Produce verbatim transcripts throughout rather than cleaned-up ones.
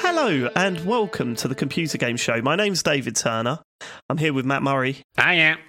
Hello and welcome to the Computer Game Show. My name's David Turner. I'm here with Matt Murray. Hiya.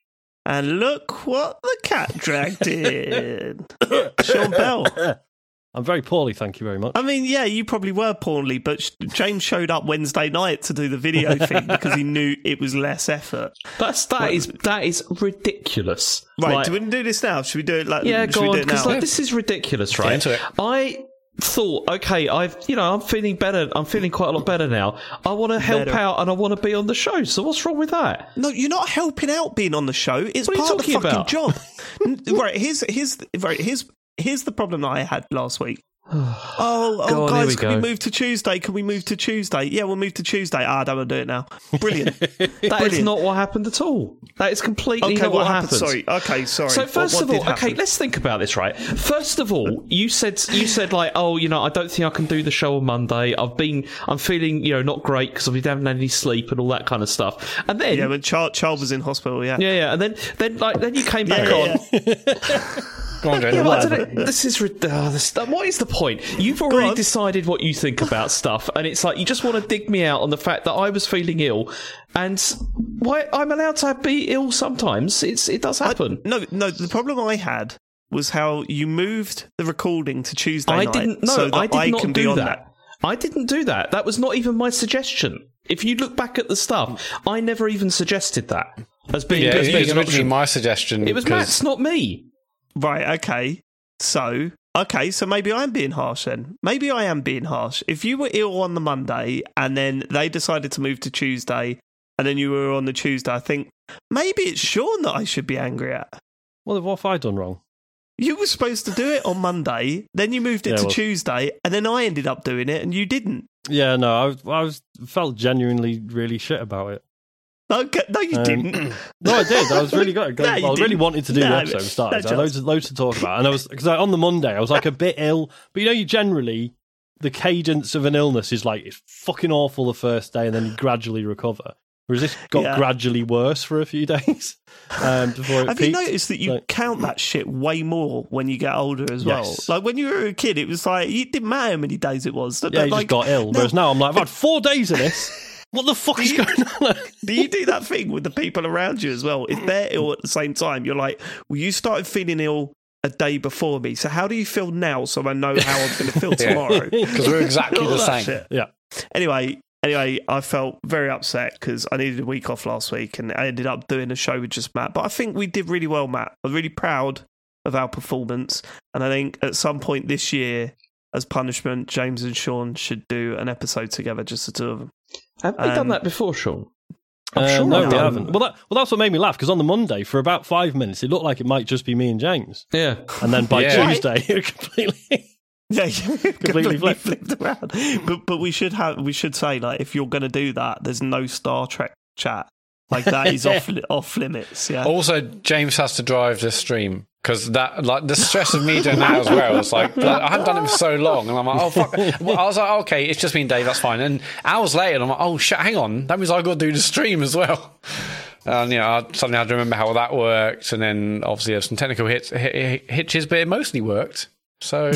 And look what the cat dragged in. Sean Bell. I'm very poorly, thank you very much. I mean, yeah, you probably were poorly, but sh- James showed up Wednesday night to do the video thing because he knew it was less effort. That's that is that is ridiculous. Right, like, do we do this now? Should we do it like yeah, should go we on, do it because now? like, this is ridiculous, right? Get into it. I thought, okay, I've you know, I'm feeling better. I'm feeling quite a lot better now. I want to help Better. out and I want to be on the show. So what's wrong with that? No, you're not helping out being on the show. It's What are you part of the talking fucking about? job. N- right, here's here's right here's here's the problem that I had last week. Oh, oh Go on, here guys, we can we go. move to Tuesday? Can we move to Tuesday? Yeah, we'll move to Tuesday. Ah, I don't want to do it now. Brilliant. That is Brilliant. not what happened at all. That is completely Okay, not what, what happened? happened. Sorry. Okay, sorry. So What- first what of all, did happen? okay, let's think about this, right? First of all, you said you said like, oh, you know, I don't think I can do the show on Monday. I've been, I'm feeling, you know, not great because I've haven't had any sleep and all that kind of stuff. And then, Yeah, when Child, Child was in hospital, yeah. yeah, yeah, and then, then like, then you came Yeah, back yeah, on. yeah. Go on, Jane. Yeah, but I don't know, this is rid- oh, this, what is the point? You've already on. decided what you think about stuff, and it's like you just want to dig me out on the fact that I was feeling ill, and why I'm allowed to be ill sometimes. It's it does happen. No, no, the problem I had was how you moved the recording to Tuesday I night didn't. No, so that I did I not can be do on that. that. I didn't do that. That was not even my suggestion. If you look back at the stuff, I never even suggested that as being, Yeah, as it being was an originally option. my suggestion. It was 'cause- Matt's, not me. Right, okay. So, okay, so maybe I'm being harsh then. Maybe I am being harsh. If you were ill on the Monday and then they decided to move to Tuesday and then you were on the Tuesday, I think maybe it's Sean that I should be angry at. Well, what have I done wrong? You were supposed to do it on Monday, then you moved it Yeah, to well- Tuesday, and then I ended up doing it and you didn't. Yeah, no, I was, I was felt genuinely really shit about it. Okay, no, you Um, didn't. No, I did. I was really good. No, you I really didn't. wanted to do No, the episode. Started. no I had loads, loads to talk about, and I was because on the Monday I was like a bit ill. But you know, you generally the cadence of an illness is like it's fucking awful the first day, and then you gradually recover. Whereas this got Yeah. gradually worse for a few days um, before it Have peaked. you noticed that you Like- count that shit way more when you get older as well? Yes. Like when you were a kid, it was like it didn't matter how many days it was. Yeah, you like, just got ill. no. Whereas now I'm like, I've had four days of this. What the fuck is you- going on? Do you do that thing with the people around you as well? If they're ill at the same time, you're like, well, you started feeling ill a day before me. So how do you feel now so I know how I'm going to feel tomorrow? Because we're exactly All the that same. shit. Yeah. Anyway, anyway, I felt very upset because I needed a week off last week and I ended up doing a show with just Matt. But I think we did really well, Matt. I'm really proud of our performance. And I think at some point this year, as punishment, James and Sean should do an episode together, just the two of them. Have we Um, done that before, Sean? I'm Uh, sure no, I've we done. haven't. Well, that, well, that's what made me laugh because on the Monday, for about five minutes, it looked like it might just be me and James, Yeah. and then by Yeah. Tuesday, it completely. Yeah, completely, flipped. flipped around. But but we should have we should say like if you're going to do that, there's no Star Trek chat. Like that is off off limits. Yeah. Also, James has to drive this stream because that, like, the stress of me doing that as well. It's like, like I hadn't done it for so long, and I'm like, oh fuck. Well, I was like, okay, it's just me and Dave. That's fine. And hours later, I'm like, oh shit, hang on, that means I got to do the stream as well. And you know, I suddenly had to remember how that worked, and then obviously there's some technical hits, hit, hitches, but it mostly worked. So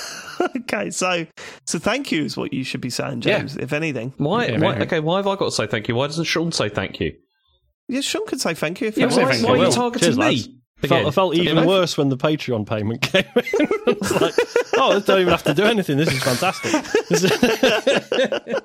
Okay, so so thank you is what you should be saying, James. If anything, Why? Yeah, why maybe. okay, why have I got to say thank you? Why doesn't Sean say thank you? yeah, Sean could say thank you. If Yeah, that's say why, thank why you. are you Well, targeting cheers, me? lads. I felt, I felt even Yeah. worse when the Patreon payment came in. It's like, oh, I don't even have to do anything. This is fantastic.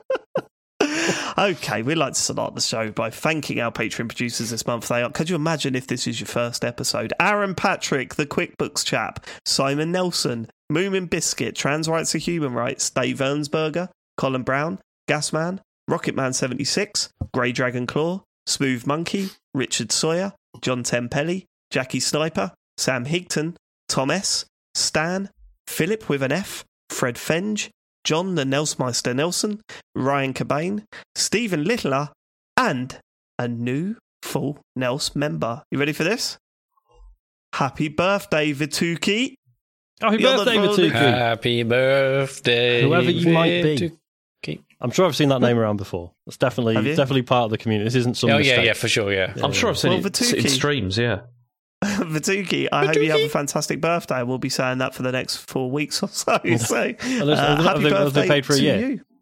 Okay, we'd like to start the show by thanking our Patreon producers this month. They are, could you imagine if this is your first episode? Aaron Patrick, the QuickBooks chap, Simon Nelson, Moomin Biscuit, Trans Rights are Human Rights, Dave Ernsberger, Colin Brown, Gasman, Rocketman seventy-six, Grey Dragon Claw, Smooth Monkey, Richard Sawyer, John Tempelli, Jackie Sniper, Sam Higton, Tom S, Stan, Philip with an F, Fred Fenge, John the Nelsmeister Nelson, Ryan Cabane, Stephen Littler, and a new full Nels member. You ready for this? Happy birthday, Vituki. Happy You're the birthday, phone- Vituki. happy birthday, Whoever you might be. Vituki. I'm sure I've seen that name around before. That's definitely Have you? definitely part of the community. This isn't some Oh mistake. yeah, yeah, for sure, yeah. I'm sure I've seen Well, it Vituki- in streams, yeah. Vituki, I hope you have a fantastic birthday. We'll be saying that for the next four weeks or so. So, Unless- uh, have happy they- have they birthday paid for a to year? you.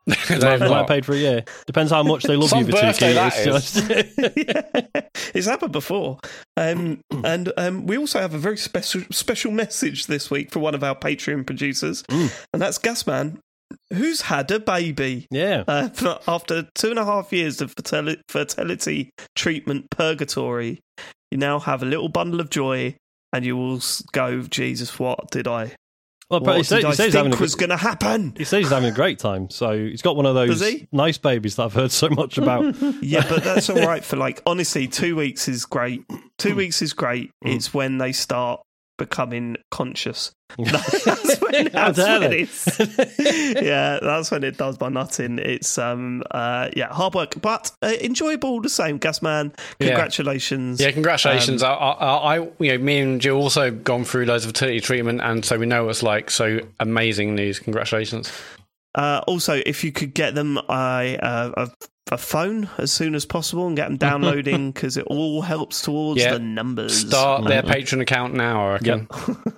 They might have paid for a year. Depends how much they love Some you, birthday Vituki. that Yeah. It's happened before. Um, and um, we also have a very special special message this week for one of our Patreon producers, and that's Gasman, who's had a baby. Yeah. Uh, for- after two and a half years of fertility, fertility treatment purgatory, you now have a little bundle of joy, and you will s- go, Jesus, what did I... Well, What he, say, did he I says he's having think a, was going to happen? he says he's having a great time. So he's got one of those Does he? nice babies that I've heard so much about. Yeah, but that's all right for, like, honestly, two weeks is great. Two weeks is great. It's when they start becoming conscious. That's when, How that's dare when they? it's, yeah, that's when it does my nutting. It's, um, uh, yeah, hard work, but uh, enjoyable all the same. Gasman, Yeah. congratulations. Yeah, congratulations. I, I, I, you know, me and Jill also gone through loads of fertility treatment, and so we know what it's like. So amazing news. Congratulations. Uh, also, if you could get them a, a, a, a phone as soon as possible and get them downloading, because it all helps towards Yeah. the numbers. Start their Patreon account now, I reckon.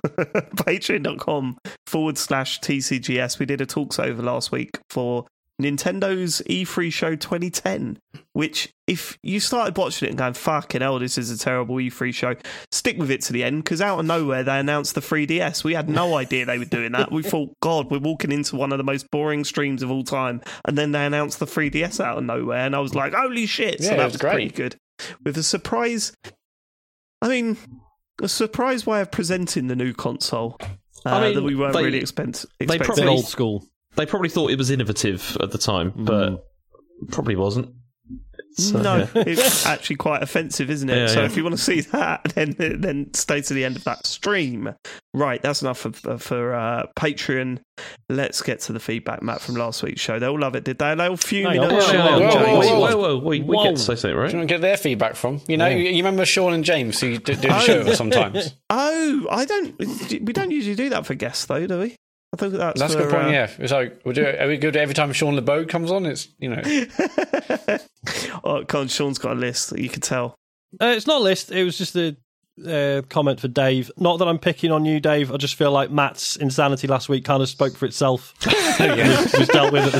Patreon.com forward slash TCGS. We did a talks over last week for Nintendo's E three Show twenty ten, which if you started watching it and going, fucking hell, this is a terrible E three show, stick with it to the end, because out of nowhere they announced the three D S. We had no idea they were doing that. We thought, God, we're walking into one of the most boring streams of all time, and then they announced the three D S out of nowhere, and I was like, holy shit. So Yeah, that it was was great. pretty good. With a surprise, I mean, a surprise way of presenting the new console uh, I mean, that we weren't they- really expect, they expecting. probably- Bit old school. They probably thought it was innovative at the time, but probably wasn't. So, no, yeah. it's actually quite offensive, isn't it? Yeah, so yeah. if you want to see that, then then stay to the end of that stream. Right, that's enough for, for uh, Patreon. Let's get to the feedback, Matt, from last week's show. They all love it, did they? They all fuming Hang at on. Sean Whoa, and whoa, James. whoa, Wait, whoa, whoa, whoa. We, we Whoa. get to say something, Do you right? want to get their feedback from? You know, Yeah. you, you remember Sean and James who do, do the Oh. show with us sometimes. Oh, I don't. We don't usually do that for guests, though, do we? I think that's, That's a for, good point. uh, Yeah, so we'll do it. Are we good every time Sean LeBeau comes on? It's you know. Oh, God, Sean's got a list. You can tell. Uh, it's not a list. It was just a uh, comment for Dave. Not that I'm picking on you, Dave. I just feel like Matt's insanity last week kind of spoke for itself. It was dealt with at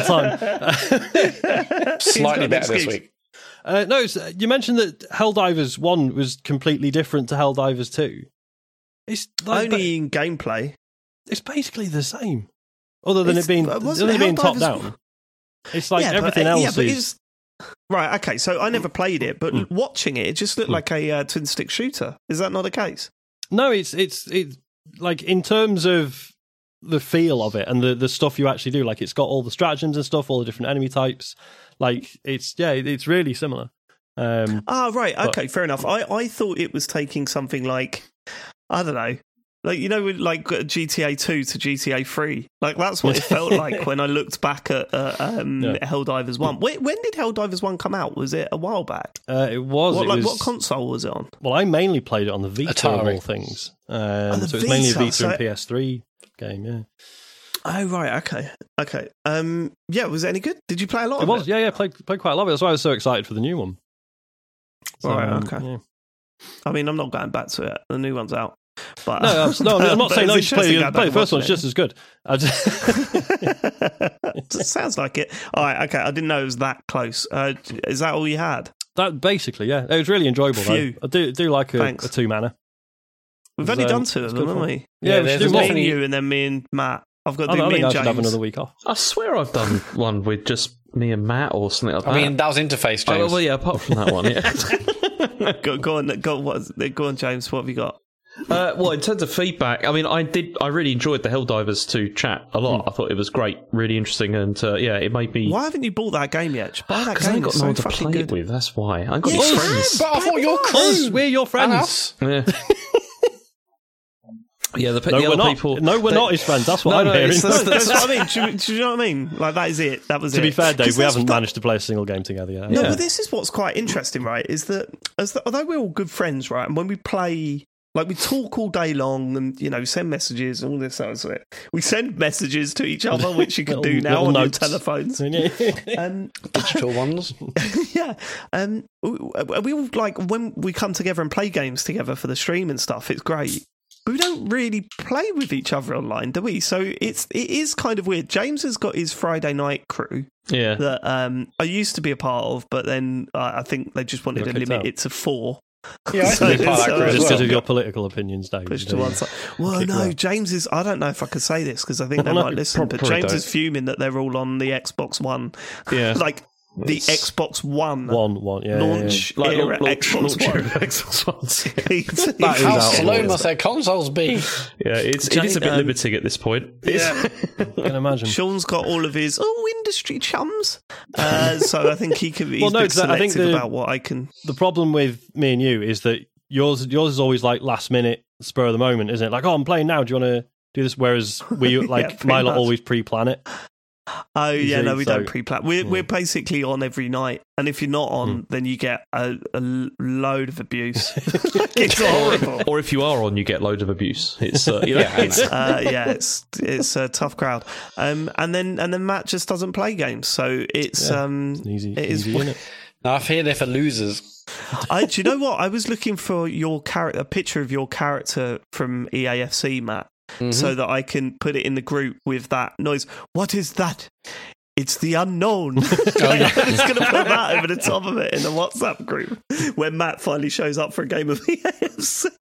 the time. Slightly an better this excuse. week. Uh, no, it's, you mentioned that Helldivers one was completely different to Helldivers two. It's like, Only in gameplay. it's basically the same, other than It's- it being uh, other wasn't than it being top Helldivers- down. It's like Yeah, but- everything uh, else yeah, but is. it's- Right, okay, so I never played it, but Hmm. watching it, it just looked like a uh, twin stick shooter. Is that not the case? No, it's it's it's like in terms of the feel of it and the, the stuff you actually do. Like it's got all the stratagems and stuff, all the different enemy types. Like it's yeah, it- it's really similar. Um, Ah, right, But- okay, fair enough. I, I thought it was taking something like, I don't know, like, you know, like G T A two to G T A three. Like, that's what it felt like when I looked back at uh, um, Yeah. Helldivers one. When, when did Helldivers one come out? Was it a while back? uh, it was. What, it like, was what console was it on? well, I mainly played it on the Vita of Atari. all things. Um, the so it was mainly a Vita, Vita so- and P S three game. Yeah, Oh, right, okay. Okay. Um, yeah, was it any good? Did you play a lot it of was. it? Yeah, yeah. Played played quite a lot of it. That's why I was so excited for the new one. So, Right, um, okay. yeah. I mean, I'm not going back to it. The new one's out. But, No, I'm, no, I'm not but saying no. You it's should play, interesting the- going play back the first and one. It's just as good. I just- It sounds like it. All right, okay. I didn't know it was that close. Uh, is that all you had? that basically, yeah, it was really enjoyable. Though. Phew. I do do like a, Thanks. a two manner. We've It was, only um, done two it of was them, good haven't fun. we? Yeah, Yeah, we should there's do more. Me and definitely- you, and then me and Matt. I've got to I, do don't- I me think I and should have James. another week off. I swear I've done one with just me and Matt or something like that. I mean, that was interface, Oh, James. well, yeah, apart from that one, yeah. go, go on, go, what is, go on, James. What have you got? Uh, well, in terms of feedback, I mean, I did. I really enjoyed the Helldivers two chat a lot. I thought it was great, really interesting, and uh, yeah, it made me. Why haven't you bought that game yet? Just buy that Because I game. ain't got It's no so one to fucking play it good. with. That's why I ain't got Yeah, any you friends. But I thought your Us, crew we're your and friends. us. Yeah. Yeah, the, No, the we're other not. people. No, we're they- not his friends. That's what No, I'm no, hearing. it's- No, that's- that's what I mean. Do you, do you know what I mean? Like, that is it. That was to it. be fair, Dave, 'Cause we that's- haven't that- managed to play a single game together yet. No, Yeah. but this is what's quite interesting, right? Is that as the, although we're all good friends, right? And when we play, like we talk all day long, and you know, send messages and all this sort of stuff. We send messages to each other, which you can do Little- now little on notes. your telephones. Um, Digital ones. yeah, um, we we all like when we come together and play games together for the stream and stuff. It's great. but we don't really play with each other online, do we? So it's it is kind of weird. James has got his Friday night crew Yeah. that um, I used to be a part of, but then uh, I think they just wanted Got to kicked limit out. it to four. Yeah, I So think part of it's, that uh, crew as Just well. because of your political opinions, Dave. Pushed you to know. one side. Well, Kick no, you out. James is. I don't know if I could say this because I think they No, might listen. But probably James don't. is fuming that they're all on the Xbox One, Yeah. like the It's- Xbox One, One, one, yeah. launch Like era launch, Xbox launch, One. Xbox Ones. Yeah. He's- That he's- is How out of slow order. must their consoles be? Yeah, it's it is a bit Um, limiting at this point. Yeah. Yeah. I can imagine. Sean's got all of his oh industry chums, uh, so I think he can. He's Well, no, a bit 'cause I think selective the- about what I can. The problem with me and you is that yours yours is always like last minute, spur of the moment, isn't it? Like, oh, I'm playing now. Do you want to do this? Whereas we like pretty my lot much. always pre-plan it. Oh You yeah, see, no, we so- don't pre-plan. We're yeah. we're basically on every night, and if you're not on, then you get a, a l- load of abuse. It's horrible. Or if you are on, you get load of abuse. It's uh, you know, Yeah, I it's, know. uh, yeah, it's it's a tough crowd. Um, and then and then Matt just doesn't play games, so it's Yeah, um, It's easy, it is. easy, isn't it? Now, I feel they're for losers. I, do you know what? I was looking for your character, a picture of your character from E A F C, Matt, so that I can put it in the group with that noise. What is that? It's the unknown. I was going to put that over the top of it in the WhatsApp group when Matt finally shows up for a game of E A F C.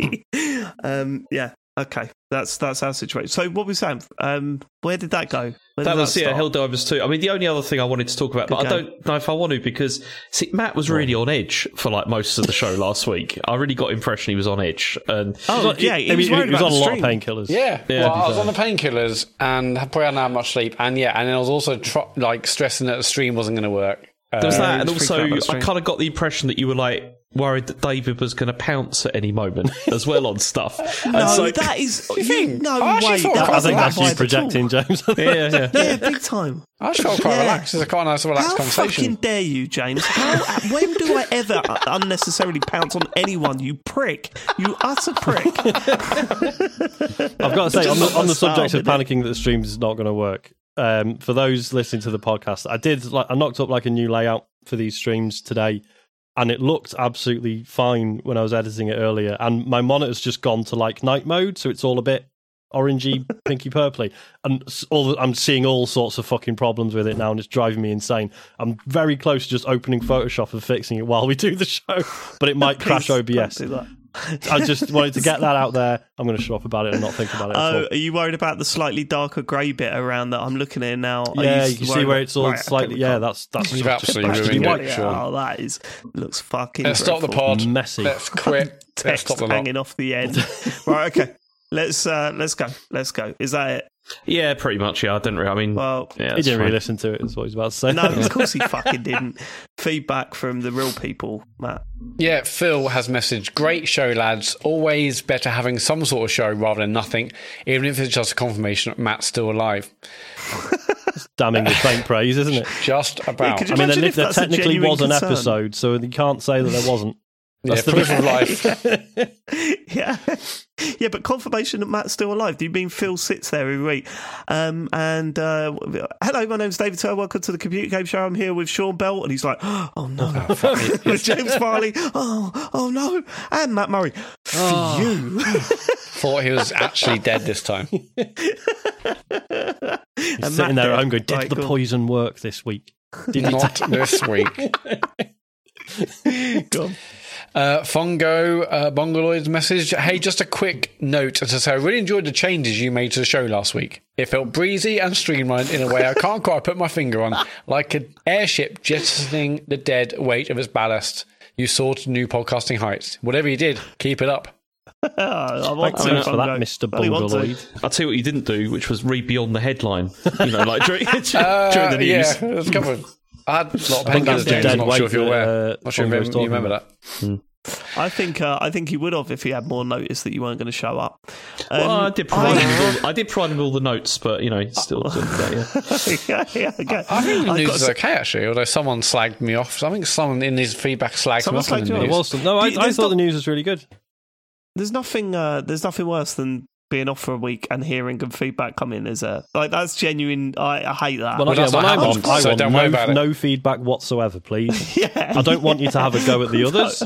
Um, yeah, okay, that's that's our situation. So what was Sam? Um, where did that go? Where that did was yeah, start? Helldivers two. I mean, the only other thing I wanted to talk about, but Good I game. don't know if I want to because see, Matt was really on edge for like most of the show last week. I really got the impression he was on edge, and Oh yeah, he I was mean, worried he was about on a the lot of stream. painkillers. Yeah, Yeah, well, to be I was fair. on the painkillers and probably hadn't had much sleep, and yeah, and then I was also tr- like stressing that the stream wasn't going to work. Uh, there was Yeah, that, he and was freaked out also about the I stream. kind of got the impression that you were like worried that David was going to pounce at any moment as well on stuff. And No, so- that is you you, think? no I actually way. thought That I I was think not that's you vibe at all. projecting, James. yeah, yeah. Yeah, big time. I just felt quite Yeah. relaxed. It's a quite nice, relaxed How conversation. fucking dare you, James? How, when do I ever unnecessarily pounce on anyone? You prick! You utter prick! I've got to say, Just on the, not on my the subject style, of panicking that the stream is not going to work, um, for those listening to the podcast, I did like I knocked up like a new layout for these streams today, and it looked absolutely fine when I was editing it earlier. And my monitor's just gone to like night mode, so it's all a bit orangey, pinky, purpley, and s- all the, I'm seeing all sorts of fucking problems with it now, and it's driving me insane. I'm very close to just opening Photoshop and fixing it while we do the show, but it might crash Please O B S. don't do that. I just wanted to get that out there. I'm going to shut up about it and not think about it at all. Oh, are you worried about the slightly darker grey bit around that? I'm looking at it now. Are Yeah, you you can worried see where about- it's all Right, okay, slightly. we Yeah, can't- that's that's You've just absolutely actually ruined white. it. Sean. Oh, that is looks fucking. Let's stop the dreadful. pod. Messy. Let's quit. Let's Text stop the lot. hanging off the end. Right, okay. Let's uh, let's go. Let's go. Is that it? Yeah, pretty much. Yeah, I didn't. Really, I mean, Well, yeah, He it's didn't really fine. listen to it. Is what he's about to say. no, of course he fucking didn't. Feedback from the real people, Matt. Yeah, Phil has messaged, great show, lads. Always better having some sort of show rather than nothing, even if it's just a confirmation that Matt's still alive. Damning with faint praise, isn't it? Just about. could you I mean, Imagine there, if there that's a technically genuine was an concern. episode, so you can't say that there wasn't. yeah, That's the proof of life. Yeah, yeah, but confirmation that Matt's still alive. Do you mean Phil sits there every week? Um, and uh, hello, my name's David Turr. Welcome to the Computer Game Show. I'm here with Sean Bell, and he's like, oh no, with James Farley. Oh, oh no, and Matt Murray. For you, Thought he was actually dead this time. He's And sitting Matt there at dead. home going, did Right, the go on. poison work this week? Did it? Not this week. Go on. Uh, Fongo uh, Bongoloid's message. Hey, just a quick note to say I really enjoyed the changes you made to the show last week. It felt breezy and streamlined in a way I can't quite put my finger on, like an airship jettisoning the dead weight of its ballast. You soared to new podcasting heights. Whatever you did, keep it up. Oh, I want Thanks to, so much for that, Fongo. Mister I want to. Bongoloid. I'll tell you what you didn't do, which was read beyond the headline. You know, like during, during Uh, the news. yeah, there's a couple of, I had a lot of I think that's painkillers, the James. dead I'm not sure if you're weight that, aware. uh, Not sure if Fongo's you talking remember about. that. I think uh, I think he would have if he had more notice that you weren't going to show up. Um, Well, I did provide I- him with all, I did provide him with all the notes, but you know, he still didn't. Yeah. yeah, yeah, okay. I think the I've news got is to- okay, actually, although someone slagged me off. I think someone in his feedback slagged Someone me off in slagged the you off? It news. was some- no, I, I There's thought not- the news was really good. There's nothing. Uh, there's nothing worse than being off for a week and hearing good feedback come in. Is a like that's genuine. I, I hate that. Well, Well, yeah, that's well, what I want, happened, I so want don't no, worry about it. no feedback whatsoever, please. yeah, I don't want you to have a go at the others.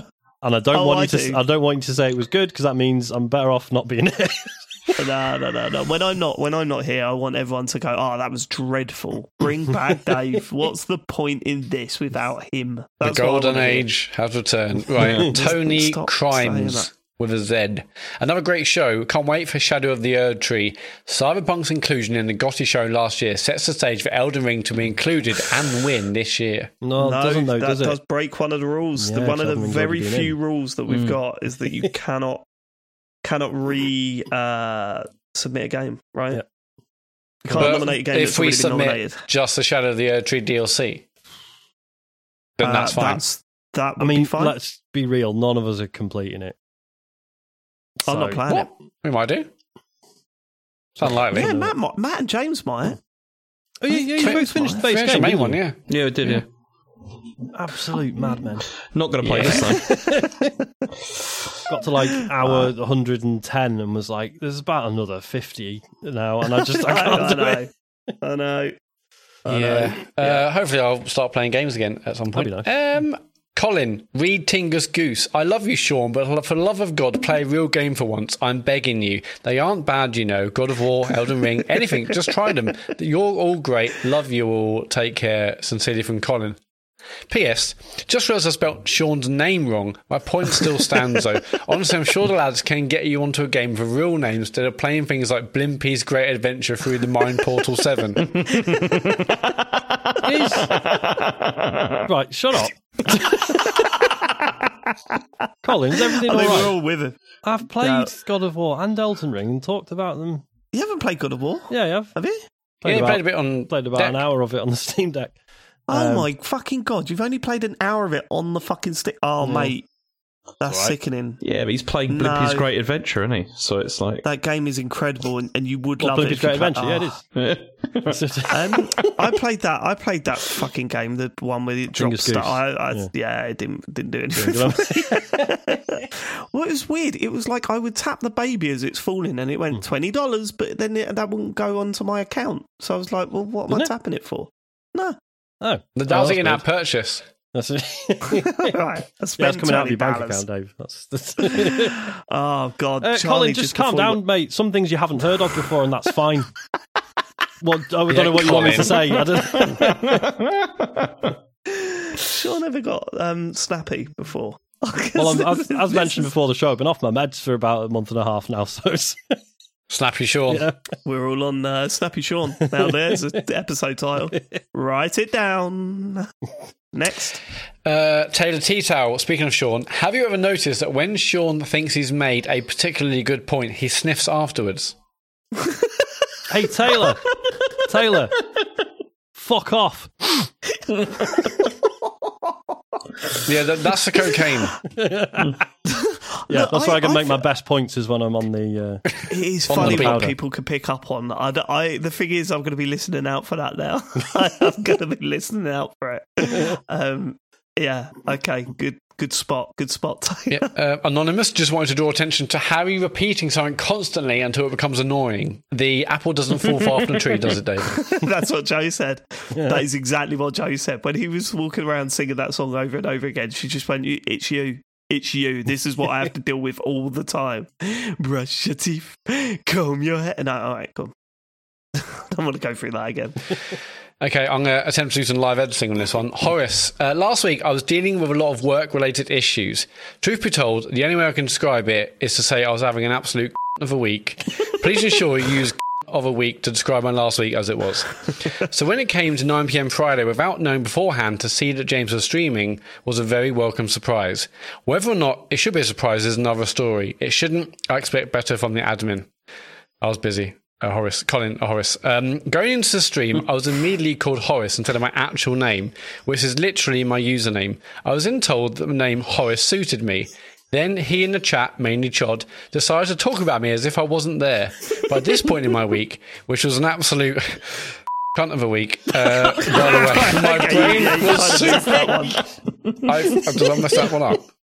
And I don't Oh, want I you to. do. I don't want you to say it was good because that means I'm better off not being here. No, no, no, no. When I'm not, when I'm not here, I want everyone to go. Oh, that was dreadful. Bring back Dave. What's the point in this without him? That's the what I golden wanna hear. age has returned. Right, Tony Stop saying Crimes that. with a Z. Another great show. Can't wait for Shadow of the Erd Tree. Cyberpunk's inclusion in the Gotti show last year sets the stage for Elden Ring to be included and win this year. No, it doesn't though, that does it? does break one of the rules. Yeah, the, one of the Elden Ring's very already been few in. rules that we've Mm. got is that you cannot cannot re uh, submit a game. Right? Yeah. You can't But nominate a game if that's we already been submit nominated. just the Shadow of the Erd Tree D L C, then Uh, that's fine. That's, that would I mean, be fine. let's be real. None of us are completing it. I'm not So- playing What? We might do. It's unlikely. it. Yeah, Matt, might- Matt and James might. Oh, yeah, yeah, you Finish both finished the base Finish the game. main didn't one, you? yeah. Yeah, it did. Yeah, Absolute madmen. not going to play this though. Got to like hour one hundred ten and was like, "There's about another fifty now," and I just I I can't do know. it. I know. I Yeah. know. Uh, hopefully, I'll start playing games again at some point. That'd be Um, Colin, read Tingus Goose. I love you, Sean, but for the love of God, play a real game for once. I'm begging you. They aren't bad, you know. God of War, Elden Ring, anything. Just try them. You're all great. Love you all. Take care. Sincerely from Colin. P S. Just realised I spelt Sean's name wrong. My point still stands though. Honestly, I'm sure the lads can get you onto a game with a real name instead of playing things like Blimpy's Great Adventure through the Mind Portal seven. Is... Right, shut up. Colin, is everything I all think we're right? all with it. I've played No. God of War and Elden Ring and talked about them. You haven't played God of War, Yeah, yeah. I've have you? played Yeah, you about, played a bit on played about deck. an hour of it on the Steam Deck. Oh Um, my fucking god! You've only played an hour of it on the fucking stick. Oh Yeah. mate, that's Alright. sickening. Yeah, but he's playing No. Blimpy's Great Adventure, isn't he? So it's like, That game is incredible, and, and you would Well, love it. Blimpy's if you Great play- Adventure, yeah, it Oh. is. Um, I played that. I played that fucking game, the one where it drops Tingus stuff. Goose. I, I, yeah. Yeah. it didn't didn't do anything. for me. Well, it was weird. It was like I would tap the baby as it's falling, and it Hmm. went twenty dollars, but then it, that wouldn't go onto my account. So I was like, "Well, what am I Didn't it? tapping it for?" No, Oh, The oh, Dow's that's in that good. purchase. That's it. right. I Yeah, spent it's coming out of your bank twenty dollars. account, Dave. That's, that's... Oh god, Uh, Charlie, Colin, just, calm before down, you- mate. Some things you haven't heard of before, and that's fine. Well, I don't Yeah, know what you want me to Colin. say. I don't... Sean never got um, snappy before. Well, I'm, as, as mentioned before the show, I've been off my meds for about a month and a half now, so it's, Snappy Sean. yeah. We're all on uh, Snappy Sean. Now there's an episode title. Write it down. Next. Uh, Taylor T-Towel, speaking of Sean, have you ever noticed that when Sean thinks he's made a particularly good point, he sniffs afterwards? Hey, Taylor. Taylor. Fuck off. Yeah, that, that's the cocaine. Yeah, Look, that's I- where I can I make my fe- best points is when I'm on the... Uh... It is On funny the what powder. people can pick up on. I, d- I- the thing is, I'm going to be listening out for that now. I'm going to be listening out for it. Um, yeah, okay, good good spot. Good spot, Taylor. Yeah, uh, Anonymous just wanted to draw attention to Harry repeating something constantly until it becomes annoying. The apple doesn't fall far from the tree, does it, David? That's what Joe said. That is exactly what Joe said. When he was walking around singing that song over and over again, she just went, "It's you. It's you. This is what I have to deal with all the time. Brush your teeth, comb your hair." And I, all right, cool. I don't want to go through that again. Okay, I'm going to attempt to do some live editing on this one. Horace, uh, last week I was dealing with a lot of work-related issues. Truth be told, the only way I can describe it is to say I was having an absolute of a week. Please ensure you use of a week to describe my last week as it was. So when it came to nine p.m. Friday, without knowing beforehand, to see that James was streaming was a very welcome surprise. Whether or not it should be a surprise is another story. It shouldn't. I expect better from the admin. I was busy. Uh, Horace, Colin, uh, Horace. Um, going into the stream, I was immediately called Horace instead of my actual name, which is literally my username. I was then told that the name Horace suited me. Then he in the chat, mainly Chod, decided to talk about me as if I wasn't there. By this point in my week, which was an absolute cunt of a week, uh, by the way, my Okay, brain yeah, you was kind of missed super... that one. I, did I mess that one up?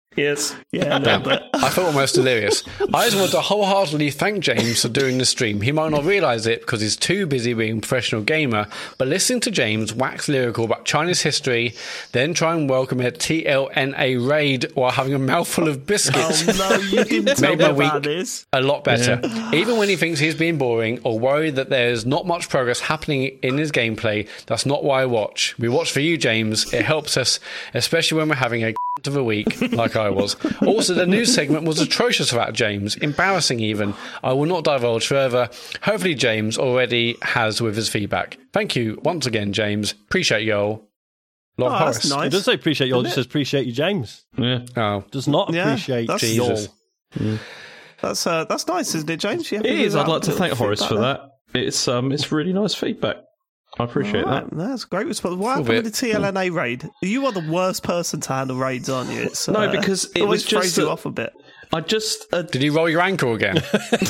Yes. Yeah, a little bit. I felt almost delirious. I just want to wholeheartedly thank James for doing the stream. He might not realise it because he's too busy being a professional gamer, but listening to James wax lyrical about Chinese history, then try and welcome a T L N A raid while having a mouthful of biscuits. Oh no, you didn't tell made me my about week this. a lot better. Yeah. Even when he thinks he's being boring or worried that there's not much progress happening in his gameplay, that's not why I watch. We watch for you, James. It helps us, especially when we're having a of a week like I was. Also, the news segment was atrocious about James, embarrassing even. I will not divulge further. Hopefully James already has with his feedback. Thank you once again, James. Appreciate you all. Love Oh, Horace. that's nice. It does say appreciate you all, it Isn't just says appreciate you, James. Yeah. Oh, Does not Yeah, appreciate that's- you all. Jesus. That's uh, that's nice, isn't it, James? You It is. I'd like to thank Horace for that. It's um, it's really nice feedback. I appreciate Right, that. that's a great response. What happened bit. with the T L N A raid? You are the worst person to handle raids, aren't you? It's, uh, No, because it always was just throws you that- off a bit. I just uh, Did you roll your ankle again?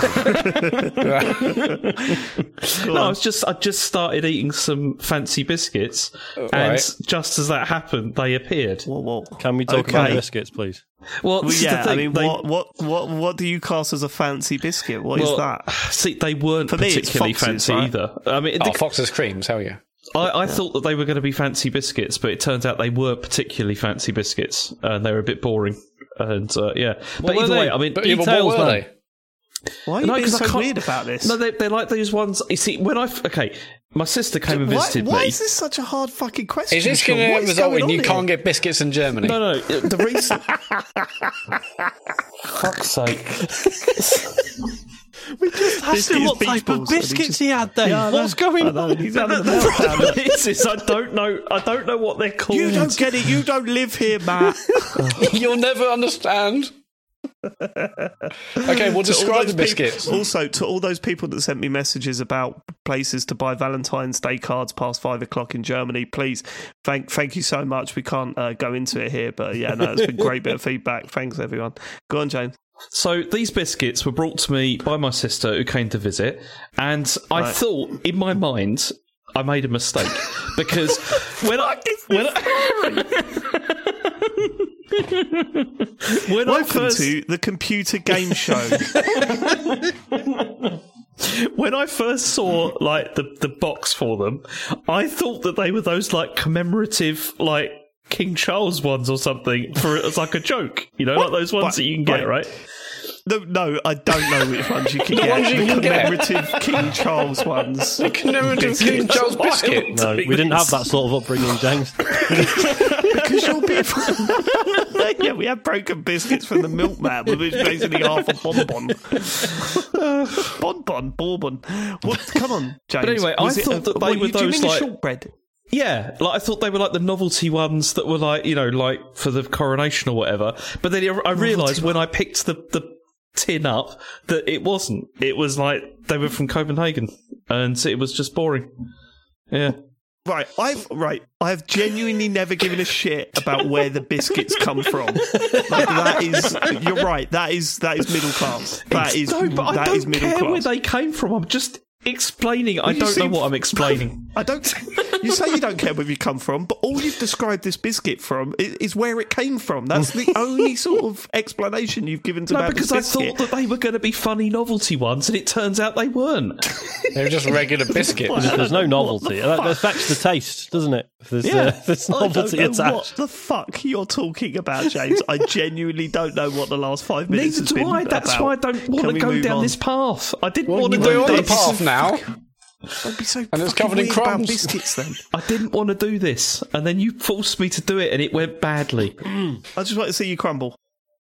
no, I was just I just started eating some fancy biscuits, and Right. just as that happened, they appeared. Whoa, whoa. Can we talk about Okay. biscuits, please? Well, Well, this is yeah, the thing. I mean, they, what, what, what, what do you class as a fancy biscuit? What is well, that? See, they weren't For me, it's particularly Fox's, fancy right? either. I mean, Oh, the- Fox's creams, hell yeah. I, I thought that they were going to be fancy biscuits, but it turns out they were particularly fancy biscuits, and they were a bit boring. And uh, yeah, but were either way, they? I mean, But yeah, but Details, what were man. they? Why are you no, being 'cause I so can't- weird about this? no, they, they're like those ones. You see, when I f- okay, my sister came and why, visited why me. is this such a hard fucking question? Is this Sean? going What to is result going in on you here? can't get biscuits in Germany? No, no, the reason. Fuck's sake. We just asked him Biscuits, what type beach of balls, and he biscuits just- he had, Dave. Yeah, I know. What's going I know, on? he's The, having a the meltdown. problem is, is I don't know. I don't know what they're called. You don't get it. You don't live here, Matt. You'll never understand. Okay, well, To all describe those the peop- biscuits. also, to all those people that sent me messages about places to buy Valentine's Day cards past five o'clock in Germany, please, thank thank you so much. We can't uh, go into it here, but yeah, no, it's been a great bit of feedback. Thanks, everyone. Go on, James. So these biscuits were brought to me by my sister who came to visit, and I Right. thought in my mind I made a mistake because when I when I, when I Welcome first to the computer game show. when I first saw like the the box for them, I thought that they were those like commemorative like King Charles ones or something for as like a joke, you know, like those ones What? that you can get, Right. right? No, no, I don't know which ones you can The get. ones you the can get. commemorative King Charles ones. Commemorative King Charles biscuit. No, we didn't have that sort of upbringing, James. Because you'll be. Yeah, we had broken biscuits from the milkman, which was basically half a bonbon. bonbon, bourbon. What? Come on, James. But anyway, I Was it thought a- that they what, were you- do you those, mean a like- shortbread. Yeah, like I thought they were like the novelty ones that were like, you know, like for the coronation or whatever. But then I realised when I picked the, the tin up that it wasn't. It was like they were from Copenhagen, and it was just boring. Yeah. Right, I've right. I've genuinely never given a shit about where the biscuits come from. Like that is, you're right. That is that is middle class. That is no, but I that don't is middle care class. where they came from. I'm just explaining. I you don't know seem- what I'm explaining. I don't. You say you don't care where you come from, but all you've described this biscuit from is, is where it came from. That's the only sort of explanation you've given to No, about because this I biscuit. thought that they were going to be funny novelty ones, and it turns out they weren't. They were just regular biscuits. There's no novelty. That affects the taste, doesn't it? If there's, Yeah. uh, there's I novelty don't know what attached. the fuck you're talking about, James. I genuinely don't know what the last five minutes Neither has do been I. That's about. why I don't want Can to we go move down on? this path. I didn't want to We're do on the this. path now. Don't be so And it's fucking covered in weird about crumbs. biscuits then. I didn't want to do this, and then you forced me to do it, and it went badly. I just want to see you crumble.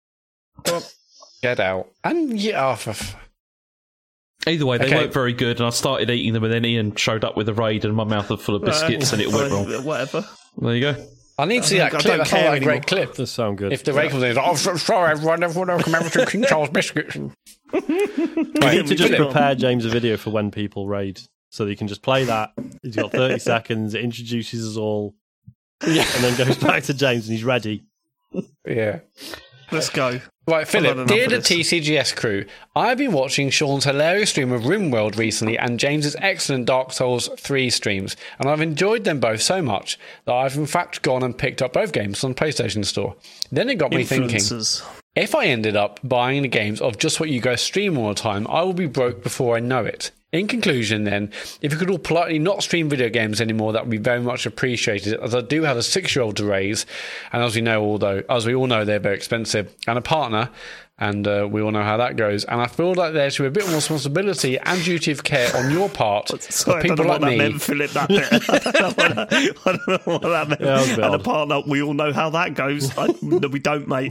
Get out. And yeah, oh, for f- Either way, they Okay. weren't very good, and I started eating them, and then Ian showed up with a raid, and my mouth was full of biscuits, and it went wrong. Whatever. There you go. I need to see that I clip. don't That's care not a anymore. great clip. Does sound good. If the raid comes in, it's like, oh, so- sorry, everyone, everyone, commemorative King Charles biscuits. you Right, need to just Philip. prepare James a video for when people raid, so that you can just play that. He's got thirty seconds. It introduces us all, Yeah. and then goes back to James, and he's ready. Yeah. let's go. Right, had Philip, enough dear of the this. T C G S crew, I've been watching Sean's hilarious stream of RimWorld recently and James's excellent Dark Souls three streams, and I've enjoyed them both so much that I've in fact gone and picked up both games on the PlayStation Store. Then it got me thinking, Influencers. if I ended up buying the games of just what you guys stream all the time, I will be broke before I know it. In conclusion, then, if you could all politely not stream video games anymore, that would be very much appreciated, as I do have a six-year-old to raise, and as we know, although as we all know, they're very expensive, and a partner, and uh, we all know how that goes. And I feel like there should be a bit more responsibility and duty of care on your part Sorry, of people I don't know like what me. that meant, Philip, that bit. I don't know what that, I don't know what that meant. Yeah, that was a bit and a odd. partner, we all know how that goes. I, no, we don't, mate.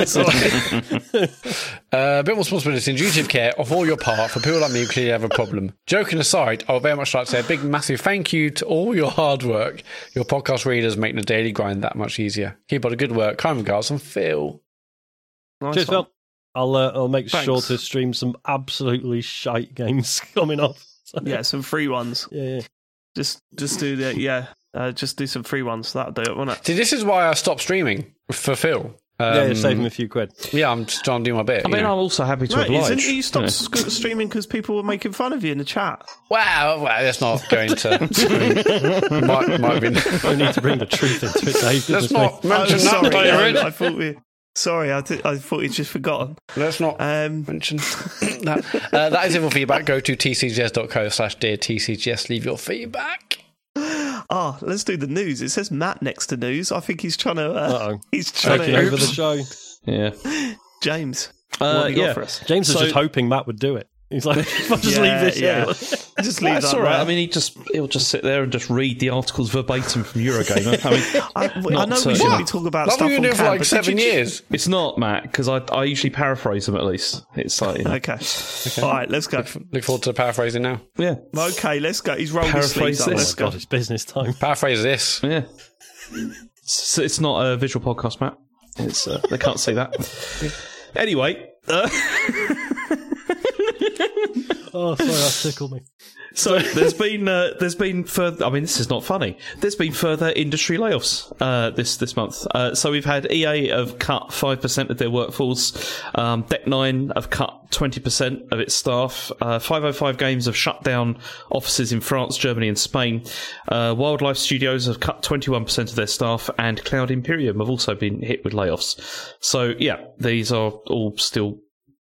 Sorry. Uh, a bit more responsibility and duty of care of all your part for people like me who clearly have a problem. Joking aside, I would very much like to say a big, massive thank you to all your hard work. Your podcast readers make the daily grind that much easier. Keep up the good work. Kind regards from Phil. Nice Cheers, one. Phil. I'll uh, I'll make Thanks. sure to stream some absolutely shite games coming up. So, Yeah, some free ones. yeah, yeah. Just, just do the yeah. Uh, just do some free ones. That'll do it, won't it? See, this is why I stopped streaming for Phil. Um, yeah, yeah, save him a few quid. Yeah, I'm just trying to do my bit. I you mean, know. I'm also happy to Right, oblige. isn't it? You stopped know. sc- streaming because people were making fun of you in the chat. Wow, well, let's not go into. might, might have been. We need to bring the truth into it, Dave. Let's goodness me. not mention oh, that, sorry, David. I, I thought we. Sorry, I, th- I thought you'd just forgotten. Let's not Um, mention that. Uh, that is it for feedback. Go to tcgs.co slash dear tcgs. Leave your feedback. Ah, let's do the news. It says Matt next to news. I think he's trying to. Uh, Uh-oh. he's trying Taking to. over the show. Yeah. James, Uh, what have you got yeah. for us? James was So- just hoping Matt would do it. He's like, if I just Yeah, leave this yeah. here. Just leave That's that all right. there. I mean, he just he'll just sit there and just read the articles verbatim from Eurogamer. I mean, I, I not, know uh, we you should know. be talking about That stuff we've on been doing for cam, like but did seven you- years. it's not, Matt, because I I usually paraphrase them at least. It's like, you know, Okay. All right, let's go. Look forward to paraphrasing now. yeah, Okay, let's go. He's rolled his Paraphrase sleeves up. this. Let's Oh, go. God, it's business time. Paraphrase this. yeah. It's, it's not a visual podcast, Matt. It's uh, they can't see that. Anyway, uh, Oh, sorry, that tickled me. so there's been uh, there's been further. I mean, this is not funny. There's been further industry layoffs uh, this this month. Uh, so we've had E A have cut five percent of their workforce. Um, Deck Nine have cut twenty percent of its staff. Uh, five oh five Games have shut down offices in France, Germany, and Spain. Uh, Wildlife Studios have cut twenty-one percent of their staff, and Cloud Imperium have also been hit with layoffs. So yeah, these are all still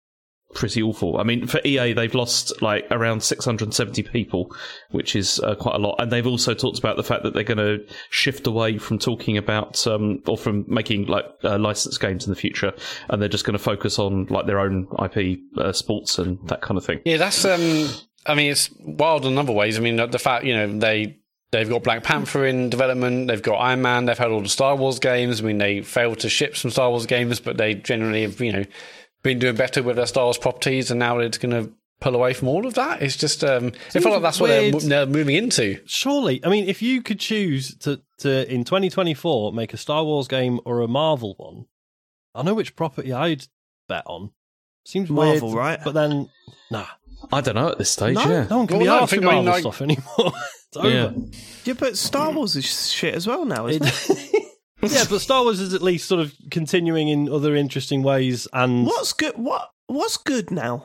pretty awful. I mean, for E A, they've lost like around six hundred seventy people, which is uh, quite a lot. And they've also talked about the fact that they're going to shift away from talking about um, or from making like uh, licensed games in the future, and they're just going to focus on like their own I P, uh, sports, and that kind of thing. Yeah, that's. Um, I mean, it's wild in other ways. I mean, the fact you know they they've got Black Panther in development, they've got Iron Man, they've had all the Star Wars games. I mean, they failed to ship some Star Wars games, but they generally have you know been doing better with their Star Wars properties, and now they're going to pull away from all of that. It's just. Um, I feel like that's what they're, weird. they're moving into. Surely, I mean, if you could choose to, to in twenty twenty-four make a Star Wars game or a Marvel one, I know which property I'd bet on. Seems Marvel, weird, right? But then, nah, I don't know at this stage. No. Yeah, no one can Well, be no, I asked think, for I mean, Marvel like- stuff anymore. It's over. Yeah. Yeah, but Star Wars is shit as well now, isn't it? It- yeah, but Star Wars is at least sort of continuing in other interesting ways, and What's good? What What's good now?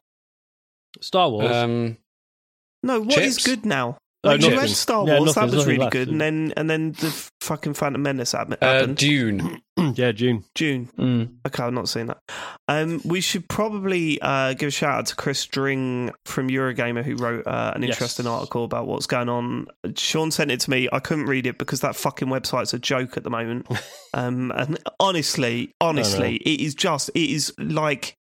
Star Wars. Um, No, what is Chips? good now? Oh, Like, you nothing. had Star Yeah, Wars, nothing. that There's was nothing really left, good, is and there? then and then the fucking Phantom Menace happened. uh, happened. Dune. yeah, June. June. Mm. Okay, I've not seen that. Um, we should probably uh, give a shout out to Chris Dring from Eurogamer, who wrote uh, an Yes. interesting article about what's going on. Sean sent it to me. I couldn't read it because that fucking website's a joke at the moment. um, and honestly, honestly, it is just, it is like,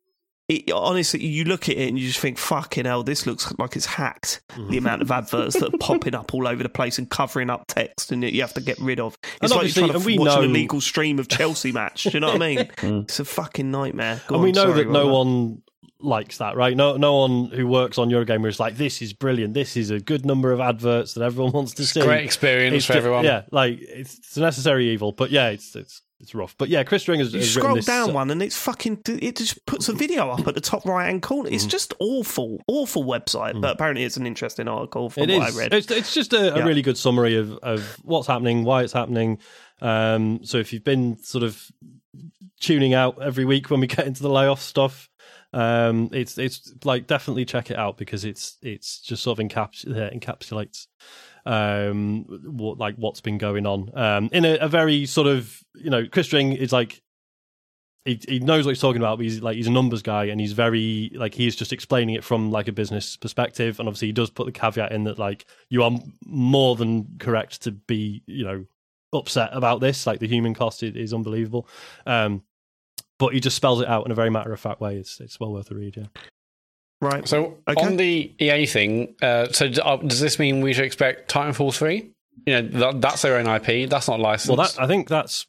it, honestly, you look at it and you just think, fucking hell, this looks like it's hacked. The amount of adverts that are popping up all over the place and covering up text and you have to get rid of. It's And like obviously- you're trying and to we watch know- an illegal stream of Chelsea match. Do you know what I mean? It's a fucking nightmare. Go and on, we know sorry, that no Robert. one likes that, right? No, no one who works on Eurogamer is like, this is brilliant. This is a good number of adverts that everyone wants to see. Great experience It's for ju- everyone. Yeah, like it's, it's a necessary evil, but yeah, it's it's it's rough. But yeah, Chris String has, You has scroll written this, down uh, one and it's fucking. It just puts a video up at the top right hand corner. Mm. It's just awful, awful website. But apparently, it's an interesting article from It what is. I read. It's, it's just a, a Yeah. really good summary of, of what's happening, why it's happening. Um, so if you've been sort of tuning out every week when we get into the layoff stuff. Um, it's it's like definitely check it out because it's it's just sort of encaps- uh, encapsulates um what like what's been going on um in a, a very sort of, you know, Chris String is like he he knows what he's talking about, but he's like he's a numbers guy and he's very like he's just explaining it from like a business perspective, and obviously he does put the caveat in that like you are more than correct to be, you know, upset about this, like the human cost is, is unbelievable, um but he just spells it out in a very matter of fact way. It's it's well worth a read. Yeah. Right. So Okay. on the E A thing, uh, so d- uh, does this mean we should expect Titanfall three? You know, that, that's their own I P. That's not licensed. Well, that I think that's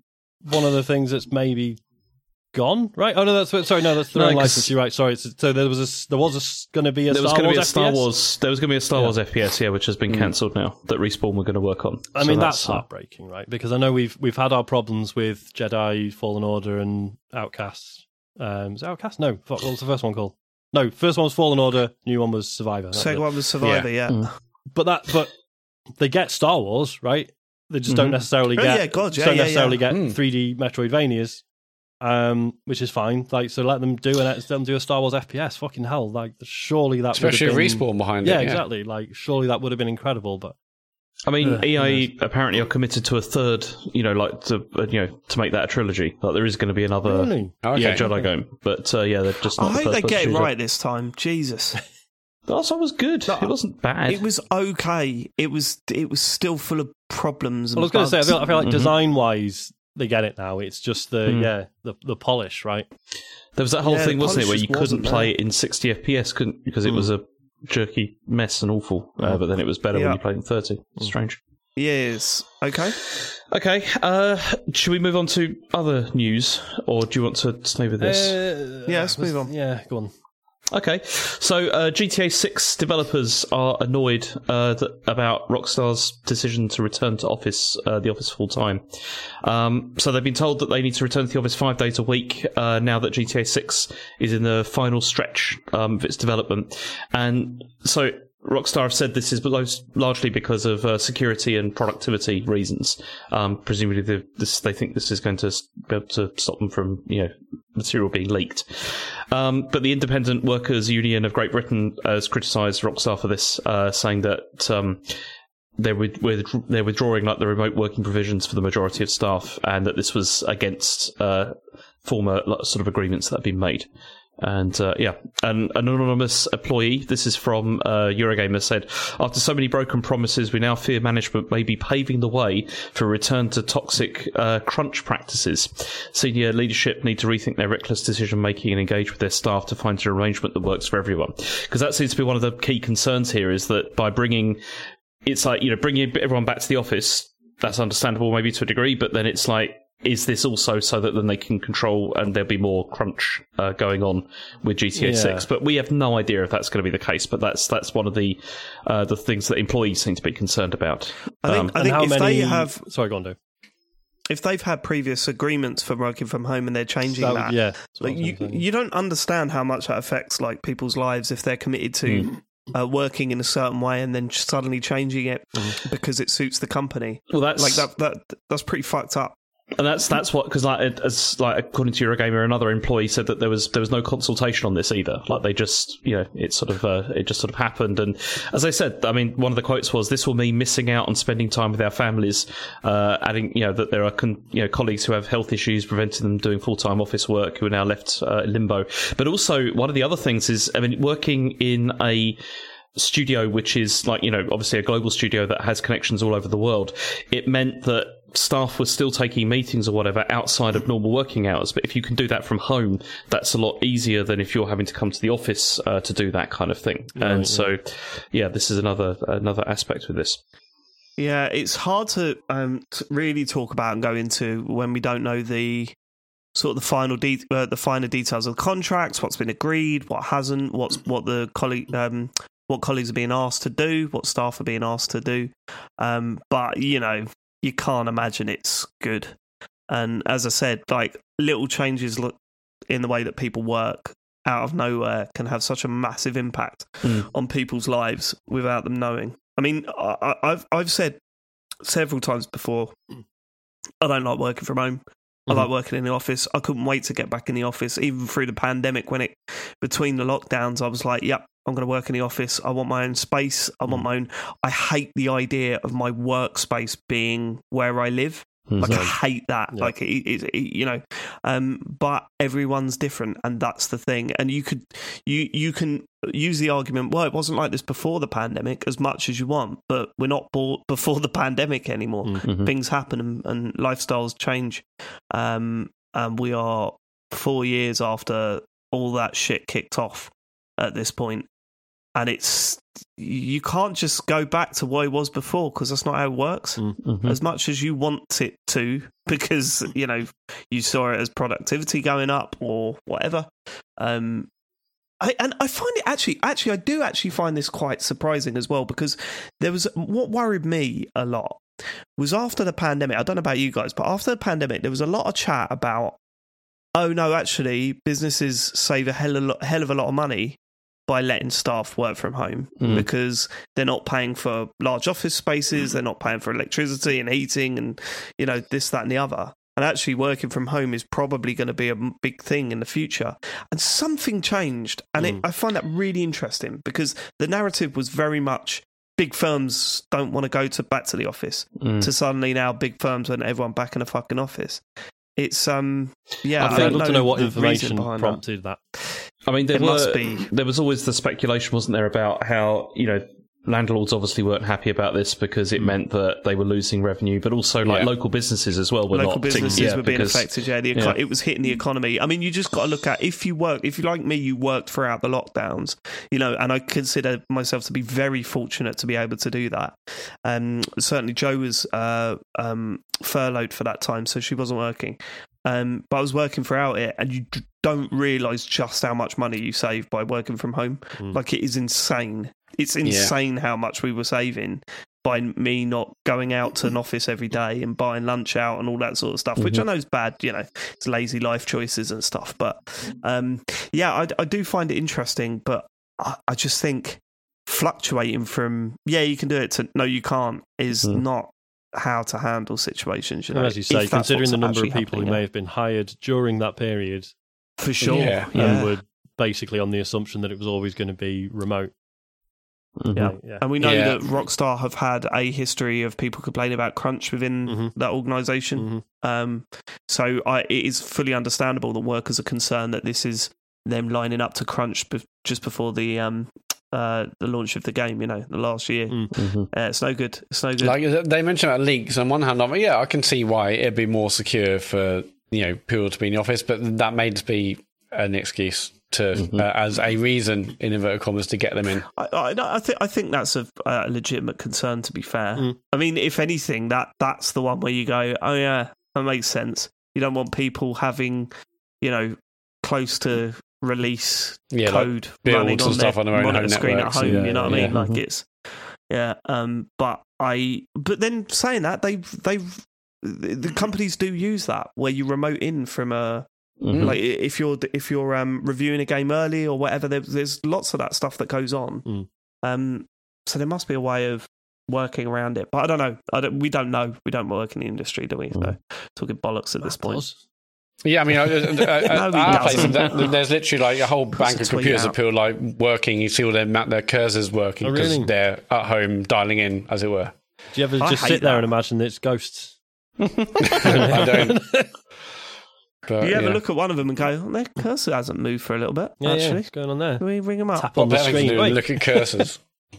one of the things that's maybe gone, right? Oh no, that's sorry, no, that's the No, wrong 'cause- license. You're right. Sorry. It's, so there was a there was a, going to be a There was Star going to be a Wars Star F P S? Wars. There was going to be a Star Yeah. Wars F P S, yeah, which has been cancelled now. That Respawn were going to work on. I So mean, that's, uh, heartbreaking, right? Because I know we've we've had our problems with Jedi Fallen Order and Outcasts. Um, is it Outcast? No. What was the first one called? No, first one was Fallen Order. New one was Survivor. That was Second it. one was Survivor, yeah. Mm. But that, but they get Star Wars, right? They just Mhm. don't necessarily Oh, get. yeah, God, yeah, don't yeah, necessarily yeah. get Mm. three D Metroidvanias, um, which is fine. Like, so let them do an let them do a Star Wars F P S. Fucking hell! Like, surely that especially would have been, Respawn behind Yeah, it. exactly. Like, surely that would have been incredible. But I mean, Ugh, E A yes. apparently are committed to a third, you know, like to uh, you know to make that a trilogy. Like there is going to be another really, Okay. yeah, Jedi game, but uh, yeah, they're just. Not I the hope first they person get to it do right this time. Jesus. that. The last one was good. It wasn't bad. It was okay. It was it was still full of problems. And well, I was going to say, I bugs. feel, I feel like Mhm. design wise, they get it now. It's just the Mm. yeah, the the polish, right? There was that whole Yeah, thing, the wasn't it, where polish you just couldn't wasn't play there. it in sixty F P S, couldn't because it was a jerky mess and awful. Uh, but then it was better Yeah. when you played in thirty. Strange. Yes. Okay. Okay, uh, should we move on to other news, or do you want to stay with this? Uh, Yeah, let's move on. Yeah, go on. Okay, so uh, G T A six developers are annoyed uh, th- about Rockstar's decision to return to office, uh, the office full time. Um, so they've been told that they need to return to the office five days a week uh, now that G T A six is in the final stretch um, of its development, and so Rockstar have said this is most largely because of uh, security and productivity reasons. Um, presumably, the, this, they think this is going to s- be able to stop them from, you know, material being leaked. Um, but the Independent Workers Union of Great Britain has criticised Rockstar for this, uh, saying that um, they're with, with, they're withdrawing like the remote working provisions for the majority of staff, and that this was against uh, former like, sort of agreements that have been made. And uh, yeah, an, an anonymous employee, this is from uh, Eurogamer, said, after so many broken promises, we now fear management may be paving the way for a return to toxic uh, crunch practices. Senior leadership need to rethink their reckless decision making and engage with their staff to find an arrangement that works for everyone. Because that seems to be one of the key concerns here, is that by bringing, it's like, you know, bringing everyone back to the office, that's understandable maybe to a degree, but then it's like, is this also so that then they can control and there'll be more crunch uh, going on with G T A Yeah. six? But we have no idea if that's going to be the case. But that's that's one of the uh, the things that employees seem to be concerned about. I think, Um, I And think how if many? they have Sorry, go on, Dave. if they've had previous agreements for working from home and they're changing That- that, yeah, that's what like I was you gonna say. you don't understand how much that affects like people's lives if they're committed to Hmm. uh, working in a certain way and then suddenly changing it because it suits the company. well, that's Like that that that's pretty fucked up. And that's that's what, because like it- as like according to Eurogamer, another employee said that there was there was no consultation on this either. Like they just, you know, it sort of uh, it just sort of happened. And as I said, I mean, one of the quotes was, "This will mean missing out on spending time with our families." Uh, adding, you know, that there are con- you know colleagues who have health issues preventing them doing full time office work who are now left uh, in limbo. But also, one of the other things is, I mean, working in a studio which is like, you know, obviously a global studio that has connections all over the world, it meant that staff were still taking meetings or whatever outside of normal working hours. But if you can do that from home, that's a lot easier than if you're having to come to the office uh, to do that kind of thing. Right, and so, yeah, this is another another aspect with this. Yeah, it's hard to um to really talk about and go into when we don't know the sort of the final de- uh, the finer details of the contracts, what's been agreed, what hasn't, what's what the colleague um what colleagues are being asked to do, what staff are being asked to do. Um, but you know, you can't imagine it's good. And as I said, like little changes look in the way that people work out of nowhere can have such a massive impact Mm. on people's lives without them knowing. I mean, I, I've I've said several times before, I don't like working from home. I like working in the office. I couldn't wait to get back in the office, even through the pandemic. When it between the lockdowns, I was like, "Yep, I'm going to work in the office. I want my own space. I want my own." I hate the idea of my workspace being where I live. Like I hate that. Yeah. Like it, it, it, you know, um, but everyone's different, and that's the thing. And you could, you you can use the argument. Well, it wasn't like this before the pandemic, as much as you want, but we're not bought before the pandemic anymore. Mm-hmm. Things happen, and, and lifestyles change. Um, and we are four years after all that shit kicked off at this point, and it's. You can't just go back to what it was before, because that's not how it works. Mm-hmm. As much as you want it to, because you know you saw it as productivity going up or whatever. Um, I, and I find it actually, actually, I do actually find this quite surprising as well, because there was what worried me a lot was after the pandemic. I don't know about you guys, but after the pandemic, there was a lot of chat about, oh no, actually, businesses save a hell of a lot, hell of a lot of money by letting staff work from home, mm. because they're not paying for large office spaces, they're not paying for electricity and heating and, you know, this, that and the other. And actually working from home is probably going to be a big thing in the future. And something changed. And mm. it, I find that really interesting, because the narrative was very much big firms don't want to go to back to the office, mm. to suddenly now big firms want everyone back in a fucking office. It's, um, yeah. I think I'd love to know what information prompted that. that. I mean, there, it were, must be. there was always the speculation, wasn't there, about how, you know, landlords obviously weren't happy about this because it meant that they were losing revenue, but also like yeah. local businesses as well were local not businesses yeah, were being because, affected. Yeah, the eco- yeah, it was hitting the economy. I mean, you just got to look at, if you work, if you like me, you worked throughout the lockdowns, you know, and I consider myself to be very fortunate to be able to do that. Um, certainly, Jo was uh, um, furloughed for that time, so she wasn't working. Um, but I was working throughout it, and you d- don't realise just how much money you save by working from home. Mm. Like, it is insane. It's insane yeah. how much we were saving by me not going out to an office every day and buying lunch out and all that sort of stuff, mm-hmm. which I know is bad, you know, it's lazy life choices and stuff. But um, yeah, I, I do find it interesting, but I, I just think fluctuating from, yeah, you can do it to, no, you can't, is mm. not how to handle situations. You know, and as you say, considering the number of people who may have been hired during that period, for sure, yeah, and yeah. were basically on the assumption that it was always going to be remote. Mm-hmm. Yeah. yeah, and we know yeah. that Rockstar have had a history of people complaining about crunch within mm-hmm. that organisation. Mm-hmm. Um, so I, it is fully understandable that workers are concerned that this is them lining up to crunch be- just before the um, uh, the launch of the game. You know, the last year. Mm-hmm. Uh, it's no good. It's no good. Like they mentioned about leaks. On one hand, I'm like, yeah, I can see why it'd be more secure for, you know, people to be in the office, but that may just be an excuse to mm-hmm. uh, as a reason in inverted commas to get them in. I, I, I think I think that's a, a legitimate concern. To be fair, mm. I mean, if anything, that that's the one where you go, oh yeah, that makes sense. You don't want people having, you know, close to release yeah, code like running on stuff their on their own monitor home screen at home. Yeah, you know what yeah. I mean? Like mm-hmm. it's yeah. Um, but I but then saying that they've they've the companies do use that where you remote in from a. Mm-hmm. Like if you're if you're um, reviewing a game early or whatever, there's, there's lots of that stuff that goes on. Mm. Um, so there must be a way of working around it, but I don't know. I don't, we don't know. We don't work in the industry, do we? Mm. So talking bollocks at this that point. Does. Yeah, I mean, uh, uh, no, our place, there's literally like a whole bank of computers that people like working. You see all their their cursors working because oh, really? They're at home dialing in, as it were. Do you ever I just sit there that. and imagine that it's ghosts? I don't. But, you ever yeah. look at one of them and go, oh, their cursor hasn't moved for a little bit, yeah, actually. Yeah, what's going on there? Can we ring them up? Tap on what the screen. Do, look at cursors.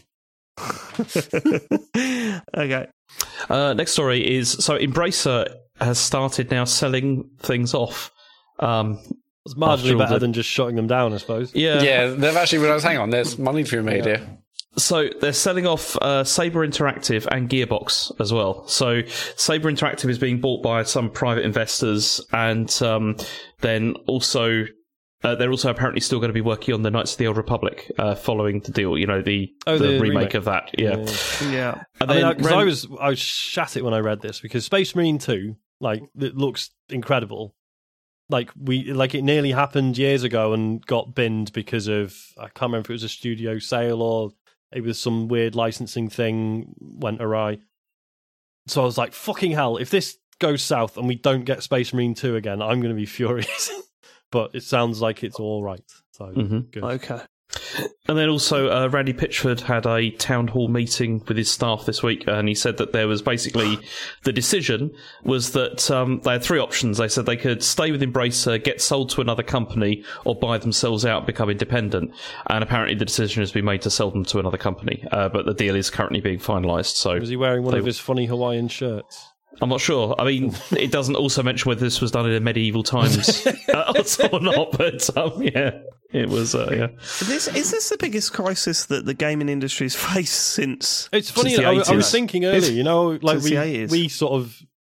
Okay. Uh, next story is, so Embracer has started now selling things off. Um, it's marginally better the... than just shutting them down, I suppose. Yeah, yeah. They've actually realised, hang on, there's money to be made yeah. here. So they're selling off uh, Saber Interactive and Gearbox as well. So Saber Interactive is being bought by some private investors, and um, then also uh, they're also apparently still going to be working on the Knights of the Old Republic uh, following the deal. You know, the, oh, the, the remake, remake of that. Yeah, yeah. yeah. And I then mean, because Ren- I was I was shat it when I read this, because Space Marine two, like, it looks incredible. Like we like it nearly happened years ago and got binned because of, I can't remember if it was a studio sale or it was some weird licensing thing went awry. So I was like, fucking hell, if this goes south and we don't get Space Marine two again, I'm going to be furious. But it sounds like it's all right. So Mm-hmm. good. Okay. And then also, uh, Randy Pitchford had a town hall meeting with his staff this week, and he said that there was basically the decision was that um, they had three options. They said they could stay with Embracer, get sold to another company, or buy themselves out, become independent. And apparently, the decision has been made to sell them to another company, uh, but the deal is currently being finalised. So, was he wearing one they- of his funny Hawaiian shirts? I'm not sure. I mean, it doesn't also mention whether this was done in medieval times uh, or not, but um, yeah, it was. Uh, yeah, This, is this the biggest crisis that the gaming industry's faced since? It's funny. since the I, I was eighties? thinking earlier, you know, like Since the we eighties. we sort of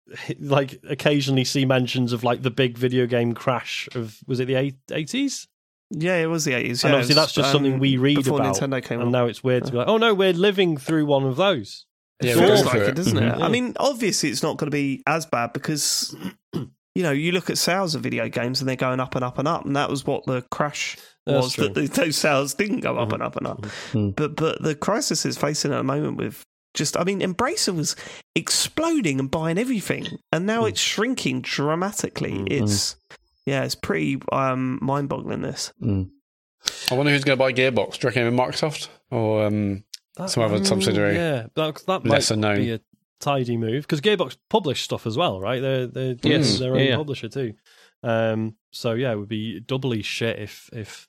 like occasionally see mentions of like the big video game crash of was it the eighties? Yeah, it was the eighties. And yeah, obviously it was, that's just um, something we read before about. Nintendo came and out. now it's weird to be like, oh no, we're living through one of those. Yeah, It we're feels going like through it, it. doesn't it? Mhm. I mean, obviously, it's not going to be as bad because, you know, you look at sales of video games and they're going up and up and up, and that was what the crash That's was. true. That the, those sales didn't go up Mhm. and up and up. Mhm. But but the crisis is facing at the moment with just, I mean, Embracer was exploding and buying everything, and now Mm. it's shrinking dramatically. Mhm. It's yeah, it's pretty um, mind-boggling. This. Mm. I wonder who's going to buy Gearbox. Do you reckon Microsoft or um, That- some other mm, subsidiary? Yeah, that, that might Lesser known. be a tidy move because Gearbox publish stuff as well, right? They're they're Yes, their own yeah, yeah. publisher too. Um, so yeah, it would be doubly shit if if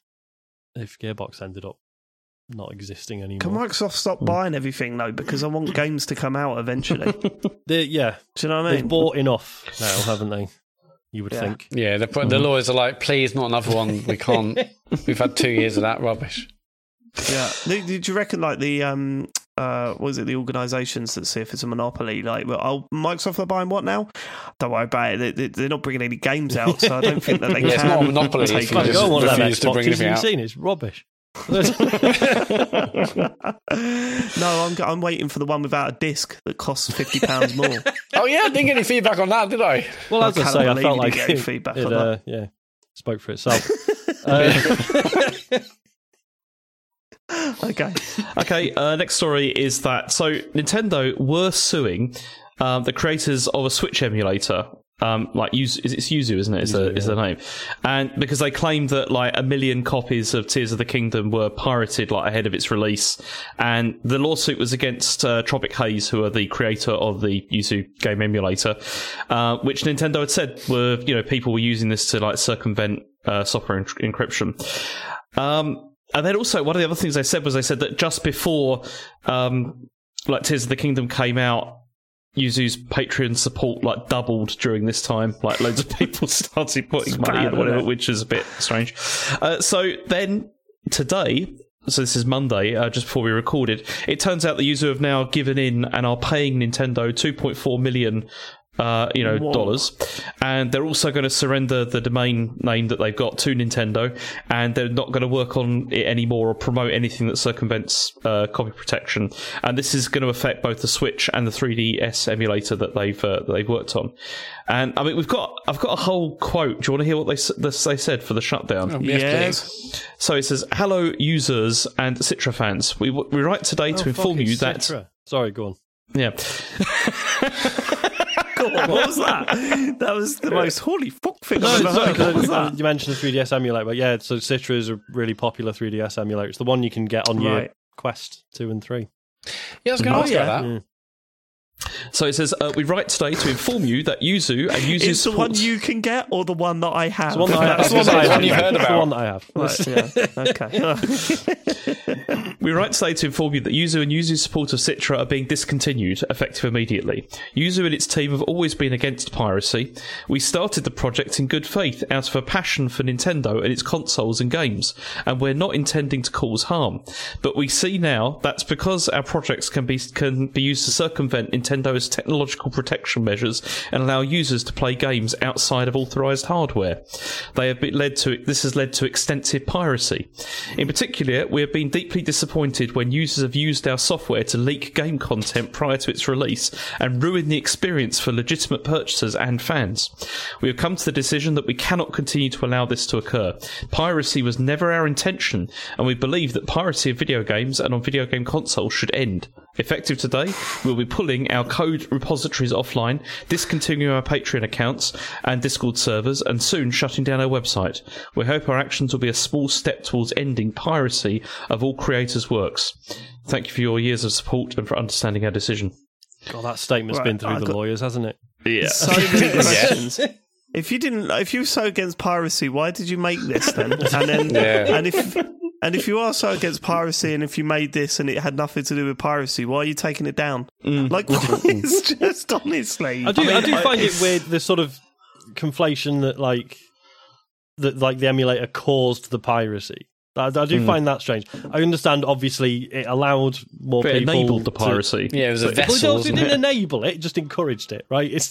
if Gearbox ended up not existing anymore. Can Microsoft stop Mm. buying everything though? Because I want games to come out eventually. They, yeah, Do you know what I they've mean? bought enough now, haven't they? You would Yeah. think. Yeah, the, the lawyers are like, please, not another one. We can't. We've had two years of that rubbish. Yeah. Did did you reckon like the um uh what was it the organisations that see if it's a monopoly like well oh Microsoft are buying what now? Don't worry about it. They, they, they're not bringing any games out, so I don't think that they Yeah, can. it's not a monopoly if take you Like, it. just go on one of them refuse to bring Xboxes, anything you've out. seen it, it's rubbish. no, I'm go- I'm waiting for the one without a disc that costs fifty pounds more. Oh yeah, I didn't get any feedback on that, did I? Well, I as I can't say, I believe felt you like didn't get any it, feedback it, on uh, yeah, spoke for itself. uh, Okay. Okay, uh, next story is that so Nintendo were suing um, the creators of a Switch emulator. Um, like Yuzu, is it's Yuzu, isn't it? Is the Yuzu, is the name? And because they claimed that like a million copies of Tears of the Kingdom were pirated like ahead of its release, and the lawsuit was against uh, Tropic Haze, who are the creator of the Yuzu game emulator, uh, which Nintendo had said were you know people were using this to like circumvent uh, software en- encryption. Um, and then also one of the other things they said was they said that just before um, like Tears of the Kingdom came out, Yuzu's Patreon support like doubled during this time. Like loads of people started putting It's money bad, in, whatever, isn't it? which is a bit strange. Uh, so then today, so this is Monday, uh, just before we recorded, it turns out that Yuzu have now given in and are paying Nintendo two point four million. Uh, you know, Whoa. dollars, and they're also going to surrender the domain name that they've got to Nintendo, and they're not going to work on it anymore or promote anything that circumvents uh, copy protection. And this is going to affect both the Switch and the three D S emulator that they've uh, that they've worked on. And I mean, we've got I've got a whole quote. Do you want to hear what they s- this, they said for the shutdown? Oh, yes, Yes. please. So it says, "Hello, users and Citra fans. We we write today to oh, inform fucking you that Citra. Sorry, go on. yeah." God, what was that? That was the most holy fuck thing No, I've ever sorry, heard. What was 'cause that? you mentioned the three D S emulator, but yeah, so Citra is a really popular three D S emulator. It's the one you can get on your Right. Quest two and three. Yeah, I was going to Oh, ask yeah. about that. Mm. So it says, uh, we write today to inform you that Yuzu and Yuzu Is the one supports... you can get or the one that I have? It's the one that I have. That's the one that I- you've heard It's the about. one that I have. Right, yeah. Okay. We write today to inform you that Yuzu and Yuzu's support of Citra are being discontinued, effective immediately. Yuzu and its team have always been against piracy. We started the project in good faith, out of a passion for Nintendo and its consoles and games, and we're not intending to cause harm. But we see now that's because our projects can be can be used to circumvent Nintendo's technological protection measures and allow users to play games outside of authorized hardware. They have been led to this has led to extensive piracy. In particular, we have been deeply disappointed when users have used our software to leak game content prior to its release and ruin the experience for legitimate purchasers and fans. We have come to the decision that we cannot continue to allow this to occur. Piracy was never our intention, and we believe that piracy of video games and on video game consoles should end. Effective today, we'll be pulling our code repositories offline, discontinuing our Patreon accounts and Discord servers, and soon shutting down our website. We hope our actions will be a small step towards ending piracy of all creators' works. Thank you for your years of support and for understanding our decision. God, that statement's Right, been through I the got- lawyers, hasn't it? Yeah. So many questions. If you didn't, if you were so against piracy, why did you make this then? And then, Yeah. and if and if you are so against piracy, and if you made this and it had nothing to do with piracy, why are you taking it down? Like, it's just honestly. I do, I, mean, do find it weird, the sort of conflation that like that like the emulator caused the piracy. I, I do find that strange. I understand, obviously, it allowed more But it people enabled the to- piracy. Yeah, it was a Well, it vessel. also wasn't didn't it? enable it; it just encouraged it, right? It's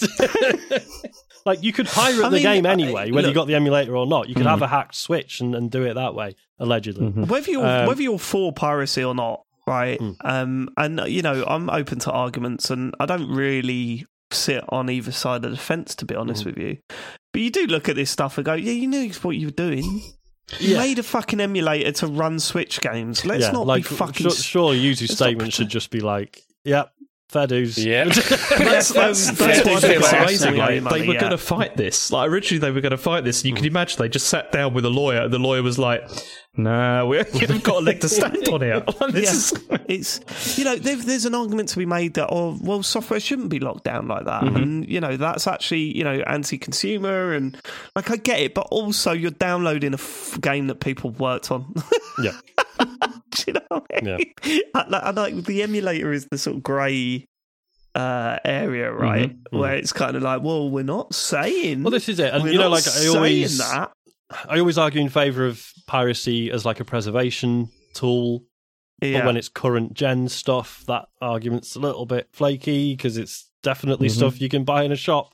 like you could pirate I the mean, game I- anyway, whether you look- got the emulator or not. You could have a hacked Switch and, and do it that way, allegedly. whether you're Um, whether you're for piracy or not, right? Mm. Um, and you know, I'm open to arguments, and I don't really sit on either side of the fence, to be honest Mm. with you. But you do look at this stuff and go, yeah, you knew what you were doing. You Yeah. made a fucking emulator to run Switch games. Let's yeah, not like be fucking. sure, surely Yuzu's let's not statement should just be like, "Yep, fair dues." Yeah. That's, that's, that's Fair what I to think say, about like, amazing. Sony Like, money, they were yeah. going to fight this. Like originally, they were going to fight this. You can imagine they just sat down with a lawyer, and the lawyer was like, "Nah, we haven't got a leg to stand on here." Like, this Yeah. is It's, you know, there- there's an argument to be made that, oh, well, software shouldn't be locked down like that. Mm-hmm. And, you know, that's actually, you know, anti-consumer. And, like, I get it, but also you're downloading a f- game that people worked on. Yeah. Do you know what I mean? I, like, I like the emulator is the sort of grey uh, area, right? Mm-hmm. Where it's kind of like, well, we're not saying. Well, this is it, and we're you know, not like I saying always, that. I always argue in favour of piracy as like a preservation tool. Yeah. But when it's current gen stuff, that argument's a little bit flaky because it's definitely Mhm. stuff you can buy in a shop.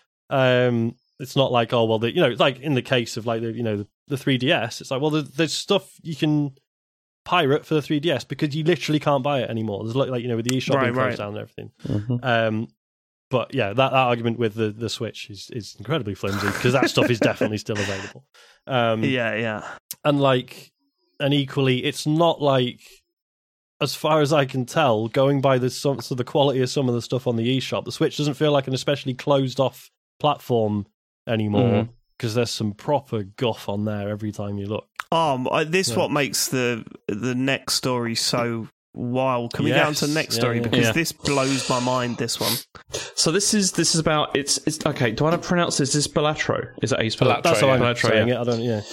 Um, it's not like, oh well, the, you know, it's like in the case of like the you know the, the three D S, it's like, well, there's, there's stuff you can pirate for the three D S because you literally can't buy it anymore. There's like, like you know with the eShop Right, being closed right. down and everything. Mhm. Um, but yeah, that, that argument with the, the Switch is, is incredibly flimsy because that stuff is definitely still available. Um, yeah, yeah. and like, and equally, it's not like, as far as I can tell, going by the some, so the quality of some of the stuff on the eShop, the Switch doesn't feel like an especially closed off platform anymore because there's some proper guff on there every time you look. Um, I, this Yeah. what makes the the next story so wild. Can we get on to the Yes. next Yeah, story yeah. because Yeah. this blows my mind. This one. so. This is this is about it's. it's okay. Do I want to pronounce this? Is this Balatro? Is that how you spell it? Balatro, That's how I'm Balatro, saying yeah. it. I don't. Yeah.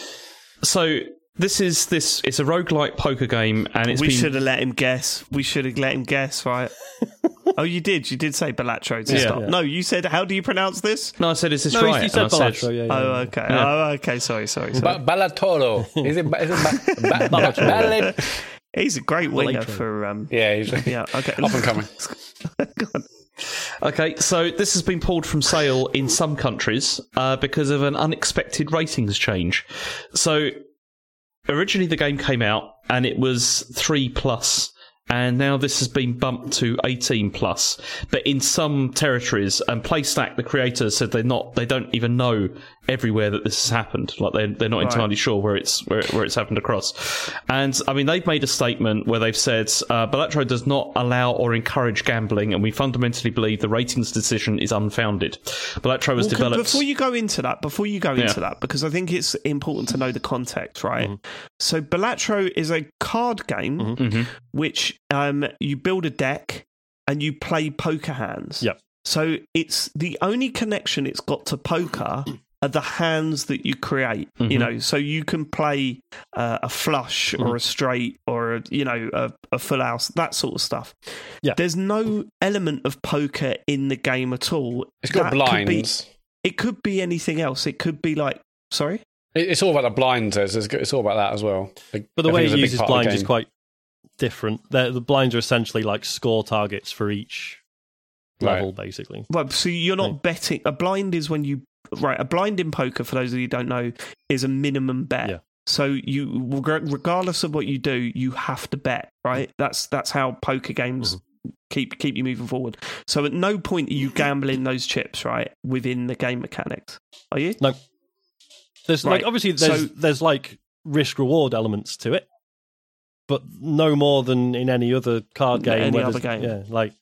So this is this. It's a roguelike poker game, and it's we been should have let him guess. We should have let him guess, right? Oh, you did. You did say Balatro to Yeah. start. Yeah. No, you said. How do you pronounce this? No, I said, is this No, he- right? he said And I Balatro. Yeah, yeah. Oh, okay. Yeah. Oh, okay. Sorry, sorry, sorry. Ba- Balatoro. Is it? Ba- is it ba- ba- ba- Balat- He's a great winger Balatro. for. Um, yeah, he's yeah. Okay. up and coming. Go on. Okay, so this has been pulled from sale in some countries uh, because of an unexpected ratings change. So originally the game came out and it was three plus, and now this has been bumped to eighteen plus. But in some territories, and PlayStack, the creators, said they're not, they don't even know everywhere that this has happened. Like they're they're not Right. entirely sure where it's where, where it's happened across. And I mean, they've made a statement where they've said uh, Balatro does not allow or encourage gambling, and we fundamentally believe the ratings decision is unfounded. Balatro was Well, can- developed. Before you go into that, before you go Yeah. into that, because I think it's important to know the context, right? Mm-hmm. So, Balatro is a card game Mhm. which um, you build a deck and you play poker hands. Yep. So it's the only connection it's got to poker are the hands that you create. You Mhm. know, so you can play uh, a flush or a straight or a, you know a, a full house, that sort of stuff. Yeah. There's no element of poker in the game at all. It's got That could be- blinds. it could be anything else. It could be like, sorry? It- It's all about the blinds. It's, it's all about that as well. Like, But the I way think it it's a uses big part of the blinds is game. quite different. They're, the blinds are essentially like score targets for each Right. level, basically. Well, so you're not Right. betting. A blind is when you right. A blind in poker, for those of you who don't know, is a minimum bet. Yeah. So you, reg- regardless of what you do, you have to bet. Right. That's that's how poker games keep keep you moving forward. So at no point are you gambling those chips, right, within the game mechanics. Are you? No. There's Right. like obviously there's So- there's like risk reward elements to it, but no more than in any other card game. Any where other there's- game. Yeah, like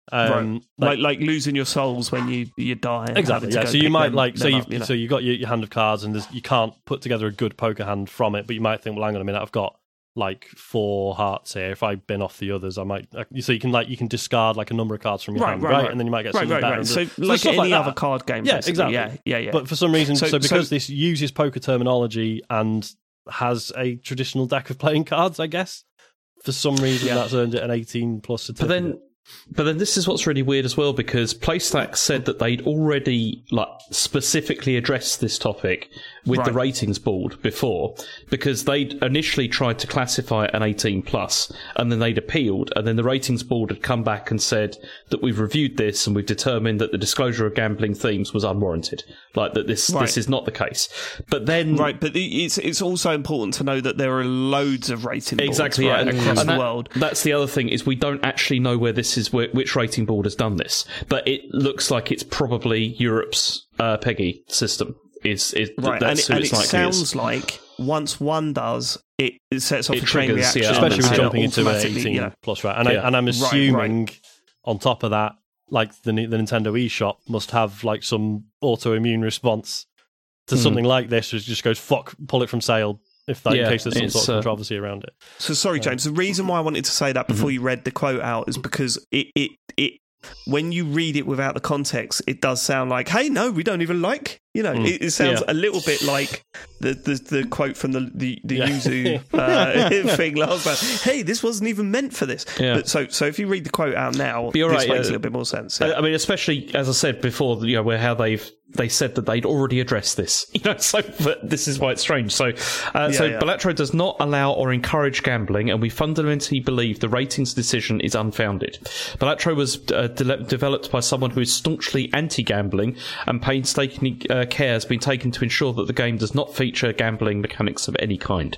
Um, right. like, like losing your souls when you, you die. And exactly. Yeah. go So you pick might them, like so them you up, you know? so you got your, your hand of cards, and there's, you can't put together a good poker hand from it. But you might think, well, hang on a minute, I've got like four hearts here. If I bin off the others, I might. Uh, so you can like you can discard like a number of cards from your Right, hand, right, right, right. and then you might get Right, something right, better. right. So, So, like stuff any like that. other card game, Yeah, basically. exactly. Yeah, yeah, yeah. But for some reason, So- so, because so- this uses poker terminology and has a traditional deck of playing cards, I guess for some reason Yeah. that's earned it an eighteen plus But certificate. then, but then this is what's really weird as well, because PlayStack said that they'd already like specifically addressed this topic with the Right. ratings board before, because they'd initially tried to classify it an eighteen plus, and then they'd appealed, and then the ratings board had come back and said that we've reviewed this and we've determined that the disclosure of gambling themes was unwarranted, like that this Right. this is not the case. But then, Right, but it's it's also important to know that there are loads of rating boards exactly, right, yeah, and, across and the that- world. That's the other thing, is we don't actually know where this is, where, which rating board has done this, but it looks like it's probably Europe's uh, PEGI system. Is is Right, that's and, who it, and it's it likely sounds is. like once one does, it, it sets off It a chain triggers, reaction, yeah, especially with Yeah. jumping into an automatically, eighteen you know. plus, right? And, Yeah. I, and I'm Right, right. assuming on top of that, like the the Nintendo eShop must have like some autoimmune response to Hmm. something like this, which just goes fuck, pull it from sale. If that, Yeah, in case there's some it's, sort of uh, controversy around it. So sorry, James. The reason why I wanted to say that before Mm-hmm. you read the quote out is because it, it it when you read it without the context, it does sound like, "Hey, no, we don't even like." You know, Mm. it, it sounds Yeah. a little bit like the the, the quote from the the, the Yeah. Yuzu uh, thing last time. Hey, this wasn't even meant for this. Yeah. But so so if you read the quote out now, you're this right, makes yeah. a little bit more sense. I Yeah. I mean, especially as I said before, you know, where how they've they said that they'd already addressed this. You know, so but this is why it's strange. So, uh, so yeah. Balatro does not allow or encourage gambling, and we fundamentally believe the ratings decision is unfounded. Balatro was uh, de- developed by someone who is staunchly anti-gambling, and painstaking uh, care has been taken to ensure that the game does not feature gambling mechanics of any kind.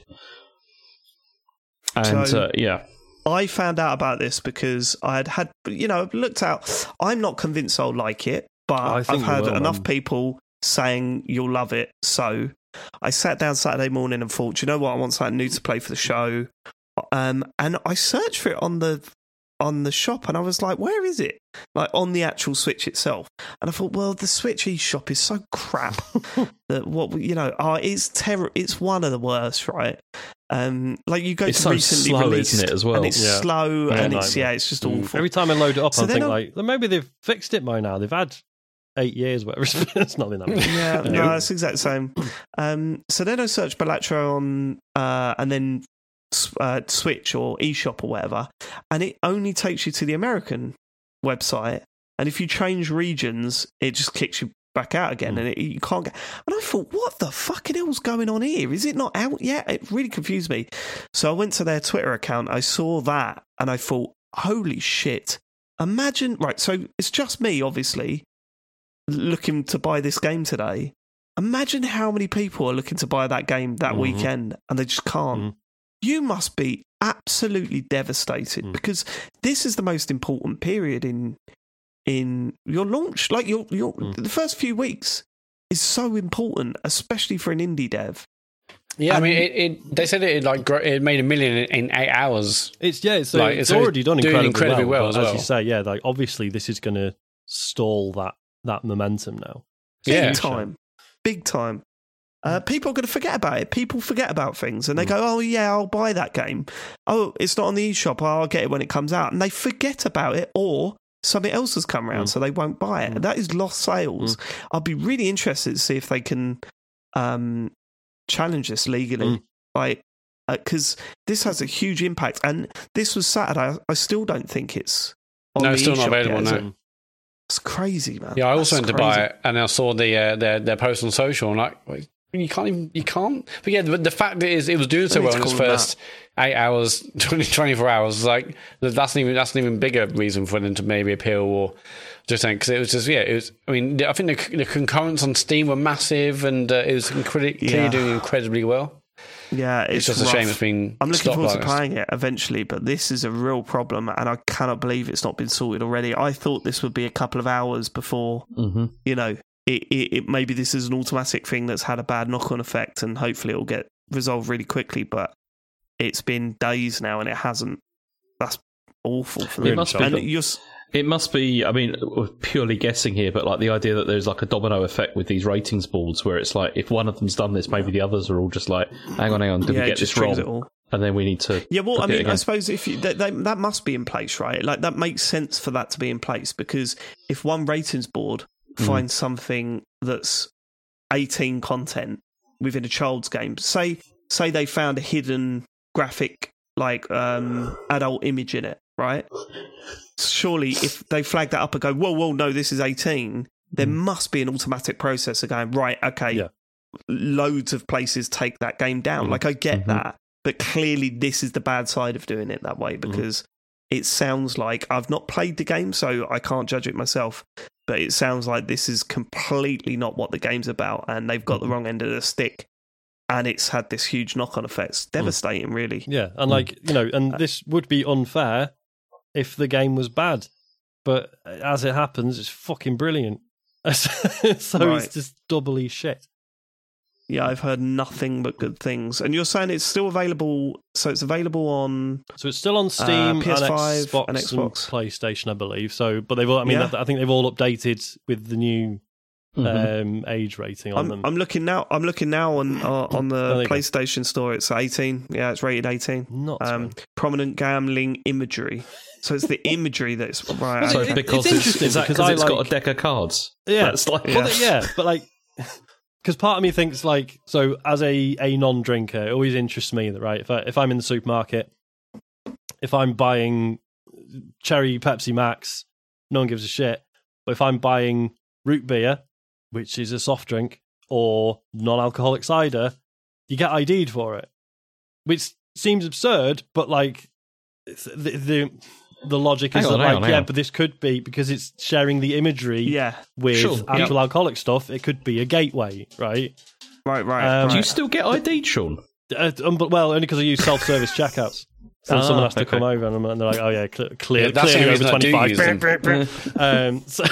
And So- uh, yeah. I found out about this because I had had, you know, looked out. I'm not convinced I'll like it, but I think I've heard you will, enough man. people saying you'll love it. So I sat down Saturday morning and thought, "Do you know what? I want something new to play for the show." Um, and I searched for it on the on the shop, and I was like, "Where is it?" Like on the actual Switch itself. And I thought, well, the Switch eShop is so crap that what you know, oh, it's terror. It's one of the worst, right? Um, like you go It's to so recently slow, released, isn't it, as well? and it's Yeah. slow, Yeah, and it's nightmare. yeah, it's just awful. Every time I load it up, So I then think I'll- like well, maybe they've fixed it by now. They've had eight years, whatever. It's not been that long. Yeah, No. no, it's exactly the same. Um, so then I searched Balatro on, uh, and then uh, Switch or eShop or whatever, and it only takes you to the American website. And if you change regions, it just kicks you back out again, Mm. and it, you can't get. And I thought, what the fucking hell's going on here? Is it not out yet? It really confused me. So I went to their Twitter account. I saw that, and I thought, holy shit! Imagine, right? So it's just me, obviously, looking to buy this game today. Imagine how many people are looking to buy that game that Mhm. weekend and they just can't. Mm. You must be absolutely devastated Mm. because this is the most important period in in your launch. Like your your Mm. the first few weeks is so important, especially for an indie dev. Yeah, I And- mean, it, it, they said it like gro- it made a million in, in eight hours. It's yeah, so Like, it's so it's already done doing incredibly, incredibly well but as as well. you say, yeah, like obviously this is going to stall that that momentum now. Big Yeah. time, big time. Uh, people are going to forget about it. People forget about things and they Mm. go, oh, yeah, I'll buy that game. Oh, it's not on the eShop. Oh, I'll get it when it comes out. And they forget about it or something else has come around, Mm. so they won't buy it. Mm. And that is lost sales. I'll be really interested to see if they can um, challenge this legally. Mm. Like, because this has a huge impact. And this was Saturday. I still don't think it's on No, the it's still eShop not available, yet, is no. it? It's crazy, man. Yeah, I also That's went to crazy. buy it, and I saw the uh, their their post on social, and like wait, you can't even you can't. But yeah, the, the fact is, it was doing so They need well to in its call them first eight hours, twenty, twenty-four hours. Like that's an even that's an even bigger reason for them to maybe appeal or just saying because it was just yeah, it was. I mean, I think the, the concurrents on Steam were massive, and uh, it was incredibly clearly Yeah. doing incredibly well. Yeah, It's, it's, just a shame rough. it's been. I'm looking stopped forward like to this. playing it eventually, but this is a real problem, and I cannot believe it's not been sorted already. I thought this would be a couple of hours before, Mm-hmm. you know, it, it, it maybe this is an automatic thing that's had a bad knock-on effect, and hopefully it'll get resolved really quickly. But it's been days now, and it hasn't. That's awful for It them. must be. And you're, s- It must be, I mean, we're purely guessing here, but like the idea that there's like a domino effect with these ratings boards where it's like, if one of them's done this, maybe the others are all just like, hang on, hang on, did Yeah, we it get just this wrong? triggers it all. And then we need to. Yeah, well, I look at it mean, I again. suppose if you, that, that that must be in place, right? Like that makes sense for that to be in place, because if one ratings board Mm. finds something that's eighteen content within a child's game, say say they found a hidden graphic like um, adult image in it, right? Surely, if they flag that up and go, whoa, whoa, no, this is eighteen, there Mm. must be an automatic process of going, right, okay, Yeah. loads of places take that game down. Like, I get Mhm. that. But clearly, this is the bad side of doing it that way, because it sounds like I've not played the game, so I can't judge it myself. But it sounds like this is completely not what the game's about, and they've got the wrong end of the stick. And it's had this huge knock-on effect. It's devastating, really. Yeah, and like, you know, and this would be unfair if the game was bad. But as it happens, it's fucking brilliant. so Right. it's just doubly shit. Yeah, I've heard nothing but good things. And you're saying it's still available, so it's available on... So it's still on Steam, Uh, P S five and, Xbox and and Xbox. PlayStation, I believe. So, but they've all, I mean, Yeah. I think they've all updated with the new Mhm. um, age rating on I'm, them. I'm looking now. I'm looking now on uh, on Oh, there the you go. PlayStation Store. It's eighteen. Yeah, it's rated eighteen. Not Um, so. prominent gambling imagery. So it's the imagery that's right. So okay. it- because it's it's, interesting is that because because I it's got like- a deck of cards? Yeah. That's like, Yeah. Well, th- yeah, but like, because part of me thinks like, so as a, a non-drinker, it always interests me that, right, if I, if I'm in the supermarket, if I'm buying cherry Pepsi Max, no one gives a shit. But if I'm buying root beer, which is a soft drink, or non-alcoholic cider, you get I D'd for it, which seems absurd, but like it's- the the, the logic is Hang on, that hang like on, hang yeah, on. but this could be because it's sharing the imagery Yeah. with Sure, actual yeah. alcoholic stuff. It could be a gateway, right? Right. Right. Um, Do you right. still get I D'd, Sean? Uh, um, but, well, only because I use self-service checkouts. So Ah, someone has to okay. come over and, and they're like, "Oh yeah, cl- clear, Yeah, that's the clearly over reason I do twenty-five." use them. um, so,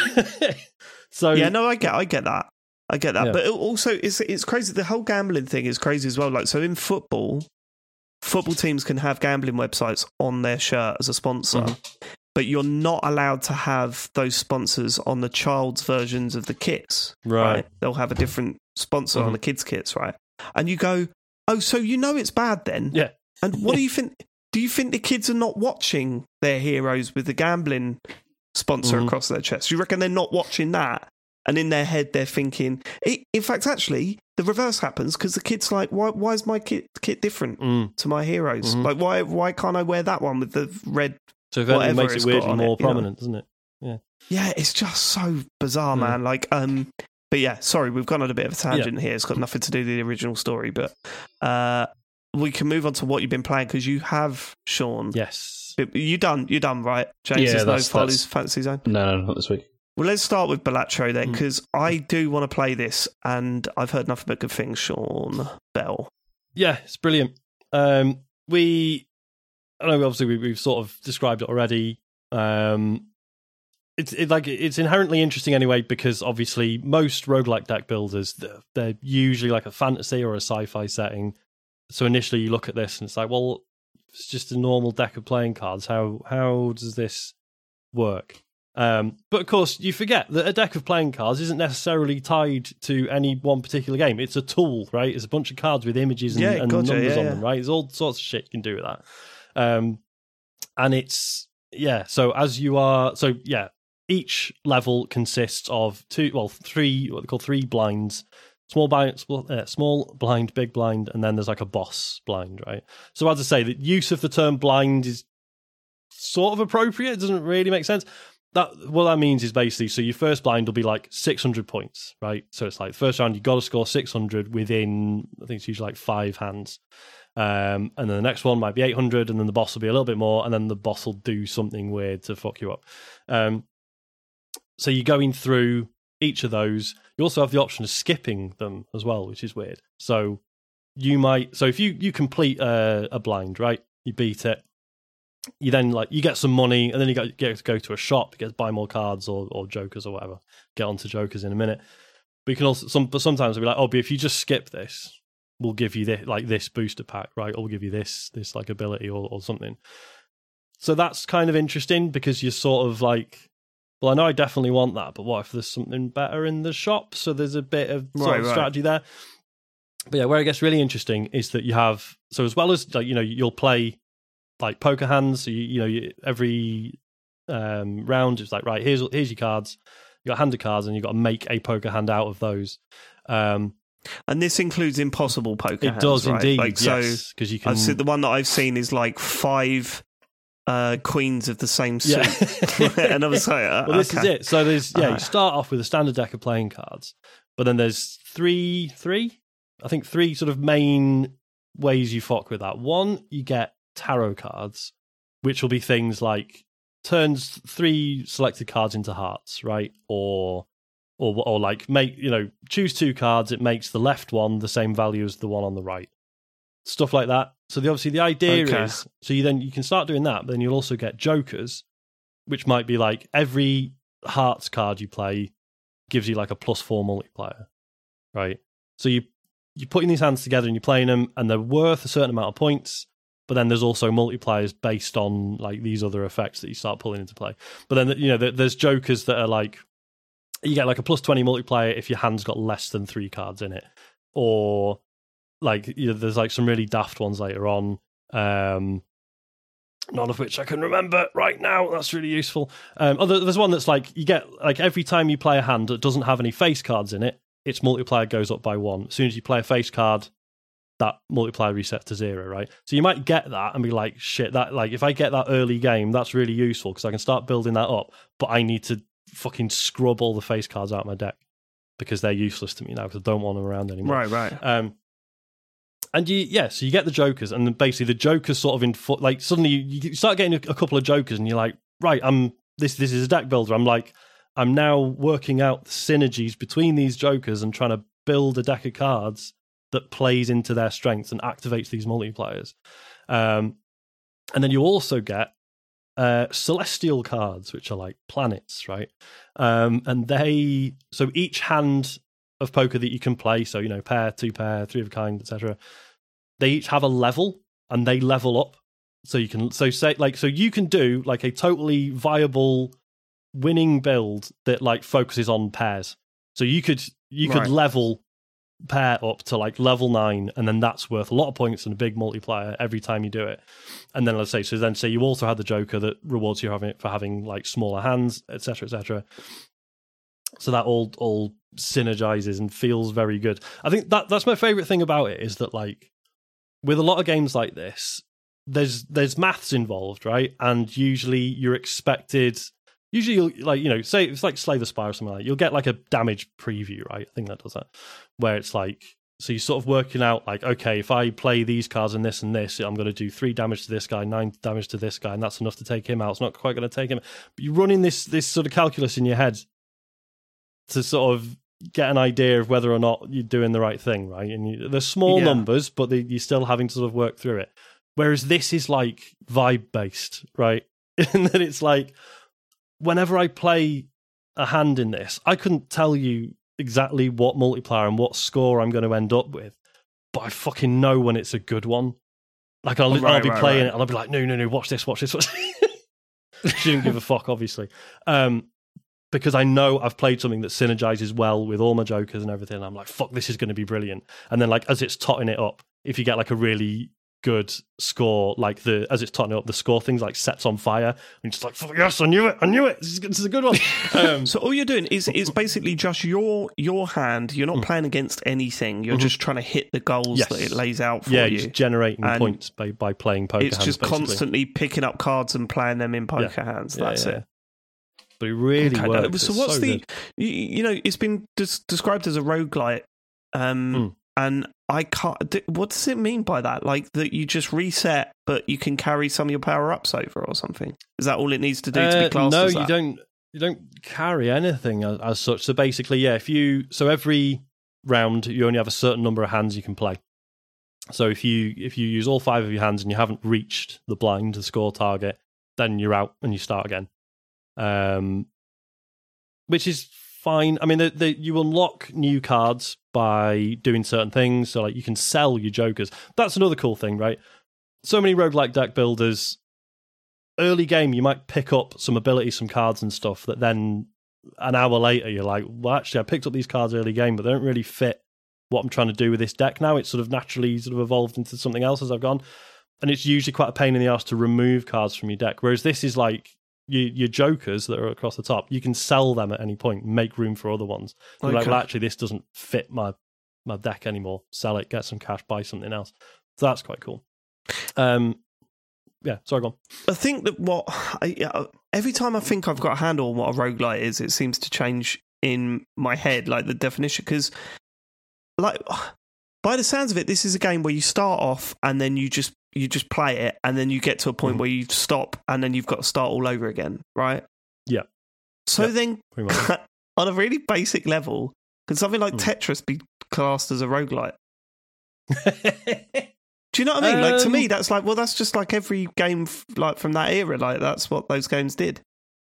so Yeah. No, I get. I get that. I get that. Yeah. But it also, it's it's crazy. The whole gambling thing is crazy as well. Like, so in football, football teams can have gambling websites on their shirt as a sponsor. Mm-hmm. But you're not allowed to have those sponsors on the child's versions of the kits. Right. They'll have a different sponsor Mhm. on the kids' kits, right? And you go, oh, so you know it's bad then? Yeah. And what do you think? Do you think the kids are not watching their heroes with the gambling sponsor Mhm. across their chest? You reckon they're not watching that? And in their head, they're thinking. It, in fact, actually, the reverse happens because the kid's like, why? Why is my kit kit different Mm. to my heroes? Mhm. Like, why? Why can't I wear that one with the red? So if anything, Whatever makes it's it weirdly got on more it, you know. prominent, doesn't it? Yeah, it's just so bizarre, Yeah. man. Like, um, but yeah, sorry, we've gone on a bit of a tangent here. It's got nothing to do with the original story, but uh, we can move on to what you've been playing because you have, Sean. Yes. You done? You done right? James Yeah, is no that's- Follies that's- Fantasy Zone. No, no, not this week. Well, let's start with Balatro then, Mm. because I do want to play this, and I've heard nothing but good things. Sean Bell. Yeah, it's brilliant. Um, we, I know, obviously we, we've sort of described it already. Um, it's it, like it's inherently interesting anyway because obviously most roguelike deck builders they're, they're usually like a fantasy or a sci-fi setting. So initially you look at this and it's like, well, it's just a normal deck of playing cards. How how does this work? Um, but of course, you forget that a deck of playing cards isn't necessarily tied to any one particular game. It's a tool, right? It's a bunch of cards with images and, Yeah, and gotcha, numbers yeah, on yeah. them, right? There's all sorts of shit you can do with that. Um, and it's, yeah, so as you are, so yeah, each level consists of two, well, three, what they call three blinds. Small blind, small, uh, small blind, big blind, and then there's like a boss blind, right? So as I say, the use of the term blind is sort of appropriate. It doesn't really make sense. That what that means is basically, so your first blind will be like six hundred points, right? So it's like first round, you've got to score six hundred within, I think it's usually like five hands. Um, and then the next one might be eight hundred, and then the boss will be a little bit more, and then the boss will do something weird to fuck you up. Um, so you're going through each of those. You also have the option of skipping them as well, which is weird. So you might, so if you, you complete a, a blind, right? You beat it. You then like you get some money, and then you got get to go to a shop, get to buy more cards or, or jokers or whatever. Get onto jokers in a minute. But you can also some, but sometimes it'll be like, oh, but if you just skip this, we'll give you this like this booster pack, right? Or we'll give you this this like ability or, or something. So that's kind of interesting because you're sort of like well, I know I definitely want that, but what if there's something better in the shop? So there's a bit of sort Right, of right. strategy there. But yeah, where it gets really interesting is that you have, so as well as, like, you know, you'll play like poker hands, so you, you know, you, every um, round it's like, right, here's here's your cards, you got a hand of cards, and you've got to make a poker hand out of those. Um, And this includes impossible poker it hands, does right? indeed, Like, so yes, because you can. I've seen, the one that I've seen is like five uh, queens of the same suit. Yeah. And I was like, uh, well, this okay. is it. So there's, yeah, you Alright. start off with a standard deck of playing cards, but then there's three, three, I think three sort of main ways you fuck with that. One, you get tarot cards, which will be things like turns three selected cards into hearts, right? Or, or, or like make, you know, choose two cards. It makes the left one the same value as the one on the right. Stuff like that. So the, obviously the idea Okay. is, so you then you can start doing that, but then you'll also get jokers, which might be like every hearts card you play gives you like a plus four multiplier, right? So you you're putting these hands together and you're playing them, and they're worth a certain amount of points. But then there's also multipliers based on like these other effects that you start pulling into play. But then you know there- there's jokers that are like you get like a plus twenty multiplier if your hand's got less than three cards in it, or like you know, there's like some really daft ones later on. Um, none of which I can remember right now. That's really useful. Um, other, there's one that's like you get like every time you play a hand that doesn't have any face cards in it, its multiplier goes up by one. As soon as you play a face card, that multiplier resets to zero, right? So you might get that and be like, shit, that like if I get that early game, that's really useful because I can start building that up, but I need to fucking scrub all the face cards out of my deck because they're useless to me now because I don't want them around anymore. Right, right. Um, and you, yeah, so you get the jokers, and then basically the jokers sort of in foot. Like suddenly you, you start getting a, a couple of jokers, and you're like, right, I'm this. This is a deck builder. I'm like, I'm now working out the synergies between these jokers and trying to build a deck of cards that plays into their strengths and activates these multipliers. Um, and then you also get uh, celestial cards, which are like planets, right? Um, and they so each hand of poker that you can play, so you know, pair, two pair, three of a kind, et cetera. They each have a level, and they level up. So you can so say like so you can do like a totally viable winning build that like focuses on pairs. So you could you could Right. level pair up to like level nine, and then that's worth a lot of points and a big multiplier every time you do it. And then let's say so then say you also had the joker that rewards you having for having like smaller hands, et cetera, et cetera. So that all all synergizes and feels very good. I think that that's my favorite thing about it is that like with a lot of games like this, there's there's maths involved, right? And usually you're expected. Usually, you'll, like you know, say it's like Slay the Spire or something like that. You'll get like a damage preview, right? I think that does that, where it's like so you're sort of working out like, okay, if I play these cards and this and this, I'm going to do three damage to this guy, nine damage to this guy, and that's enough to take him out. It's not quite going to take him. But you're running this this sort of calculus in your head to sort of get an idea of whether or not you're doing the right thing, right? And you, they're small Yeah. numbers, but they, you're still having to sort of work through it. Whereas this is like vibe based, right? And then it's like whenever I play a hand in this, I couldn't tell you exactly what multiplier and what score I'm going to end up with, but I fucking know when it's a good one. Like I'll, Oh, right, I'll be right, playing right. it and I'll be like, no, no, no, watch this, watch this. Watch this. She didn't give a fuck, obviously. Um, because I know I've played something that synergizes well with all my jokers and everything. I'm like, fuck, this is going to be brilliant. And then, like, as it's totting it up, if you get like a really good score, like the as it's totting it up, the score things like sets on fire, and you're just like, fuck, yes, I knew it, I knew it. This is, this is a good one. Um, So all you're doing is is basically just your your hand. You're not playing against anything. You're Mhm. just trying to hit the goals Yes. that it lays out for yeah, you. you're just generating And points by, by playing poker It's hands, just basically. constantly picking up cards and playing them in poker hands. Yeah, That's yeah. it. But it really Okay, works. no, so It's what's so the good. you, you know it's been des- described as a roguelite, um Mm. and I can't d- what does it mean by that? Like that you just reset but you can carry some of your power ups over or something? Is that all it needs to do to Uh, be classed no, as you that? don't. You don't carry anything as, as such. So basically, yeah, if you so every round you only have a certain number of hands you can play. So if you if you use all five of your hands and you haven't reached the blind, the score target, then you're out and you start again. Um, which is fine. I mean, the, the, you unlock new cards by doing certain things. So like you can sell your jokers. That's another cool thing, right? So many roguelike deck builders early game, you might pick up some abilities, some cards and stuff that then an hour later you're like, well, actually, I picked up these cards early game, but they don't really fit what I'm trying to do with this deck now. It's sort of naturally sort of evolved into something else as I've gone. And it's usually quite a pain in the arse to remove cards from your deck. Whereas this is like your, your jokers that are across the top. You can sell them at any point, make room for other ones. You're Okay. like, well, actually, this doesn't fit my, my deck anymore. Sell it, get some cash, buy something else. So that's quite cool. Um, yeah, sorry, go on. I think that what I, yeah, every time I think I've got a handle on what a roguelite is, it seems to change in my head, like the definition. Because, like, by the sounds of it, this is a game where you start off and then you just you just play it, and then you get to a point Mhm. where you stop, and then you've got to start all over again, right? Yeah. So Yep, then, pretty much. on a really basic level, can something like Mm. Tetris be classed as a roguelite? Do you know what I mean? Like, to Um, me, that's like, well, that's just like every game f- like from that era. Like, that's what those games did.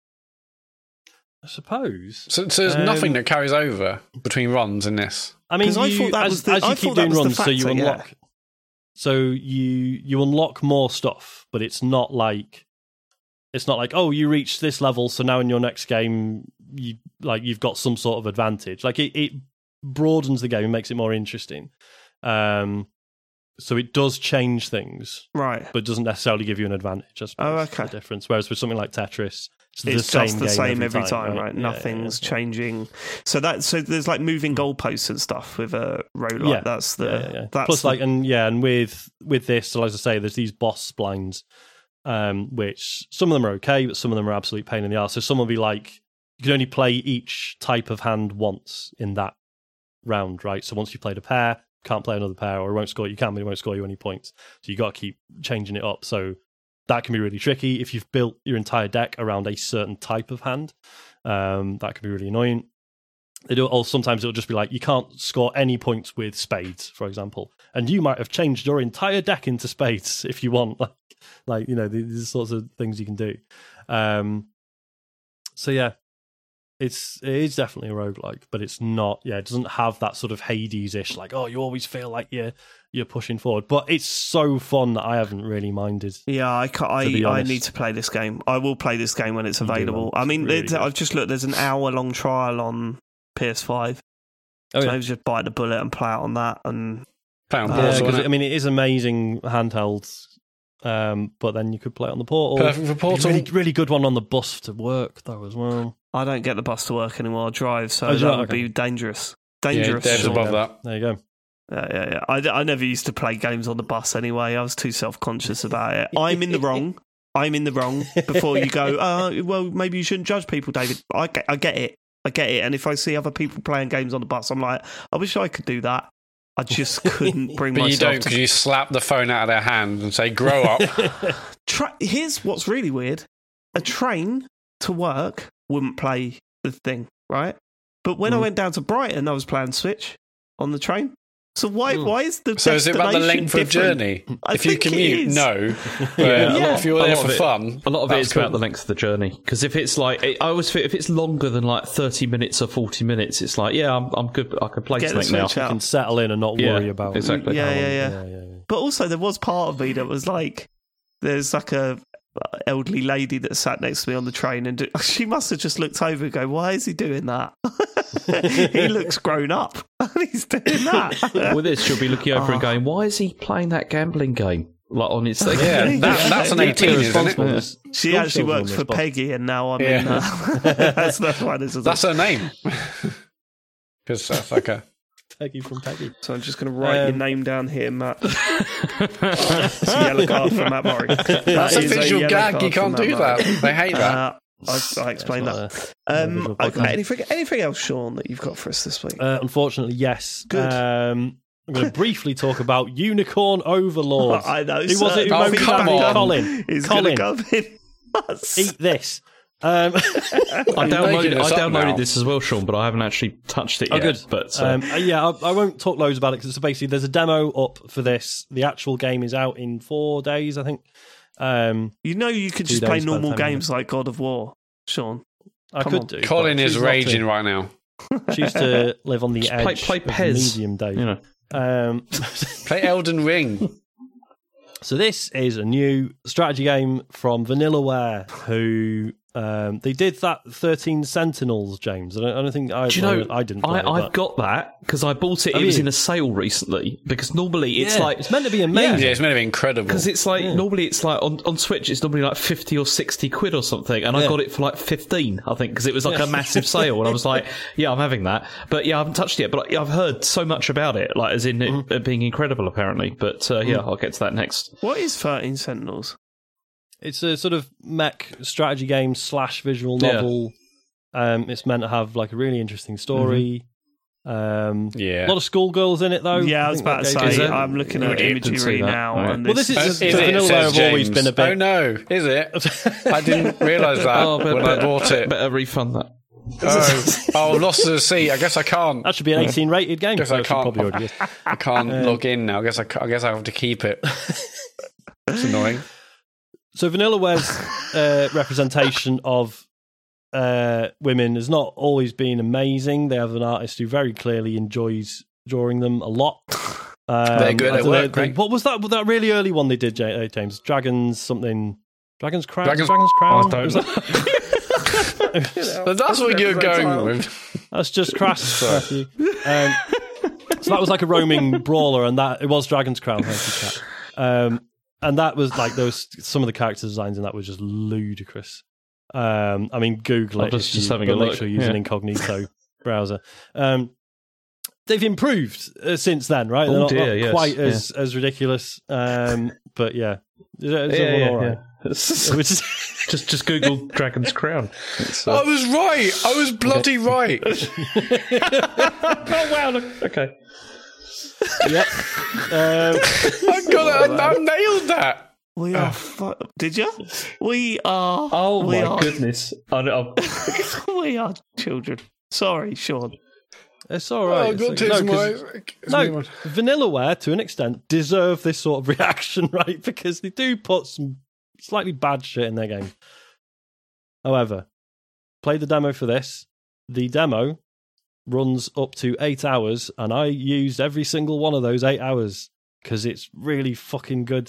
I suppose. So, so there's Um, nothing that carries over between runs in this. I mean, 'Cause I you, thought that as, was the- as you I keep thought that doing was the runs, so you factor, yeah. unlock. So you you unlock more stuff, but it's not like it's not like oh, you reached this level, so now in your next game you like you've got some sort of advantage. Like it, it broadens the game and makes it more interesting. Um, so it does change things, Right. but doesn't necessarily give you an advantage. I suppose, Oh, is okay. The difference. Whereas with something like Tetris, it's, the It's same just the game same every, every time, right? Yeah, Nothing's yeah, yeah. changing. So that so there's like moving goalposts and stuff with a roguelite. Yeah. That's the Yeah, yeah, yeah. that's Plus, the- like, and yeah, and with with this, so as I say, there's these boss blinds, um, which some of them are okay, but some of them are absolute pain in the arse. So some will be like you can only play each type of hand once in that round, right? So once you played a pair, can't play another pair, or it won't score. You can, but it won't score you any points. So you got to keep changing it up. So that can be really tricky if you've built your entire deck around a certain type of hand. Um, that can be really annoying. They do, or sometimes it'll just be like you can't score any points with spades, for example, and you might have changed your entire deck into spades if you want. Like, like you know, these sorts of things you can do. Um, so yeah, it's it is definitely a roguelike, but it's not. Yeah, it doesn't have that sort of Hades-ish like oh, you always feel like you're you're pushing forward. But it's so fun that I haven't really minded. Yeah, I ca I, be I honest. need to play this game. I will play this game when it's You do, available. man. I mean, It's really it's- good. I've just looked. There's an hour long trial on P S five. Oh so yeah. maybe just bite the bullet and play it on that. And Play on Uh, Yeah, Portal, because innit? I mean, it is amazing handheld, um, but then you could play it on the Portal. Perfect for Portal. Really, really good one on the bus to work though as well. I don't get the bus to work anymore. I drive, so Oh, do you that not? would Okay. be dangerous. Yeah, Dangerous. Dev's Sean. above that. There you go. Yeah, yeah, yeah. I, I never used to play games on the bus anyway. I was too self conscious about it. I'm in the wrong. I'm in the wrong. Before you go, uh, well, maybe you shouldn't judge people, David. I get, I get it. I get it. And if I see other people playing games on the bus, I'm like, I wish I could do that. I just couldn't bring But you myself don't to. because you slap the phone out of their hand and say, grow up. Tra- Here's what's really weird: a train to work wouldn't play the thing, right? But when I Mm. went down to Brighton, I was playing Switch on the train. So why Mm. why is the So is it about the destination length of different? journey? I if you think it commute, is. no. But Yeah, a lot of- if you're a there lot for of it- fun, A lot of it that's is about cool. the length of the journey. Because if it's like, it, I always feel if it's longer than like thirty minutes or forty minutes, it's like, yeah, I'm, I'm good. I can play Get the something now. Switch You out. can settle in and not Yeah, worry about exactly. Yeah, how long- yeah, yeah. yeah, yeah, yeah. But also, there was part of me that was like, there's like a elderly lady that sat next to me on the train, and she must have just looked over and go, "Why is he doing that? He looks grown up, and he's doing that." With this, she'll be looking over and Oh. going, why is he playing that gambling game? Like on his thing. Yeah, that, that's an Yeah, eighteen, isn't it? irresponsibleness. She School actually children works on for this bus. Peggy, and now I'm in. Yeah. Uh, that's that's why this is. That's her name. Because that's like a. Peggy from Peggy. So I'm just going to write your Um, name down here, Matt. It's a yellow card for Matt Murray. That's That a is visual yellow gag. card You for can't Matt do Murray. that. They hate that. Uh, I, I explained Yeah, that. it's not a- Um, visual okay, podcast. anything, anything else, Sean, that you've got for us this week? Uh, unfortunately, yes. Good. Um, I'm going to briefly talk about Unicorn Overlord. I know. Who was sir. it who Oh, wrote come that? on. Colin. He's Colin. going to come in. nuts. Eat this. Um, I You're downloaded, making I this up downloaded now. this as well, Sean, but I haven't actually touched it Oh, yet. good. But uh, um, uh, yeah, I, I won't talk loads about it because basically there's a demo up for this. The actual game is out in four days, I think. Um, You know, you could Two just play days by the normal time, games like God of War, Sean. I Come could on. do. Colin but is choose not raging to. right now. Choose to live on the Just edge. play- play of Pez, medium day. you know. Um, Play Elden Ring. So this is a new strategy game from Vanillaware, who um, they did that thirteen Sentinels, James. I don't, I don't think I, Do you know, I, I didn't. Play I, it, I've but- got that because I bought it. Have It was you? in a sale recently. Because normally it's Yeah, like it's meant to be amazing. Yeah, it's meant to be incredible. because it's like normally it's like on, on Switch it's normally like fifty or sixty quid or something, and Yeah. I got it for like fifteen, I think, because it was like a massive sale, and I was like, yeah, I'm having that. But yeah, I haven't touched it yet. But I've heard so much about it, like as in it uh, being incredible, apparently. But uh, yeah, I'll get to that next. What is thirteen Sentinels? It's a sort of mech strategy game slash visual Yeah. novel. Um, it's meant to have like a really interesting story. Um, Yeah. a lot of schoolgirls in it though. Yeah, I was think about to that goes say, in. I'm looking at Yeah, imagery didn't see that. now. Right. And Well, this is- Oh, So is it? Vanilla It have says always James. been a bit- Oh no, is it? I didn't realise that Oh, but- when I but- bought it. Better refund that. Oh, oh, I've lost the seat. I guess I can't. That should be an eighteen rated game. Guess so I it should can't. probably already is. I can't log in now. I guess I, ca- I guess I have to keep it. It's annoying. So Vanillaware's uh, representation of uh, women has not always been amazing. They have an artist who very clearly enjoys drawing them a lot. Um, They're good I at don't know, work, they- right? What was that? That really early one they did, J- uh, James? Dragons something. Dragons Crown. Dragons- Dragons Crown. I don't Was that- But that's what you're going with. That's just crass, Matthew. Um, so that was like a roaming brawler, and that it was Dragon's Crown. Thank you, Kat. Um, and that was like those some of the character designs, and that was just ludicrous. Um, I mean, Google I'm it. just- if just you- having a but make look, sure you use an yeah. incognito browser. Um, they've improved uh, since then, right? They're Oh not, dear, not yes, quite as as ridiculous. Um, but yeah, is, it- is Yeah, everyone yeah, all right? yeah. Which- just just Google Dragon's Crown. It's, I uh, was right. I was bloody right. oh wow! Look, okay. Yep. Um, I got it. I, I nailed that. we are. Fu- Did you? We are. Oh we my are, goodness! I know. we are children. Sorry, Sean. it's all Oh, right. I've got It's to like- take no, 'cause- my. it's No, me one. Vanillaware, to an extent, deserve this sort of reaction, right? Because they do put some slightly bad shit in their game. However, play the demo for this. The demo runs up to eight hours, and I used every single one of those eight hours because it's really fucking good.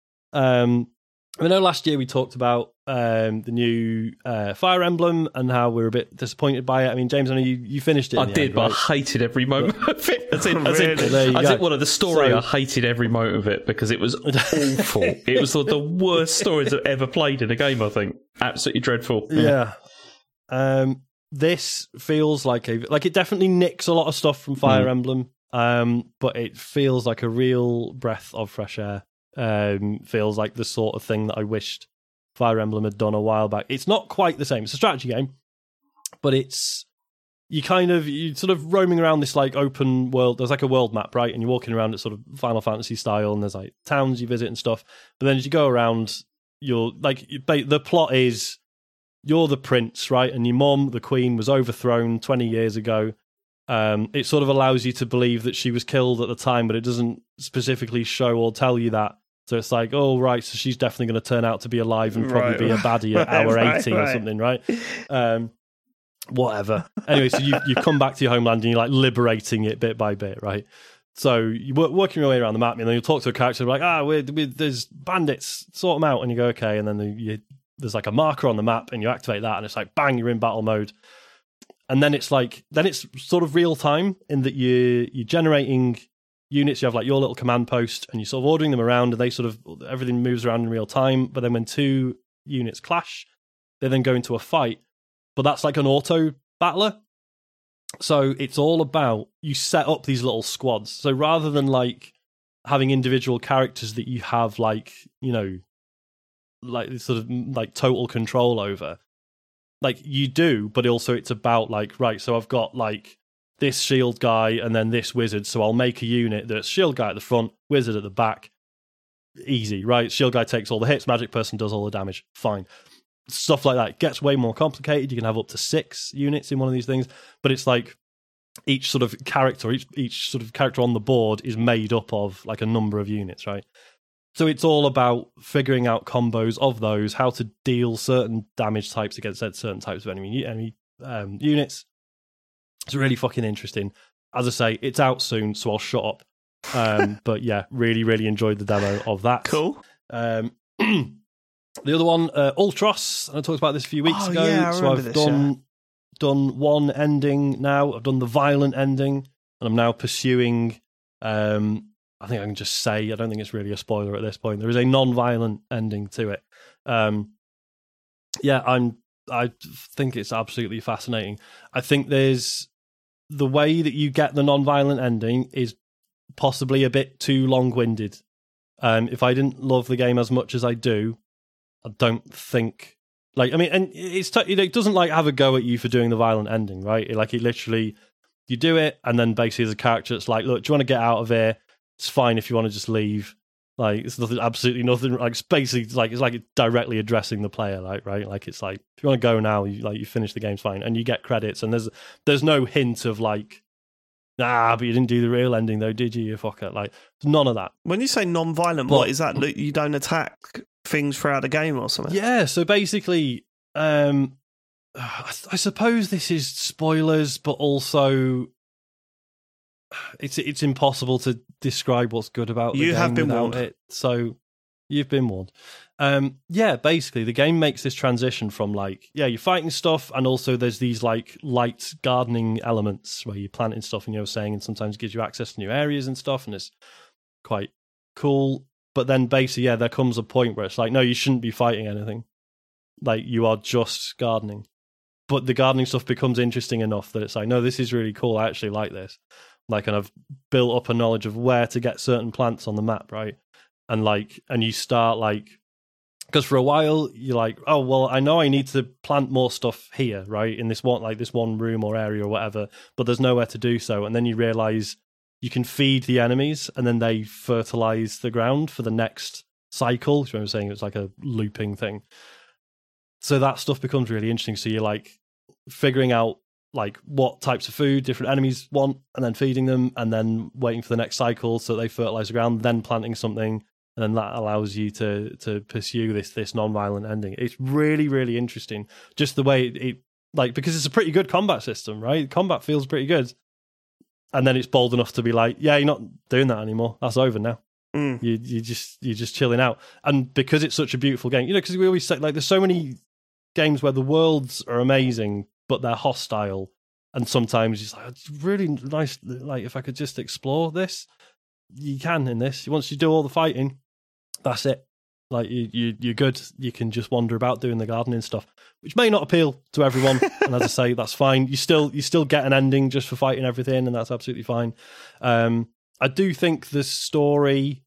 Um, I know last year we talked about um, the new uh, Fire Emblem and how we were a bit disappointed by it. I mean, James, I know you, you finished it. I in the did, end, but right? I hated every moment of it. As in, as in, Really? There you as go. in one of the story, So- I hated every moment of it because it was awful. It was the, the worst stories I've ever played in a game, I think. Absolutely dreadful. Yeah. Um, this feels like a like it definitely nicks a lot of stuff from Fire Mm. Emblem, um, but it feels like a real breath of fresh air. Um, feels like the sort of thing that I wished Fire Emblem had done a while back. It's not quite the same. It's a strategy game, but it's you kind of you sort of roaming around this like open world. There's like a world map, right? And you're walking around it sort of Final Fantasy style, and there's like towns you visit and stuff. But then as you go around, you're like you, ba- the plot is you're the prince, right? And your mom, the queen, was overthrown twenty years ago. Um, it sort of allows you to believe that she was killed at the time, but it doesn't specifically show or tell you that. So it's like, oh, right, so she's definitely going to turn out to be alive and probably Right, be a baddie at right, hour right, eighty or right. something, right? Um, whatever. Anyway, so you, you come back to your homeland and you're like liberating it bit by bit, right? So you're wor- working your way around the map, and then you'll talk to a character like, ah, we're, we're, there's bandits, sort them out. And you go, okay. And then the, you, there's like a marker on the map, and you activate that, and it's like, bang, you're in battle mode. And then it's like, then it's sort of real time in that you you're generating units. You have like your little command post, and you're sort of ordering them around, and they sort of everything moves around in real time. But then when two units clash, they then go into a fight. But that's like an auto battler. So it's all about you set up these little squads. So rather than like having individual characters that you have like, you know, like sort of like total control over, like you do, but also it's about like, right, so I've got like this shield guy and then this wizard. So I'll make a unit that's shield guy at the front, wizard at the back. Easy, right? Shield guy takes all the hits, magic person does all the damage. Fine. Stuff like that. It gets way more complicated. You can have up to six units in one of these things, but it's like each sort of character, each each sort of character on the board is made up of like a number of units, right? So it's all about figuring out combos of those, how to deal certain damage types against certain types of enemy enemy um, units. It's really fucking interesting. As I say, it's out soon, so I'll shut up. Um, but yeah, really, really enjoyed the demo of that. Cool. Um, the other one, uh, Ultros, and I talked about this a few weeks Oh, ago. yeah, I so remember I've this, done yeah. done one ending now. I've done the violent ending, and I'm now pursuing. Um, I think I can just say I don't think it's really a spoiler at this point. There is a non-violent ending to it. Um, yeah, I'm. I think it's absolutely fascinating. I think there's the way that you get the non-violent ending is possibly a bit too long-winded. Um, if I didn't love the game as much as I do, I don't think like I mean, and it's t- it doesn't like have a go at you for doing the violent ending, right? It, like it literally, you do it, and then basically there's a character that's like, look, do you want to get out of here? It's fine if you want to just leave. Like it's nothing, absolutely nothing. Like it's basically like it's like directly addressing the player, like right? Like it's like if you want to go now, you like you finish the game's fine, and you get credits, and there's there's no hint of like, ah, but you didn't do the real ending though, did you? You fucker. Like none of that. When you say non-violent, But- what is that? That you don't attack things throughout the game or something? Yeah, so basically, um, I, I suppose this is spoilers, but also it's it's impossible to describe what's good about the You game have been without warned. it. So you've been warned. Um, yeah, basically, the game makes this transition from like, yeah, you're fighting stuff, and also there's these like light gardening elements where you're planting stuff, and you're saying, and sometimes it gives you access to new areas and stuff, and it's quite cool. But then basically, yeah, there comes a point where it's like, no, you shouldn't be fighting anything. Like, you are just gardening. But the gardening stuff becomes interesting enough that it's like, no, this is really cool. I actually like this. Like, and I've built up a knowledge of where to get certain plants on the map, right? And like, and you start like, because for a while you're like, oh, well, I know I need to plant more stuff here, right? In this one, like this one room or area or whatever, but there's nowhere to do so. And then you realize you can feed the enemies, and then they fertilize the ground for the next cycle. So I was saying it was like a looping thing. So that stuff becomes really interesting. So you're like figuring out like what types of food different enemies want, and then feeding them, and then waiting for the next cycle so they fertilize the ground, then planting something, and then that allows you to to pursue this this non-violent ending. It's really, really interesting. Just the way it, it like, because it's a pretty good combat system, right? Combat feels pretty good. And then it's bold enough to be like, yeah, you're not doing that anymore. That's over now. Mm. You you just you're just chilling out. And because it's such a beautiful game, you know, because we always say like, there's so many games where the worlds are amazing, but they're hostile. And sometimes it's like, it's really nice. Like, if I could just explore this, you can in this. Once you do all the fighting, that's it. Like you, you you're good. You can just wander about doing the gardening stuff, which may not appeal to everyone. And as I say, that's fine. You still you still get an ending just for fighting everything, and that's absolutely fine. Um, I do think the story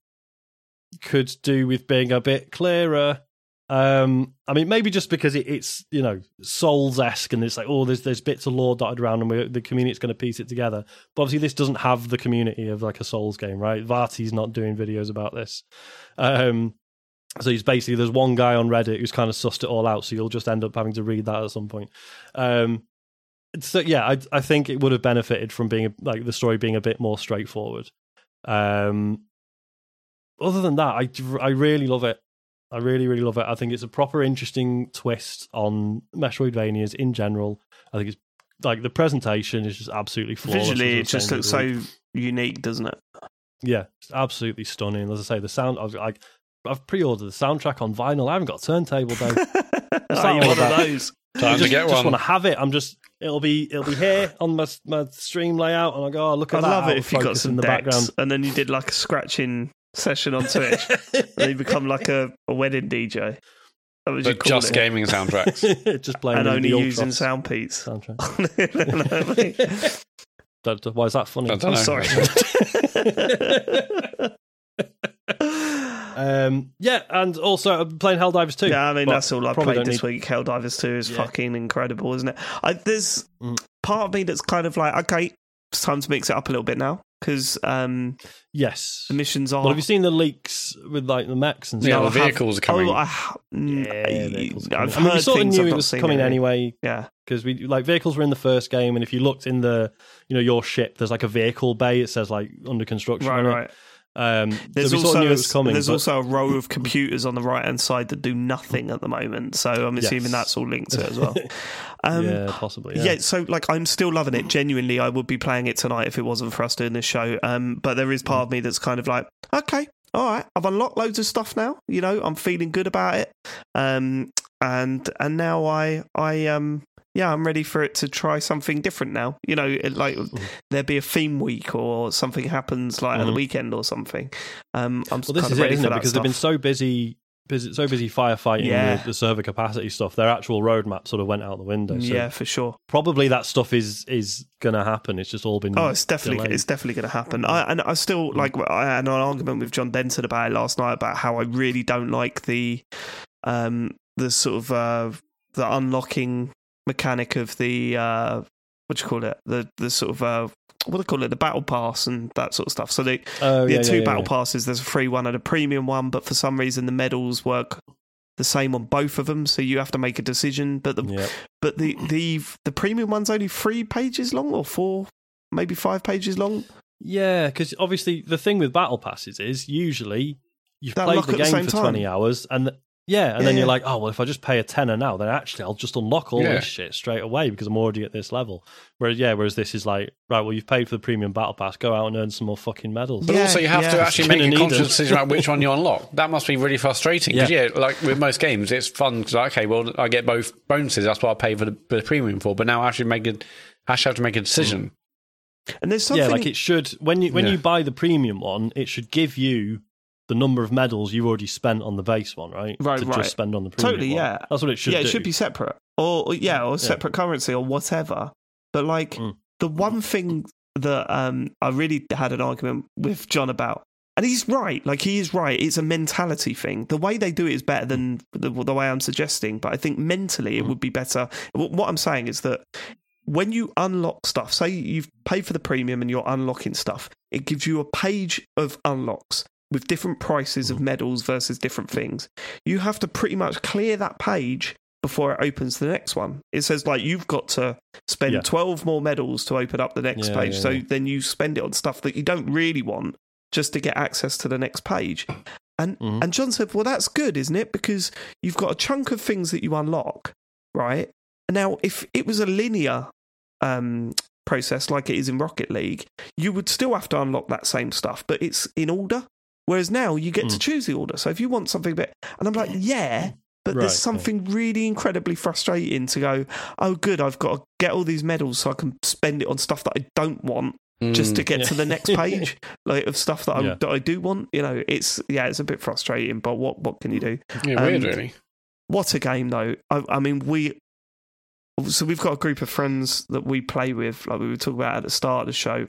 could do with being a bit clearer. Um, I mean, maybe just because it, it's, you know, Souls-esque, and it's like, oh, there's there's bits of lore dotted around, and we're, the community's going to piece it together. But obviously, this doesn't have the community of like a Souls game, right? Varty's not doing videos about this. Um, so he's basically, there's one guy on Reddit who's kind of sussed it all out, so you'll just end up having to read that at some point. Um, so yeah, I I think it would have benefited from being like the story being a bit more straightforward. Um, other than that, I I really love it. I really, really love it. I think it's a proper interesting twist on Metroidvanias in general. I think it's like the presentation is just absolutely flawless. Visually, as I it was just saying looks the other week. so unique, doesn't it? Yeah, it's absolutely stunning. As I say, the sound. I was like, I've pre-ordered the soundtrack on vinyl. I haven't got a turntable though. What's Are you all one of about? those? Time just, to get just one. want to have it. I'm just. It'll be. It'll be here on my my stream layout, and I go, oh, look at I'd that. love out it of if you got focus some in the decks, background. and then you did like a scratching session on Twitch, and you become like a, a wedding D J. That was But just gaming soundtracks. just playing and the, only the using Ultros sound beats. soundtrack. No, mate. Don't- Why is that funny? I don't I'm know. sorry. Um, yeah, and also I'm playing Helldivers two. Yeah, I mean but that's all I probably played don't this need- week. Helldivers two is Yeah. fucking incredible, isn't it? I, there's Mm. part of me that's kind of like, okay, it's time to mix it up a little bit now because um, Yes. the missions are. Well, have you seen the leaks with like the mechs and Yeah, stuff? the I have- vehicles are coming. Oh, I, ha- mm, Yeah, vehicles are coming. I've I mean, we heard sort of things, knew I've it not was seen coming it. anyway Yeah, because we like vehicles were in the first game, and if you looked in the, you know, your ship, there's like a vehicle bay. It says like under construction. right, on it. right. Um, there's so we also sort of knew a, it was coming. there's but, also a row of computers on the right hand side that do nothing at the moment. So I'm assuming Yes. that's all linked to it as well. Um, yeah, possibly. yeah. Yeah. so like I'm still loving it. Genuinely, I would be playing it tonight if it wasn't for us doing this show. Um, but there is part of me that's kind of like, okay, all right, I've unlocked loads of stuff now. You know, I'm feeling good about it. Um, and and now I I um. Yeah, I'm ready for it to try something different now. You know, it, like there'd be a theme week or something happens like mm-hmm. at the weekend or something. Um, I'm well, this kind is of ready it, isn't for it? that Because stuff. they've been so busy, busy, so busy firefighting Yeah. the, the server capacity stuff. Their actual roadmap sort of went out the window. So yeah, for sure. probably that stuff is is going to happen. It's just all been. Oh, it's definitely delayed. it's definitely going to happen. I, and I still like I had an argument with John Denton about it last night about how I really don't like the um the sort of uh, the unlocking mechanic of the uh, what do you call it? The the sort of uh, what do they call it? The battle pass and that sort of stuff. So they Oh, the yeah, two yeah, battle yeah. passes. There's a free one and a premium one, but for some reason the medals work the same on both of them. So you have to make a decision. But the Yeah. but the the the premium one's only three pages long or four, maybe five pages long. Yeah, because obviously the thing with battle passes is usually you've They played unlock the at the game same for time. twenty hours, and th- yeah, and Yeah, then you're yeah. like, oh well, if I just pay a tenner now, then actually I'll just unlock all Yeah. this shit straight away because I'm already at this level. Whereas yeah, whereas this is like, right, well you've paid for the premium battle pass, go out and earn some more fucking medals. But Yeah, also, you have yeah. to actually Gonna make a need conscious them. decision about which one you unlock. That must be really frustrating. Because, yeah. like with most games, it's fun. 'Cause, like, okay, well, I get both bonuses. That's what I pay for the, the premium for. But now I actually make a, I actually have to make a decision. And there's something Yeah, like it should when you when Yeah. you buy the premium one, it should give you the number of medals you've already spent on the base one, right? Right, to right. just spend on the premium Totally, one. yeah. That's what it should yeah, do. it should be separate, or, or yeah, or separate currency or whatever. But like Mm. the one thing that um, I really had an argument with John about, and he's right. Like he is right. It's a mentality thing. The way they do it is better than the, the way I'm suggesting, but I think mentally it Mm. would be better. What I'm saying is that when you unlock stuff, say you've paid for the premium and you're unlocking stuff, it gives you a page of unlocks with different prices of medals versus different things. You have to pretty much clear that page before it opens the next one. It says like you've got to spend Yeah. twelve more medals to open up the next Yeah, page. yeah, so yeah. then you spend it on stuff that you don't really want just to get access to the next page. And Mhm. and John said, well, that's good, isn't it? Because you've got a chunk of things that you unlock, right? And now if it was a linear um, process like it is in Rocket League, you would still have to unlock that same stuff, but it's in order. Whereas now you get to Mm. choose the order. So if you want something a bit, and I'm like, yeah, but Right, there's something really incredibly frustrating to go, oh, good, I've got to get all these medals so I can spend it on stuff that I don't want just to get Yeah. to the next page, like of stuff that I, Yeah. that I do want. You know, it's yeah, it's a bit frustrating, but what what can you do? Yeah, weird, Um, really. What a game, though. I, I mean, we. So we've got a group of friends that we play with, like we were talking about at the start of the show,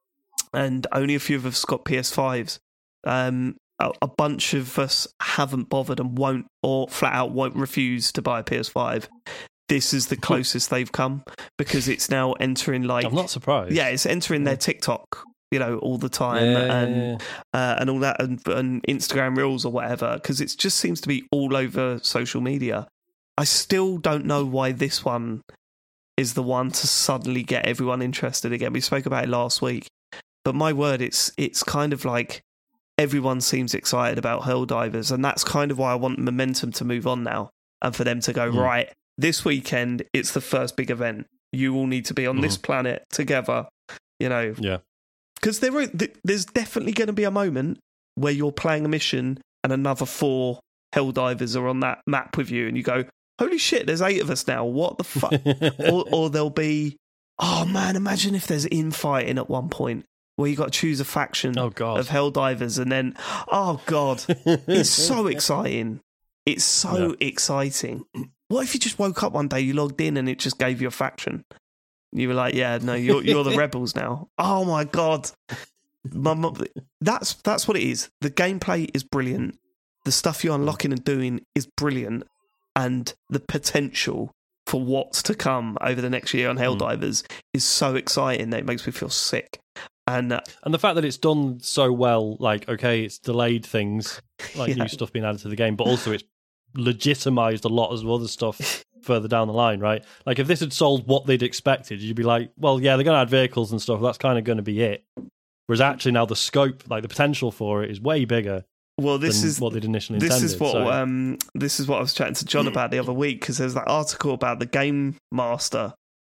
and only a few of us got P S fives. Um, a, a bunch of us haven't bothered and won't, or flat out won't refuse to buy a P S five. This is the closest they've come because it's now entering like I'm not surprised. yeah, it's entering their TikTok, you know, all the time Yeah, and yeah, uh, and all that and, and Instagram Reels or whatever because it just seems to be all over social media. I still don't know why this one is the one to suddenly get everyone interested again. We spoke about it last week, but my word, it's it's kind of like everyone seems excited about Helldivers, and that's kind of why I want Momentum to move on now and for them to go, Mm. right, this weekend, it's the first big event. You all need to be on this planet together, you know. yeah. Because there, are- th- there's definitely going to be a moment where you're playing a mission and another four Helldivers are on that map with you, and you go, holy shit, there's eight of us now. What the fuck? or, or there'll be, oh man, imagine if there's infighting at one point where you got to choose a faction Oh, God. of Helldivers, and then, oh god, it's so exciting. It's so exciting. What if you just woke up one day, you logged in, and it just gave you a faction? You were like, yeah, no, you're you're the rebels now. Oh my god, my mum, that's that's what it is. The gameplay is brilliant. The stuff you're unlocking and doing is brilliant, and the potential for what's to come over the next year on Helldivers is so exciting that it makes me feel sick. And uh, And the fact that it's done so well, like, okay, it's delayed things, like Yeah. new stuff being added to the game, but also it's legitimized a lot of other stuff further down the line, right? Like, if this had sold what they'd expected, you'd be like, well, yeah, they're going to add vehicles and stuff. That's kind of going to be it. Whereas actually now the scope, like the potential for it, is way bigger. Well, this than is what they'd initially this intended. is what so. um this is what I was chatting to John about the other week, because there's that article about the game master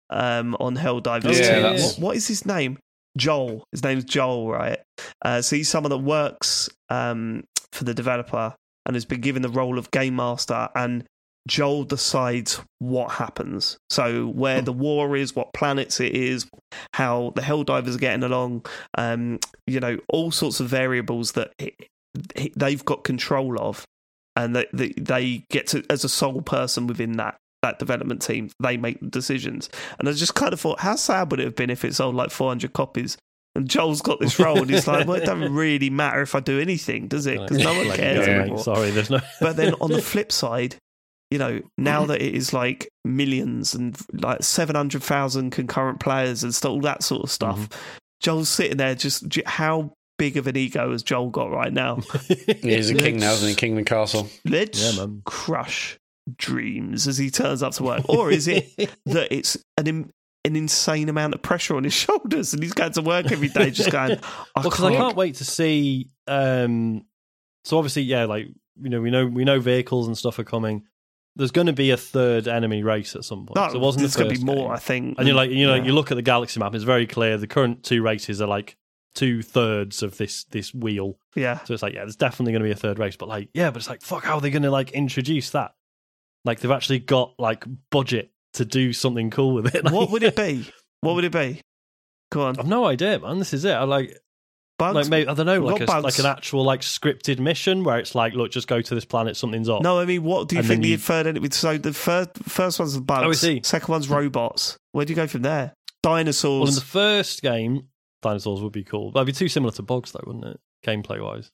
um on Helldivers Yeah, two. that's- What, what is his name? Joel. His name's Joel, right? Uh, so he's someone that works um for the developer and has been given the role of game master, and Joel decides what happens. So where the war is, what planets it is, how the Helldivers are getting along, um, you know, all sorts of variables that it, it, they've got control of, and that they, they get to, as a sole person within that that development team, they make the decisions. And I just kind of thought, how sad would it have been if it sold like four hundred copies? And Joel's got this role, and he's like, well, it doesn't really matter if I do anything, does it? Because no one Like, cares yeah, anymore. Sorry, there's no. But then on the flip side, you know, now that it is like millions and like seven hundred thousand concurrent players and stuff, all that sort of stuff, Mm-hmm. Joel's sitting there just, j- how big of an ego has Joel got right now? He's a king now, isn't he? King of the castle. Let's Yeah, man. crush dreams as he turns up to work. Or is it that it's an im- an insane amount of pressure on his shoulders and he's going to work every day just going, I Well, because I can't. can't wait to see. Um, so obviously, yeah, like you know, we know we know vehicles and stuff are coming. There's going to be a third enemy race at some point. No, so it wasn't there's the going to first be more, game. I think. And you're like, you know, Yeah. you look at the galaxy map. It's very clear. The current two races are like two thirds of this this wheel. Yeah. So it's like, yeah, there's definitely going to be a third race. But like, yeah, but it's like, fuck, how are they going to like introduce that? Like they've actually got like budget to do something cool with it. Like, What would it be? What would it be? Go on. I've no idea, man. This is it. I like. Bugs? Like maybe I don't know, We've like a, got bugs. like an actual like scripted mission where it's like, look, just go to this planet, something's up. No, I mean, what do you And think then the you- third enemy? So the first first one's the bugs. Oh, I see. Second one's robots. Where do you go from there? Dinosaurs. Well, in the first game, dinosaurs would be cool. That'd be too similar to bugs, though, wouldn't it? Gameplay wise.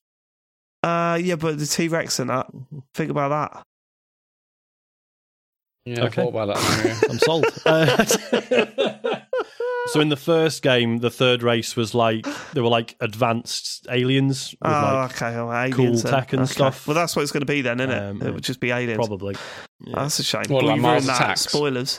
uh, yeah, but the T Rex and that. Think about that. Yeah, Okay. I thought about that. I'm sold. Uh, so in the first game, the third race was like they were like advanced aliens with Oh, like okay. Well, aliens cool then. tech and Okay. stuff. Well, that's what it's going to be then, isn't it? Um, it would just be aliens. probably. Yeah. Oh, that's a shame. Well, Well, like you've Mars ruined that. Attacks. Spoilers.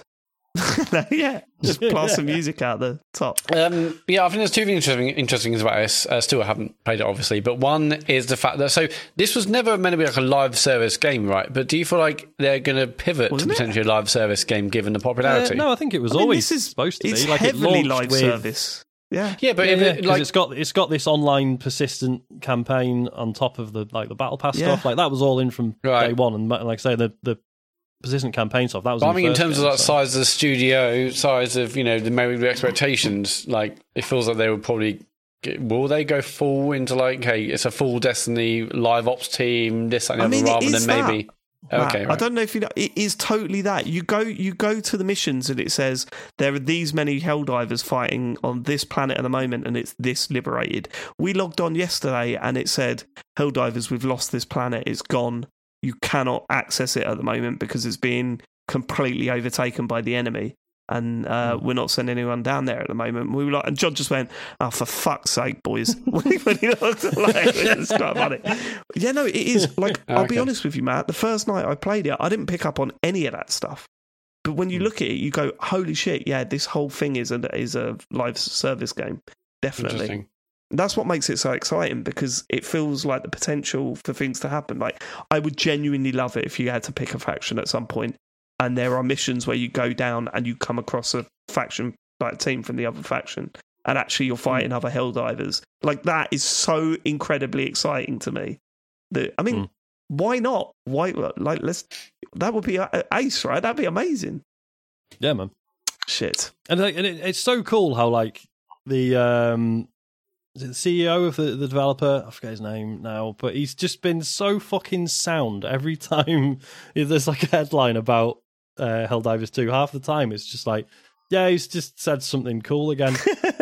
Yeah, just blast some music out the top. Um, yeah, I think there's two things interesting, interesting things about this. Uh, still, I haven't played it, obviously, but one is the fact that so this was never meant to be like a live service game, right? But do you feel like they're going to pivot Wasn't to it? potentially a live service game given the Uh, popularity? no, I think it was I mean, always this is supposed to it's be. Like it heavily launched live with, service. Yeah. yeah, but Yeah, if yeah, it, 'cause like it's got it's got this online persistent campaign on top of the like the battle pass Yeah. stuff. Like that was all in from Right. day one, and like I say, the the persistent campaign stuff that was. But I in the mean, in first terms of game, like so- size of the studio, size of you know the maybe expectations, like it feels like they would probably get, will they go full into like, hey, it's a full Destiny live ops team, this and the I other, mean, it rather is than maybe. Matt, Okay, I right. don't know if you know. It is totally that. You go, you go to the missions, and it says there are these many Helldivers fighting on this planet at the moment, and it's this liberated. We logged on yesterday, and it said Helldivers, we've lost this planet. It's gone. You cannot access it at the moment because it's being completely overtaken by the enemy, and uh, we're not sending anyone down there at the moment. We were like, and John just went, "Oh, for fuck's sake, boys!" when he looked at like, it's quite funny. Yeah, no, it is. Like, I'll be Okay. honest with you, Matt. The first night I played it, I didn't pick up on any of that stuff. But when you look at it, you go, "Holy shit! Yeah, this whole thing is a is a live service game. Definitely." Interesting. That's what makes it so exciting because it feels like the potential for things to happen. Like, I would genuinely love it if you had to pick a faction at some point, and there are missions where you go down and you come across a faction, like a team from the other faction, and actually you're fighting other Helldivers. Like, that is so incredibly exciting to me. That I mean, Mm. why not? Why like let's? That would be a, a ace, right? That'd be amazing. yeah, man. Shit. And, like, and it, it's so cool how like the um is it the C E O of the, the developer, I forget his name now, but he's just been so fucking sound every time there's like a headline about uh, Helldivers two. Half the time it's just like, yeah, he's just said something cool again.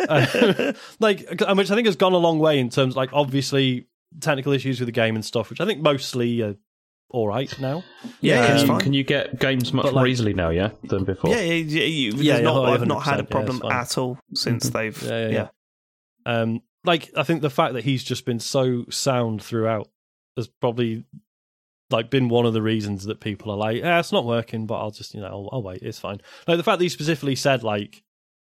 uh, like, which I think has gone a long way in terms of, like, obviously technical issues with the game and stuff, which I think mostly are all right now. Yeah, Um, yeah, it's Can you, fine. can you get games much But, more like- easily now, yeah, than before? Yeah, yeah, yeah. You, Yeah, there's yeah, not, oh, I've not had a one hundred percent, yeah, problem it's fine. at all since they've. Yeah, yeah, yeah. Um, like I think the fact that he's just been so sound throughout has probably like been one of the reasons that people are like, yeah, it's not working, but I'll just you know I'll, I'll wait, it's fine. Like the fact that he specifically said like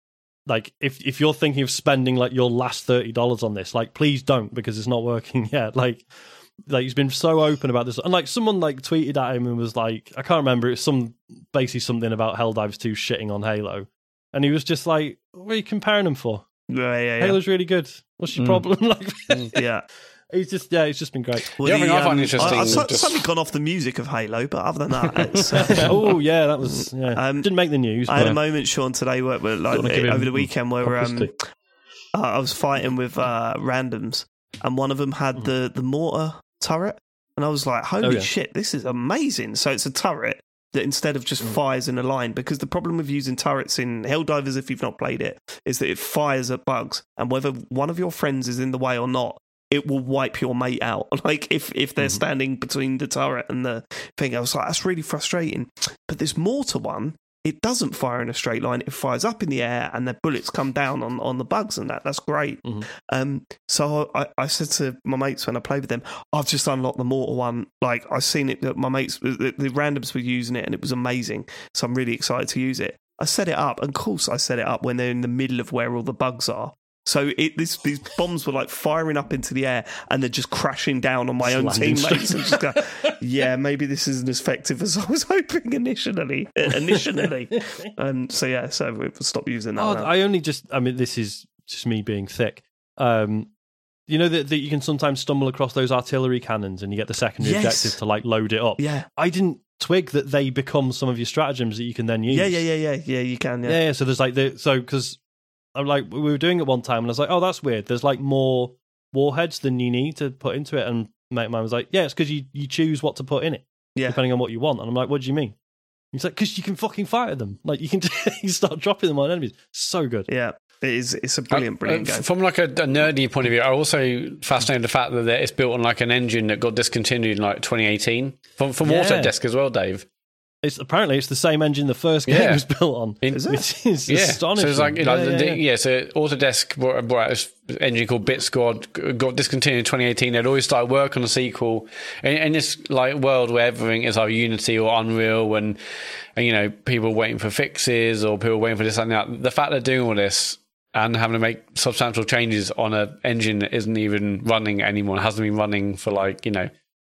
like if if you're thinking of spending like your last thirty dollars on this, like please don't, because it's not working yet. Like like he's been so open about this, and like someone like tweeted at him and was like, I can't remember, it was some basically something about Helldivers two shitting on Halo, and he was just like, what are you comparing them for? Yeah, yeah, yeah. Halo's really good. What's your Mm. problem? Like, yeah. He's just yeah, it's just been great. Well, The other thing I find um, interesting I, I've is so- just- suddenly gone off the music of Halo, but other than that, it's, uh, Oh yeah, that was yeah. Um, Didn't make the news. I had but- a moment, Sean, today where, where like Gotta give him over the weekend where um, publicity. uh, I was fighting with uh, randoms, and one of them had the the mortar turret, and I was like, "Holy Oh, yeah. shit, this is amazing!" So it's a turret that instead of just fires in a line, because the problem with using turrets in Helldivers, if you've not played it, is that it fires at bugs, and whether one of your friends is in the way or not, it will wipe your mate out. Like if, if they're standing between the turret and the thing, I was like, that's really frustrating. But this mortar one, it doesn't fire in a straight line. It fires up in the air and the bullets come down on, on the bugs and that. That's great. Mhm. Um, so I, I said to my mates when I played with them, I've just unlocked the mortar one. Like I've seen it, that my mates, the, the randoms were using it and it was amazing. So I'm really excited to use it. I set it up, and of course I set it up when they're in the middle of where all the bugs are. So it, this, these bombs were like firing up into the air and they're just crashing down on my own Landing teammates. And just go, yeah, maybe this isn't as effective as I was hoping initially. Initially, um, so yeah, so we've stopped using that. Oh, now. I only just, I mean, this is just me being thick. Um, you know that, that you can sometimes stumble across those artillery cannons and you get the secondary Yes. objective to like load it up. yeah, I didn't twig that they become some of your stratagems that you can then use. yeah, yeah, yeah, yeah, yeah. You can, yeah, Yeah, yeah. So there's like the so because I'm like we were doing it one time and I was like, oh, that's weird. There's like more warheads than you need to put into it, and mate of mine was like, yeah, it's because you you choose what to put in it yeah. depending on what you want. And I'm like, what do you mean? He's like, because you can fucking fire them. Like you can you start dropping them on enemies. So good. Yeah, it is. It's a brilliant, brilliant Uh, game. From like a, a nerdy point of view, I also fascinated the fact that it's built on like an engine that got discontinued in like twenty eighteen from from Yeah. Autodesk as well, Dave. It's apparently it's the same engine the first game Yeah. was built on. In- Is it? Which is Yeah, astonishing. so it's like, like yeah, the, yeah, the- yeah. yeah, so Autodesk brought, brought out this engine called Bit Squad, g- got discontinued in twenty eighteen. They'd always started work on a sequel in, in this like world where everything is like Unity or Unreal, and, and you know people are waiting for fixes or people are waiting for this and that. The fact they're doing all this and having to make substantial changes on an engine that isn't even running anymore, hasn't been running for like you know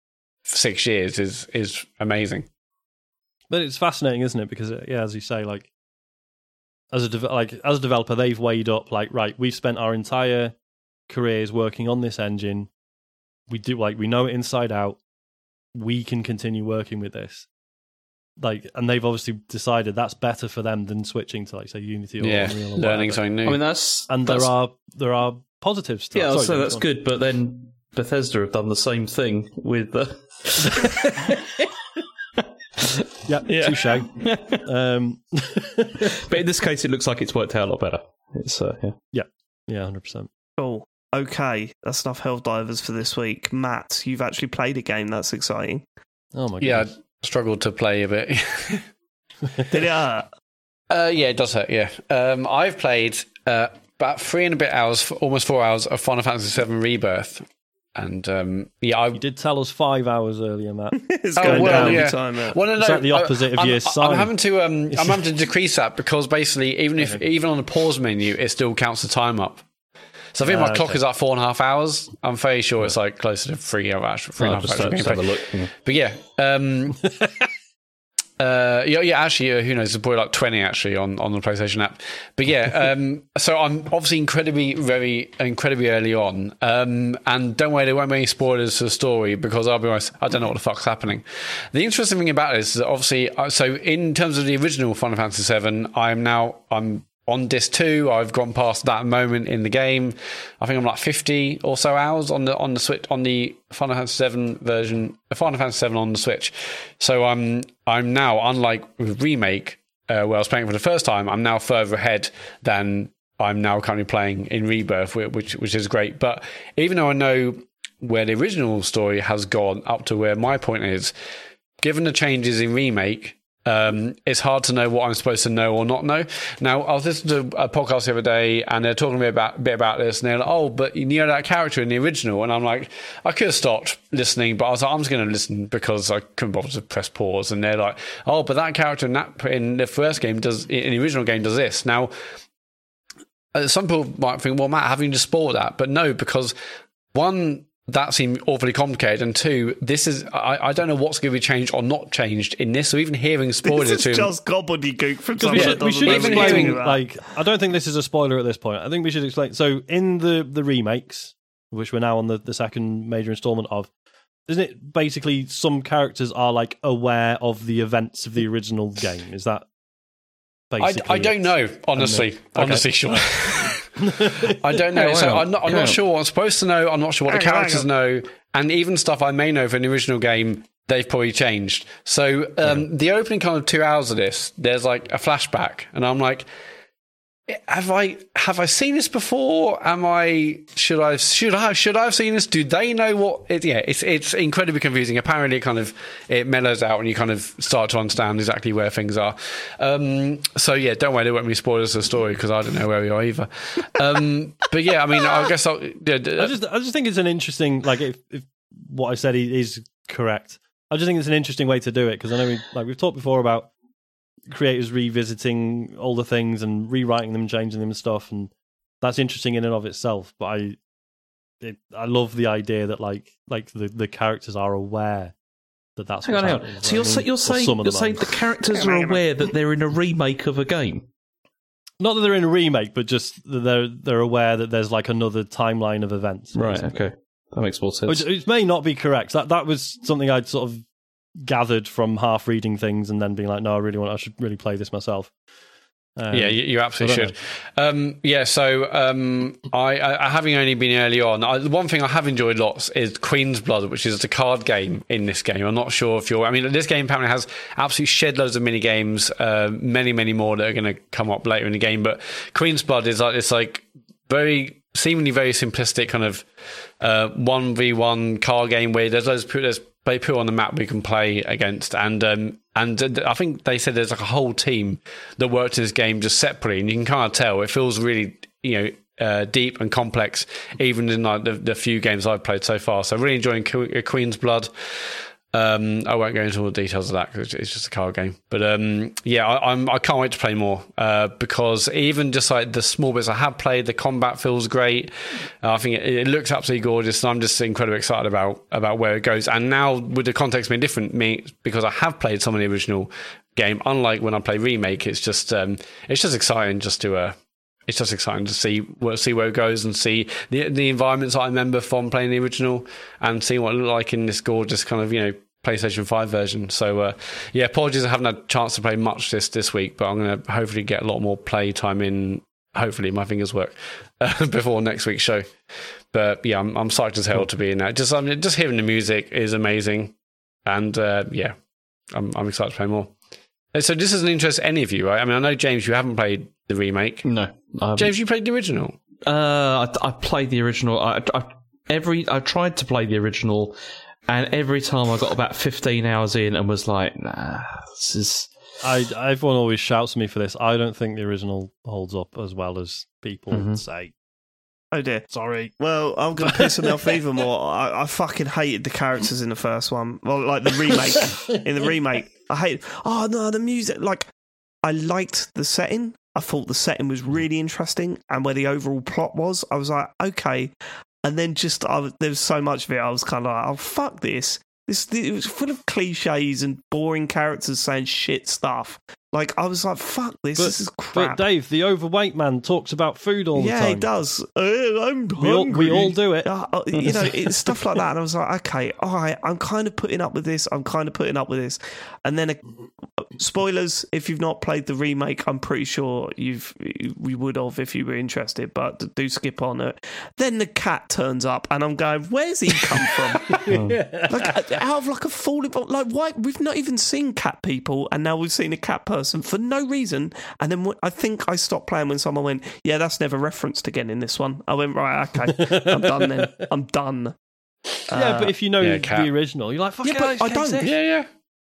six years is is amazing. But it's fascinating, isn't it? Because uh, yeah, as you say, like as a dev- like as a developer, they've weighed up like, right, we've spent our entire careers working on this engine. We do like we know it inside out. We can continue working with this. Like, and they've obviously decided that's better for them than switching to like say Unity or Yeah, Unreal or learning whatever. something new. I mean, that's And that's, there are there are positives to yeah, that. I'll Sorry, say James, that's go on. good. But then Bethesda have done the same thing with the. Yeah, Yeah. touche. um, But in this case, it looks like it's worked out a lot better. It's uh, yeah. yeah, hundred percent. Cool. Okay, that's enough Helldivers for this week. Matt, you've actually played a game. That's exciting. Oh my yeah, god. I struggled to play a bit. Did it hurt? Uh, yeah, it does hurt. Yeah, um, I've played uh, about three and a bit hours, almost four hours of Final Fantasy seven Rebirth, and um, yeah, I. You did tell us five hours earlier, Matt. It's Oh, going well, down yeah. every time. Yeah. Well, no, It's no, like the opposite of I'm, your I'm, sign. I'm having to, um, I'm having to decrease that because basically, even if even on the pause menu, it still counts the time up. So I think Ah, my clock okay. is at four and a half hours. I'm fairly sure it's like closer to three hours, three and a I'll half just, hours. uh, of just have a gameplay. look. Yeah. But yeah, um, uh, yeah, yeah. Actually, uh, who knows? It's probably like twenty actually on, on the PlayStation app. But yeah, um, so I'm obviously incredibly, very, incredibly early on. Um, and don't worry, there won't be any spoilers to the story because I'll be honest, I don't know what the fuck's happening. The interesting thing about this is that obviously, uh, so in terms of the original Final Fantasy seven, I'm now I'm. on disc two, I've gone past that moment in the game. I think I'm like fifty or so hours on the on the Switch on the Final Fantasy seven version, the Final Fantasy seven on the Switch. So I'm I'm now, unlike with Remake, uh, where I was playing for the first time, I'm now further ahead than I'm now currently playing in Rebirth, which which is great. But even though I know where the original story has gone up to where my point is, given the changes in Remake, Um, it's hard to know what I'm supposed to know or not know. Now, I was listening to a podcast the other day, and they're talking to me about a bit about this, and they're like, "Oh, but you know that character in the original," and I'm like, I could have stopped listening, but I was like, I'm just going to listen because I couldn't bother to press pause. And they're like, "Oh, but that character in that in the first game does in the original game does this." Now, uh, some people might think, well, Matt, have you just spoiled that? But no, because one, that seemed awfully complicated, and two, this is I, I don't know what's going to be changed or not changed in this. So even hearing spoilers, This is to just gobbledygook from We someone should, that we doesn't should know even what explain, hearing about. like, I don't think this is a spoiler at this point. I think we should explain. So, in the, the remakes, which we're now on the, the second major installment of, isn't it basically some characters are, like, aware of the events of the original game? Is that I, basically I don't it? know, honestly. Okay. Honestly, sure. I don't know. Hang So on, I'm not, I'm hang not on. sure what I'm supposed to know. I'm not sure what the Hang on, characters hang know. And even stuff I may know from the original game, they've probably changed. So um, the opening kind of two hours of this, there's like a flashback. And I'm like, have I have I seen this before? Am I should I should I should I have seen this? Do they know what it yeah, it's it's incredibly confusing. Apparently it kind of it mellows out and you kind of start to understand exactly where things are. Um, so yeah, don't worry, there won't be spoilers of the story because I don't know where we are either. Um, but yeah, I mean I guess I'll, yeah, I just, I just think it's an interesting, like, if, if what I said is correct, I just think it's an interesting way to do it because I know we, like we've talked before about creators revisiting older things and rewriting them, changing them and stuff, and that's interesting in and of itself. But I, it, I love the idea that like, like the, the characters are aware that that's Hang what's on, hang happening. on. So you're, sa- you're Or saying some of you're them saying are. the characters are aware that they're in a remake of a game? Not that they're in a remake, but just that they're they're aware that there's like another timeline of events. Right. Okay. That makes more sense. Which, which may not be correct. That that was something I'd sort of gathered from half reading things and then being like, no, I really want, I should really play this myself. Um, yeah, you, you absolutely I don't should. Um, yeah, so um, I, I, having only been early on, I, the one thing I have enjoyed lots is Queen's Blood, which is the card game in this game. I'm not sure if you're. I mean, this game apparently has absolutely shed loads of mini games, uh, many, many more that are going to come up later in the game. But Queen's Blood is like it's like very seemingly very simplistic kind of uh, one v one card game where there's loads of people, there's people on the map we can play against, and um, and I think they said there's like a whole team that worked in this game just separately, and you can kind of tell it feels really, you know, uh, deep and complex, even in like the, the few games I've played so far. So really enjoying Que- Queen's Blood. Um, I won't go into all the details of that because it's just a card game. But um, yeah, I, I'm I can't wait to play more uh, because even just like the small bits I have played, the combat feels great. Uh, I think it, it looks absolutely gorgeous, and I'm just incredibly excited about about where it goes. And now with the context being different, me because I have played some of the original game, unlike when I play remake, it's just um, it's just exciting just to. Uh, It's just exciting to see well, see where it goes and see the the environments I remember from playing the original and seeing what it looked like in this gorgeous kind of, you know, PlayStation five version. So uh, yeah, apologies I haven't had a chance to play much this this week, but I'm going to hopefully get a lot more play time in. Hopefully my fingers work uh, before next week's show. But yeah, I'm I'm psyched as hell to be in that. Just I mean, just hearing the music is amazing, and uh, yeah, I'm I'm excited to play more. And so this doesn't interest any of you, right? I mean, I know James, you haven't played the remake. No, I James, you played the original. Uh, I, I played the original. I, I every I tried to play the original, and every time I got about fifteen hours in and was like, nah, this is. I, everyone always shouts at me for this. I don't think the original holds up as well as people Mhm. say. Oh dear. Sorry. Well, I'm going to piss them off even more. I, I fucking hated the characters in the first one. Well, like the remake. In the remake, I hate. Oh no, the music. Like, I liked the setting. I thought the setting was really interesting, and where the overall plot was, I was like, okay. And then just I was, there was so much of it. I was kind of like, oh fuck this. This it was full of cliches and boring characters saying shit stuff. Like, I was like, fuck this. But, this is but crap. Dave, the overweight man talks about food all the yeah, time. he does. Uh, I'm We all, hungry. we all do it. Uh, uh, you know, it's stuff like that. And I was like, okay, all right, I'm kind of putting up with this. I'm kind of putting up with this. And then, uh, spoilers, if you've not played the remake, I'm pretty sure you've we would have if you were interested, but do skip on it. Then the cat turns up, and I'm going, where's he come from? Like, out of like a falling, like, why? We've not even seen cat people, and now we've seen a cat person for no reason. And then I think I stopped playing when someone went, yeah, that's never referenced again in this one. I went, right, okay, I'm done then. I'm done. Yeah, but if you know yeah, cat. the original, you're like, fuck Yeah, it, but I don't. It. Yeah, yeah.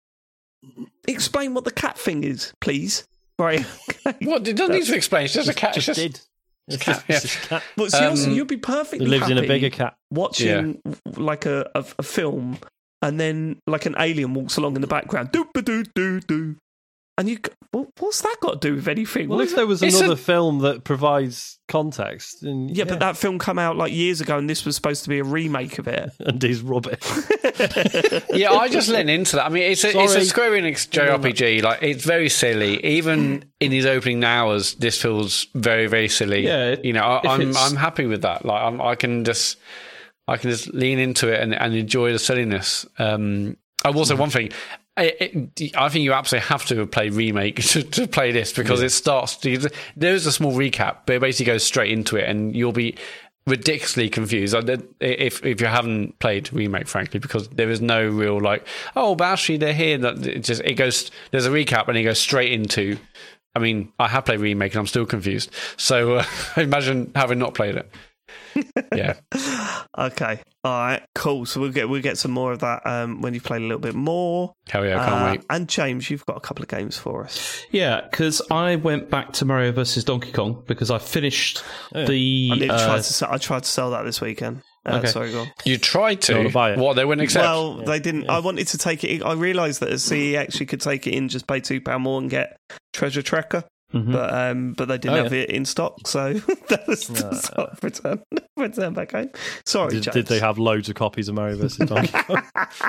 Explain what the cat thing is, please. Right. What? It doesn't need to explain. It's just a cat. It's Just just did. It's cat, just, yeah. it's just a cat. But seriously, Um, you'd be perfectly It lives happy in a bigger cat. watching like a, a a film, and then like an alien walks along in the background. Doo ba doo doo doo. And you, well, what's that got to do with anything? Well, What if is there it? was It's another a- film that provides context, then yeah, but that film came out like years ago, and this was supposed to be a remake of it. and he's rubbish. Yeah, I just leant into that. I mean, it's a, it's Sorry. a Square Enix J R P G. Like, it's very silly. Even in his opening hours, this feels very, very silly. Yeah, you know, I, if I'm it's- I'm happy with that. Like, I'm, I can just I can just lean into it and, and enjoy the silliness. Um, I will say one thing. It, it, I think you absolutely have to play Remake to, to play this because it starts. To, there is a small recap, but it basically goes straight into it, and you'll be ridiculously confused if if you haven't played Remake, frankly, because there is no real like, oh, but actually they're here. That it just it goes. There's a recap, and it goes straight into. I mean, I have played Remake, and I'm still confused. So uh, imagine having not played it. Yeah. Okay. All right. Cool. So we'll get we'll get some more of that um, when you've played a little bit more. Hell yeah! I can't Uh, wait. And James, you've got a couple of games for us. Yeah, because I went back to Mario versus Donkey Kong because I finished Yeah. the. I did uh, try to sell, I tried to sell that this weekend. Uh, Okay. Sorry, go on. You tried You to. wanna buy it? What, they wouldn't accept? Well, they didn't. I wanted to take it. I realised that a C E actually could take it in, just pay two pound more and get Treasure Tracker. mhm. But um, but they didn't Oh, have it in stock, so that was the No. sort of return return back home. Sorry, Did, James. did they have loads of copies of Mario versus Donkey Kong?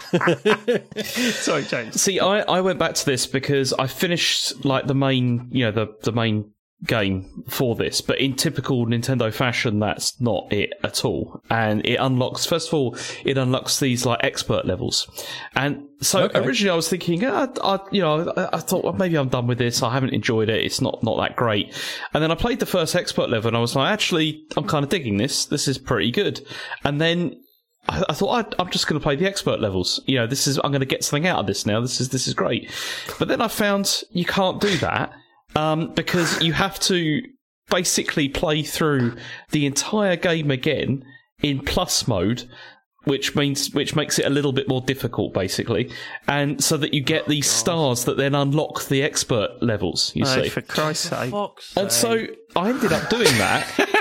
Sorry, James. See, I, I went back to this because I finished like the main, you know, the the main game for this, but in typical Nintendo fashion, that's not it at all. And it unlocks, first of all, it unlocks these like expert levels. And so Okay. originally I was thinking, ah, I, you know, I, I thought well, maybe I'm done with this. I haven't enjoyed it. It's not, not that great. And then I played the first expert level and I was like, actually, I'm kind of digging this. This is pretty good. And then I, I thought I'd, I'm just going to play the expert levels. You know, this is I'm going to get something out of this now. This is this is great. But then I found you can't do that um, because you have to basically play through the entire game again in plus mode, which means which makes it a little bit more difficult, basically, and so that you get these stars that then unlock the expert levels. You Oh, see, for Christ's sake! and so I ended up doing that.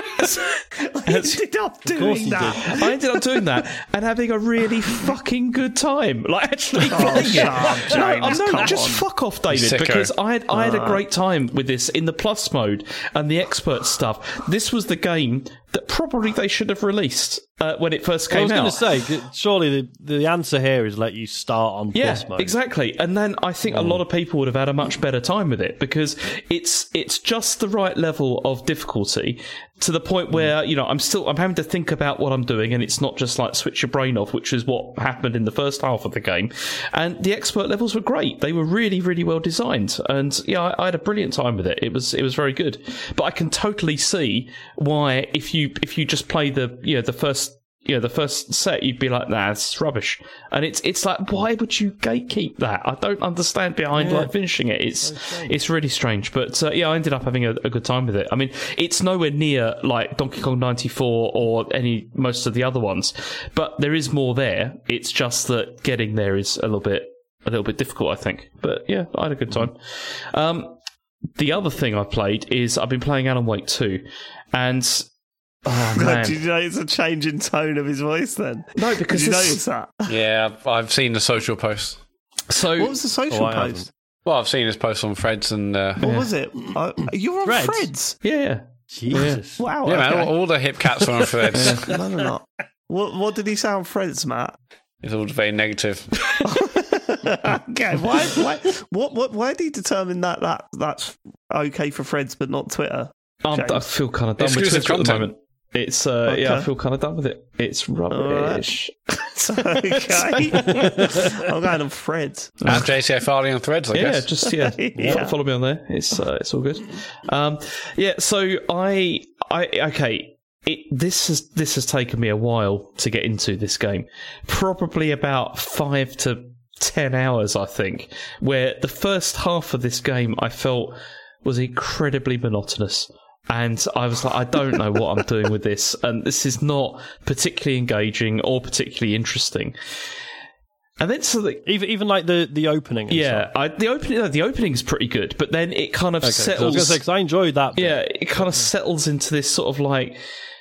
I ended up course doing you that. I ended up doing that and having a really fucking good time. Like, actually Oh, playing shut it. up, No, James, I'm no, come just on. fuck off, David, Sicko. because I had, I had Uh. a great time with this in the plus mode and the expert stuff. This was the game that probably they should have released uh, when it first I came was going out. to say, that surely the, the answer here is let you start on Yeah, plus mode. exactly. And then I think a lot of people would have had a much better time with it because it's it's just the right level of difficulty to the point where, you know, I'm still I'm having to think about what I'm doing and it's not just like switch your brain off, which is what happened in the first half of the game. And the expert levels were great. They were really, really well designed. And yeah, I, I had a brilliant time with it. It was it was very good. But I can totally see why if you if you just play the you know the first you know, the first set, you'd be like, nah, it's rubbish. And it's it's like, why would you gatekeep that? I don't understand behind Yeah. like finishing it. It's it's really strange. But uh, yeah, I ended up having a, a good time with it. I mean, it's nowhere near like Donkey Kong ninety-four or any most of the other ones, but there is more there. It's just that getting there is a little bit a little bit difficult, I think. But yeah, I had a good time. Um, the other thing I played is I've been playing Alan Wake two, and oh man, Did you notice a change in tone of his voice then? no, because Did you it's- notice that? Yeah, I've, I've seen the social posts. so What was the social Oh, I haven't. post? Well, I've seen his posts on Threads and uh, What was it? Uh, you're on Threads? Threads. yeah, yeah. Jesus. Wow. yeah, man, okay. all, all the hip cats are on Threads. No, no, no. What, what did he say on Threads, Matt? It's all very negative. Okay, why, why, what, what, why did he determine that, that that's okay for Threads but not Twitter? I'm, James. I feel kind of done Exclusive with Twitter at the content. moment. It's uh, yeah, I Okay. feel kind of done with it. It's rubbish. It's okay. I'm going on Threads. At J C F Hardy on Threads, I Yeah, guess. just yeah, Yeah. fo- follow me on there. It's uh, it's all good. Um, yeah, so I I okay. It, this has this has taken me a while to get into this game, probably about five to ten hours, I think. Where the first half of this game I felt was incredibly monotonous, and I was like, I don't know what I'm doing with this, and this is not particularly engaging or particularly interesting. And then so the, Even even like the, the opening. And yeah, stuff. I, the opening no, the opening's pretty good, but then it kind of Okay, 'cause I was settles. going to say, because I enjoyed that bit. Yeah, it kind of settles into this sort of like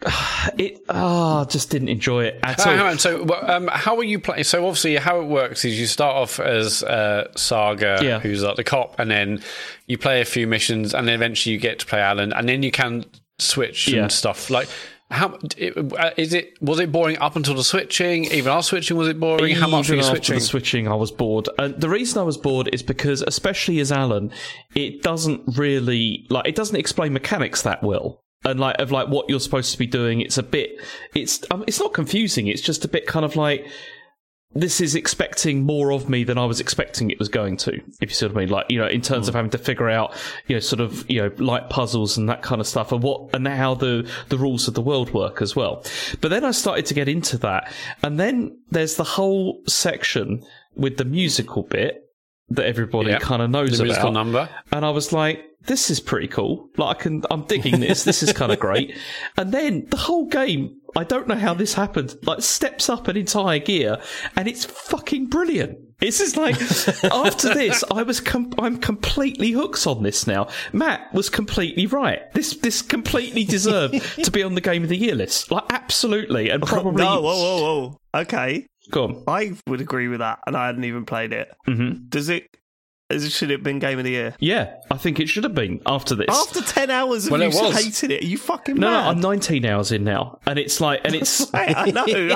it ah, just didn't enjoy it at Uh, hang all. on, so, well, um, how are you playing? So, obviously, how it works is you start off as uh, Saga, Yeah. who's like the cop, and then you play a few missions, and then eventually you get to play Alan, and then you can switch Yeah. and stuff. Like, how it, uh, is it? Was it boring up until the switching? Even after switching, was it boring? How much were Even you after switching? the switching, I was bored. And the reason I was bored is because, especially as Alan, it doesn't really like it doesn't explain mechanics that well. And like of like what you're supposed to be doing, it's a bit. It's um, it's not confusing. It's just a bit kind of like this is expecting more of me than I was expecting it was going to. If you see what I mean, like you know, in terms of having to figure out you know sort of you know light puzzles and that kind of stuff, and what and how the the rules of the world work as well. But then I started to get into that, and then there's the whole section with the musical bit that everybody Yeah. kind of knows The musical about. number. And I was like, this is pretty cool. Like, I can, I'm digging this. This is kind of great. And then the whole game, I don't know how this happened, like steps up an entire gear, and it's fucking brilliant. It's just like, after this, I was, com- I'm completely hooked on this now. Matt was completely right. This, this completely deserved to be on the Game of the Year list. Like, absolutely. And probably. No, whoa, whoa, whoa. Okay. Go on. I would agree with that, and I hadn't even played it. Mm-hmm. Does it? Is it should it have been Game of the Year? Yeah, I think it should have been after this. After ten hours of Well, you it was. hating it, are you fucking no, no, mad? I'm nineteen hours in now, and it's like, and it's. Hey, I know. I know.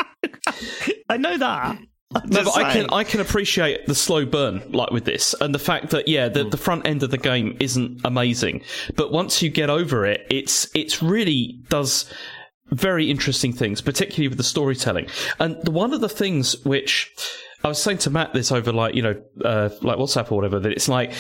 I know that. I'm No, just but I saying. can I can appreciate the slow burn like with this, and the fact that yeah, the, the front end of the game isn't amazing, but once you get over it, it's it's really does very interesting things, particularly with the storytelling. And the, one of the things which I was saying to Matt this over like you know uh, like WhatsApp or whatever, that it's like.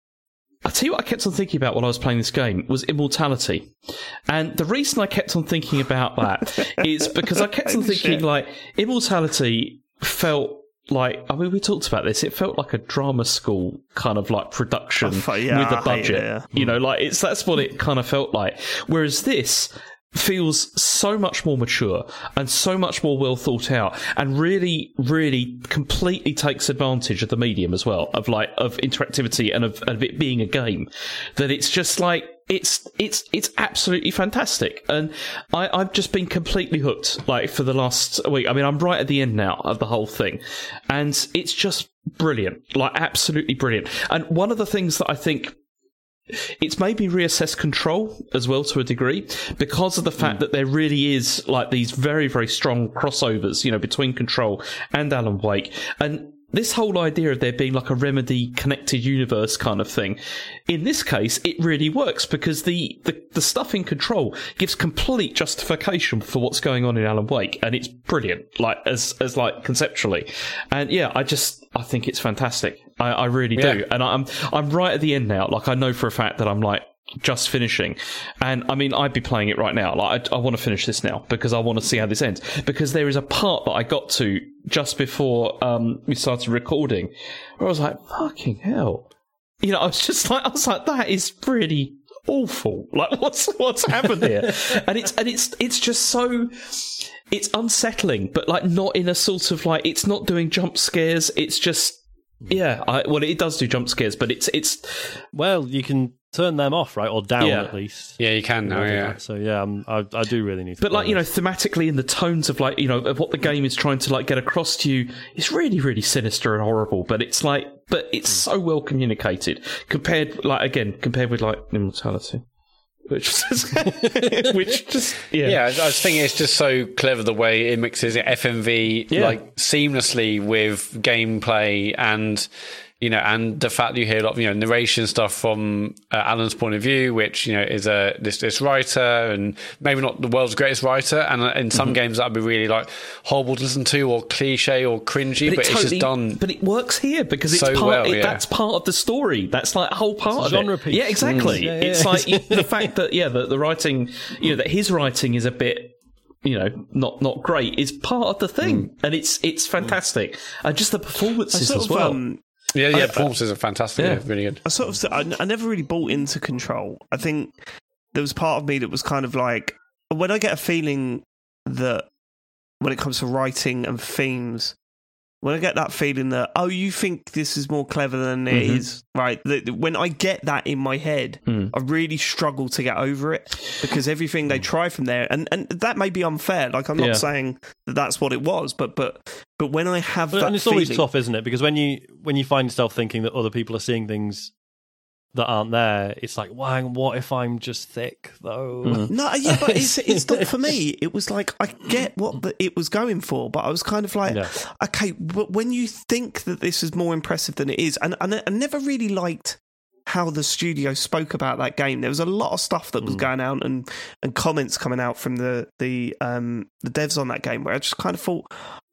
I tell you what I kept on thinking about while I was playing this game was immortality. And the reason I kept on thinking about that is because I kept on thinking, Shit. like, immortality felt like, I mean, we talked about this, it felt like a drama school kind of like production Oh, yeah, with I a hate budget. it, yeah. You know, like, it's that's what it kind of felt like. Whereas this feels so much more mature and so much more well thought out, and really, really completely takes advantage of the medium as well, of like of interactivity and of, of it being a game. That it's just like it's it's it's absolutely fantastic, and I, I've just been completely hooked. Like for the last week, I mean, I'm right at the end now of the whole thing, and it's just brilliant, like absolutely brilliant. And one of the things that I think. It's made me reassess Control as well to a degree, because of the fact mm. that there really is like these very, very strong crossovers, you know, between Control and Alan Wake. And this whole idea of there being like a Remedy connected universe kind of thing, in this case, it really works because the, the, the stuff in Control gives complete justification for what's going on in Alan Wake, and it's brilliant, like as as like conceptually. And yeah, I just I think it's fantastic. I, I really do, yeah. and I'm I'm right at the end now. Like I know for a fact that I'm like just finishing, and I mean I'd be playing it right now. Like I, I want to finish this now because I want to see how this ends. Because there is a part that I got to just before um, we started recording, where I was like, "Fucking hell!" You know, I was just like, I was like, "That is pretty awful." Like, what's what's happened here? And it's and it's it's just so. It's unsettling, but like not in a sort of like it's not doing jump scares. It's just. Yeah, I, well, it does do jump scares, but it's it's. Well, you can turn them off, right, or down Yeah. at least. Yeah, you can now, yeah. So yeah, um, I, I do really need to. But play like you know, this. thematically, in the tones of like you know of what the game is trying to like get across to you, it's really really sinister and horrible. But it's like, but it's so well communicated compared, like again, compared with like Immortality. Which, which just yeah. Yeah, I was thinking it's just so clever the way it mixes F M V Yeah. like seamlessly with gameplay, and you know, and the fact that you hear a lot of you know narration stuff from uh, Alan's point of view, which you know is a this this writer, and maybe not the world's greatest writer, and uh, in some Mm-hmm. games that'd be really like horrible to listen to, or cliche, or cringy, but, But, it it's totally, just done. But it works here because it's so part. well, it, yeah. That's part of the story. That's like a whole part It's of a genre it. piece. Yeah, exactly. Mm. Yeah, It's yeah. like you, the fact that yeah, the, the writing, you know, that his writing is a bit. You know, not not great is part of the thing, Mm. and it's it's fantastic. And just the performances sort as of, well. um, Yeah, yeah, I- performances are fantastic. Yeah. Yeah, really good. I sort of, I, I never really bought into Control. I think there was part of me that was kind of like, when I get a feeling that when it comes to writing and themes, when I get that feeling that, oh, you think this is more clever than it Mhm. is, right? The, when I get that in my head, Mm. I really struggle to get over it because everything they try from there, and, and that may be unfair. Like, I'm not Yeah. saying that that's what it was, but but but when I have But, that and it's feeling, always tough, isn't it? Because when you when you find yourself thinking that other people are seeing things that aren't there, it's like, wow, what if I'm just thick though? Mm. No, yeah, but it's it's not for me. It was like I get what the, it was going for, but I was kind of like, Yeah. okay, but when you think that this is more impressive than it is, and, and I never really liked how the studio spoke about that game. There was a lot of stuff that was going out and, and comments coming out from the the um the devs on that game where I just kind of thought,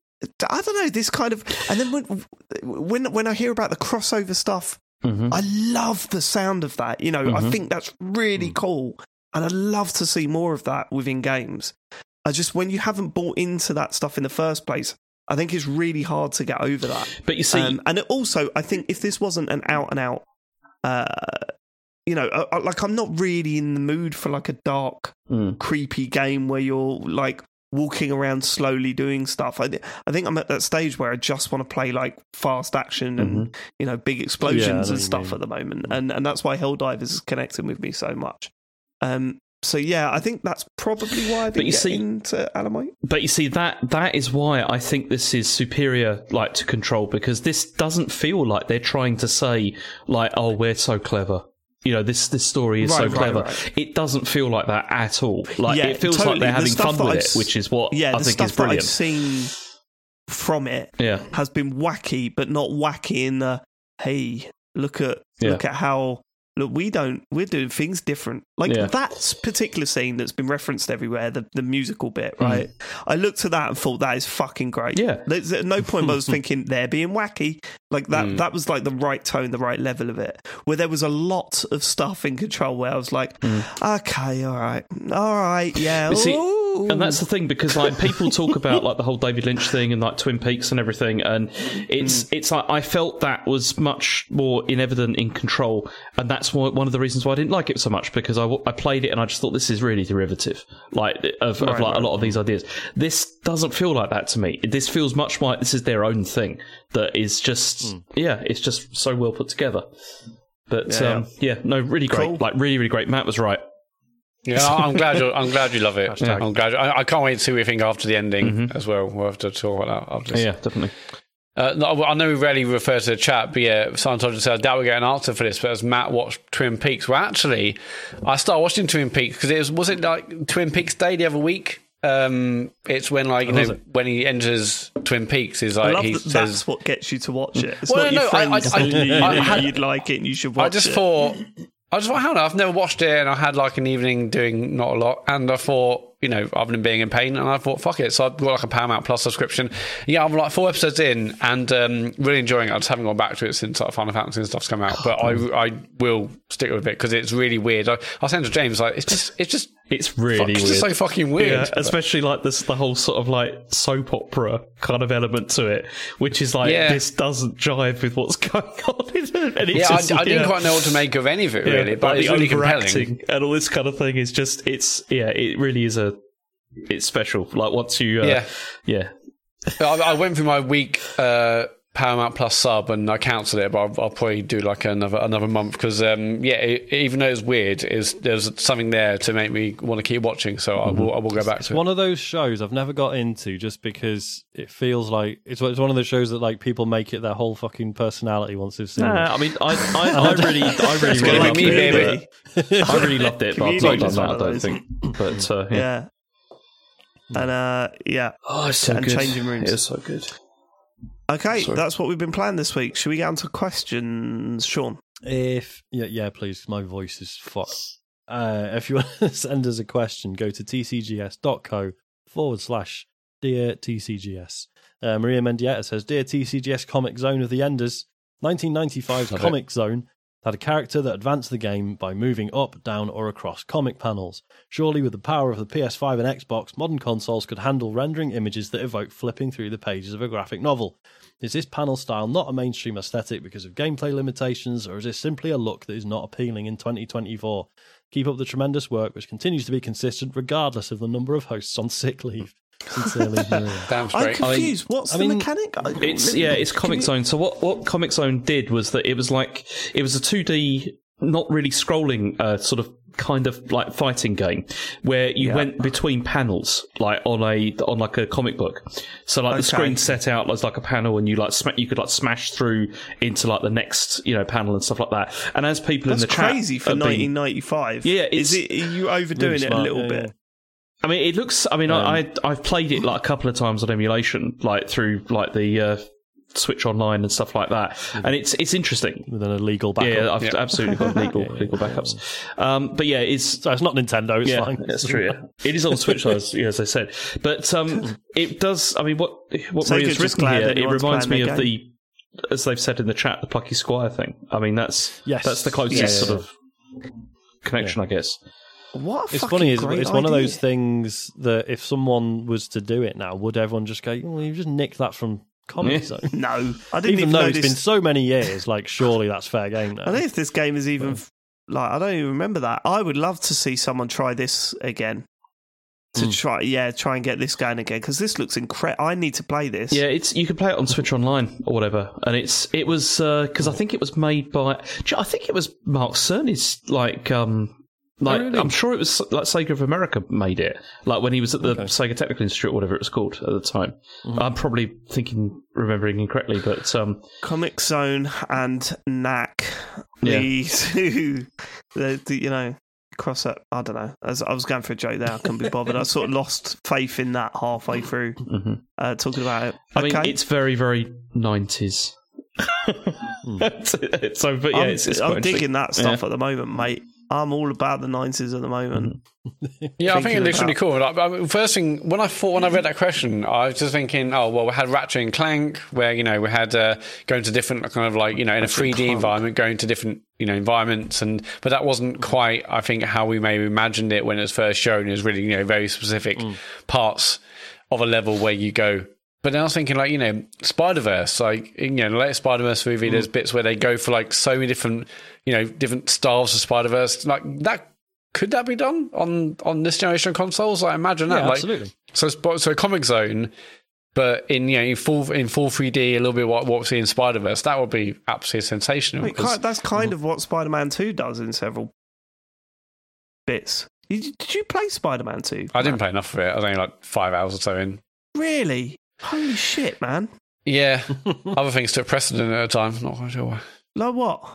I don't know, this kind of, and then when when when I hear about the crossover stuff. Mhm. I love the sound of that. You know, I Mhm. think that's really cool. And I'd love to see more of that within games. I just, when you haven't bought into that stuff in the first place, I think it's really hard to get over that. But you see, Um, and it also, I think if this wasn't an out and out, uh, you know, uh, like I'm not really in the mood for like a dark, Mm. creepy game where you're like walking around slowly doing stuff. I, I think I'm at that stage where I just want to play like fast action and you know big explosions Yeah, I know and what you stuff mean. at the moment, and and that's why Helldivers is connecting with me so much. Um, so yeah, I think that's probably why I But didn't you get see- into Alamite. But you see, that that is why I think this is superior, like, to Control, because this doesn't feel like they're trying to say, like, oh, we're so clever. You know, this this story is Right, so right, clever. right. It doesn't feel like that at all. Like, Yeah, it feels totally. like they're The having stuff fun that with I've it, s- which is what Yeah, I the think stuff is brilliant. that I've seen from it Yeah. has been wacky, but not wacky in the hey, look at Yeah. look at how look we don't we're doing things different. Like Yeah. that particular scene that's been referenced everywhere, the the musical bit, Mm. right? I looked at that and thought that is fucking great. Yeah. There's at no point I was thinking they're being wacky. Like that Mm. that was like the right tone, the right level of it. Where there was a lot of stuff in Control where I was like, okay, all right, all right, yeah. Mm. But see, ooh. and that's the thing, because like people talk about like the whole David Lynch thing and like Twin Peaks and everything, and it's it's like I felt that was much more in evident in Control, and that's why, one of the reasons why I didn't like it so much, because I, w- I played it and I just thought this is really derivative, like of, of Right, like right. a lot of these ideas. This doesn't feel like that to me. This feels much more like this is their own thing that is just yeah, it's just so well put together. But Yeah, um, yeah, no, really great, Cool. like really really great. Matt was right. Yeah, I'm glad you. I'm glad you love it. Yeah. I'm glad. I, I can't wait to see what you think after the ending as well. We'll have to talk about that after this. Yeah, definitely. Uh, no, I know we rarely refer to the chat, but yeah, Scientology said, I doubt we get an answer for this, but as Matt watched Twin Peaks, well, actually, I started watching Twin Peaks because it was, was it like Twin Peaks Day the other week? Um, it's when, like, you Was know, it? when he enters Twin Peaks, is I like, love he that says, that's what gets you to watch it. It's Well, not no, your I- friends I- I- telling you I that had- you'd like it and you should watch I just it. thought, I just thought, hang on, I've never watched it and I had like an evening doing not a lot. And I thought, you know, other than being in pain, and I thought, fuck it. So I've got like a Paramount Plus subscription. Yeah, I'm like four episodes in and um, really enjoying it. I just haven't gone back to it since like Final Fantasy and stuff's come out. But I, I will stick with it because it's really weird. I, I was saying to James, like, it's just, it's just, It's really fuck, weird. it's just so fucking weird. Yeah, especially like this, the whole sort of like soap opera kind of element to it, which is like Yeah. this doesn't jive with what's going on. And it's yeah, just, I, I didn't yeah. quite know what to make of any of it, really, Yeah, but like it's the really compelling. overacting and all this kind of thing is just it's yeah, it really is a it's special. Like once you uh, Yeah. yeah I, I went through my week uh, Paramount Plus sub and I cancelled it, but I'll, I'll probably do like another another month because um, yeah, it, even though it's weird, is there's something there to make me want to keep watching. So I will I will go back It's to it. one of those shows I've never got into just because it feels like it's, it's one of those shows that like people make it their whole fucking personality once they've seen Nah, it. I mean, I, I, I really, I really, gonna really be loved me, it. baby. I really loved it, but I've not Community's done one that. I of don't those. think. But uh, yeah. Yeah. And uh, yeah. Oh, it's so And good. changing rooms. It is so good. Okay, Sorry. that's what we've been planning this week. Should we get on to questions, Sean? If yeah, yeah, please, 'cause my voice is fucked. Uh, if you want to send us a question, go to tcgs.co forward slash dear TCGS. Uh, Maria Mendieta says, Dear T C G S Comic Zone of the Enders, nineteen ninety-five's Love Comic Zone had a character that advanced the game by moving up, down, or across comic panels. Surely, with the power of the P S five and Xbox, modern consoles could handle rendering images that evoke flipping through the pages of a graphic novel. Is this panel style not a mainstream aesthetic because of gameplay limitations, or is this simply a look that is not appealing in twenty twenty-four? Keep up the tremendous work, which continues to be consistent regardless of the number of hosts on sick leave. Sincerely, Maria. Damn I'm straight. confused. What's I the mean, mechanic? I- It's yeah, it's Comic Zone. So what what Comic Zone did was that it was like it was a two D, not really scrolling, uh, sort of kind of like fighting game where you Yeah. went between panels, like on a on like a comic book. So like Okay. the screen set out as like a panel, and you like sma- you could like smash through into like the next you know panel and stuff like that. And as people That's in the chat crazy for have been- nineteen ninety-five. Yeah, is it's- it? Are you overdoing Really it a smart, little yeah, bit? yeah. I mean, it looks. I mean, Um, I, I I've played it like a couple of times on emulation, like through like the uh, Switch Online and stuff like that, and it's it's interesting. With an illegal backup. Yeah, I've Yeah. absolutely got legal legal backups. Um, but yeah, it's So it's not Nintendo, it's yeah, fine. that's true. Yeah. It is on Switch, as, yeah, as I said. But um, it does. I mean, what what So Maria's good, just glad here, it anyone's reminds me playing of their the, as they've said in the chat, the Plucky Squire thing. I mean, that's Yes. that's the closest Yeah, yeah, sort yeah. of connection, I guess. What? A It's fucking funny, is great it's one of idea. those things that if someone was to do it now, would everyone just go, well, you just nicked that from Comic Yeah. Zone? No, I didn't Even even, though know it's this. been so many years, like, surely that's fair game now. I don't know if this game is even like. I don't even remember that. I would love to see someone try this again. To Mm. try, yeah, try and get this going again because this looks incredible. I need to play this. Yeah, it's you can play it on Switch Online or whatever, and it's it was because I think it was made by. do you know, I think it was Mark Cerny's like um like really? I'm sure it was like Sega of America made it like when he was at the Okay. Sega Technical Institute or whatever it was called at the time. I'm probably thinking remembering incorrectly, but um Comic Zone and Knack, Yeah. the two, the, the you know cross up. I don't know. As I was going for a joke there, I couldn't be bothered. I sort of lost faith in that halfway through mhm. uh, talking about it. I mean Okay. it's very very nineties. so, but yeah, I'm, it's, it's I'm quite interesting. digging that stuff at the moment, mate. I'm all about the nineties at the moment. Yeah, I think it thinking looks really about- cool. Like, I mean, first thing, when I thought, when I read that question, I was just thinking, oh, well, we had Ratchet and Clank, where, you know, we had uh, going to different kind of like, you know, in a Ratchet three and D Clank. environment, going to different, you know, environments. and But that wasn't quite, I think, how we maybe imagined it when it was first shown. It was really, you know, very specific parts of a level where you go. But then I was thinking, like, you know, Spider-Verse, like, you know, the latest Spider-Verse movie, there's bits where they go for, like, so many different, you know, different styles of Spider-Verse. Like, that, could that be done on, on this generation of consoles? I imagine that. Yeah, like, absolutely. So, Sp- so Comic Zone, but in, you know, in full, in full three D, a little bit what, what we see in Spider-Verse, that would be absolutely sensational. Wait, 'cause- ki- that's kind of what Spider-Man two does in several bits. You- Did you play Spider-Man two? I didn't play enough of it. I was only like five hours or so in. Really? Holy shit, man! Yeah. Other things took precedent at the time. Not quite sure why. Like what?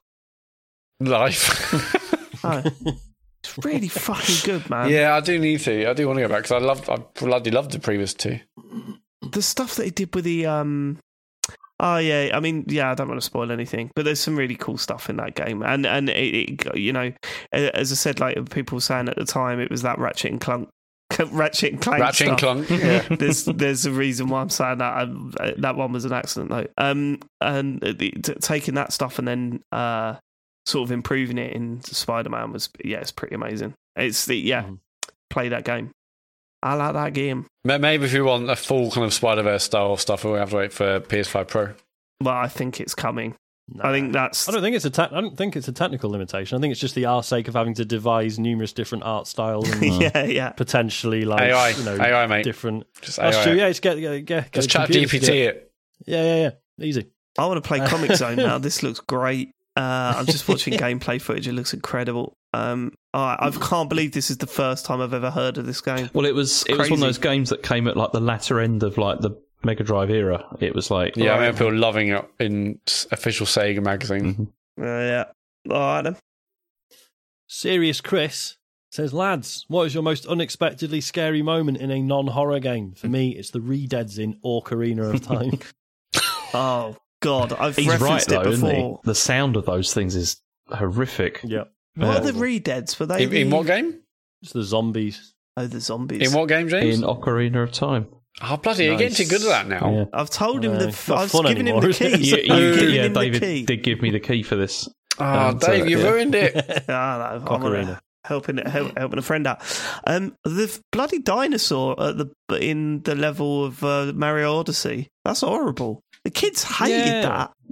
Life. Oh, it's really fucking good, man. Yeah, I do need to. I do want to go back because I loved, I bloody loved the previous two. The stuff that he did with the um. Oh yeah, I mean, yeah, I don't want to spoil anything, but there's some really cool stuff in that game, and and it, it, you know, as I said, like people were saying at the time, it was that Ratchet and Clank, Ratchet and Clank, Ratchet and stuff. Clank. Yeah. there's there's a reason why I'm saying that. Um, that one was an accident, though. Um, and the, t- taking that stuff and then uh, sort of improving it in Spider-Man was, yeah, it's pretty amazing. It's the yeah, Mhm. play that game. I like that game. Maybe if we want a full kind of Spider-Verse style stuff, we'll have to wait for P S five Pro. Well, I think it's coming. Nah. I think that's. I don't think it's a te- I don't think it's a technical limitation. I think it's just the our sake of having to devise numerous different art styles and yeah, yeah. potentially like A I, you know A I, mate. different. Just That's A I. true. Yeah, it's get get get. Just get chat computers G P to do T it. it. Yeah, yeah, yeah. Easy. I want to play Comic Zone now. This looks great. Uh, I'm just watching gameplay footage. It looks incredible. Um, I, I can't believe this is the first time I've ever heard of this game. Well, it was it was one Crazy. of those games that came at like the latter end of like the Mega Drive era. It was like Yeah, I remember people loving it in s- official Sega magazine. Uh, yeah. All right, then. Serious Chris says, lads, what is your most unexpectedly scary moment in a non-horror game? For me, it's the Redeads in Ocarina of Time. Oh, God. I've he's right referenced though, it isn't he? before. The sound of those things is horrific. yeah, What are the Redeads? Were they In, in the- what game? it's the zombies. Oh, the zombies. In what game, James? In Ocarina of Time. Oh, bloody, you're getting too good at that now. Yeah. I've told him No, the. it's not I was fun giving anymore, him the is it? keys. You, I you, was giving yeah, him the David key. did give me the key for this. Oh, And, uh, Dave, you yeah. ruined it. Ah, no, I'm Ocarina. uh, helping help, helping a friend out. Um, the bloody dinosaur at the in the level of uh, Mario Odyssey. That's horrible. The kids hated Yeah. that.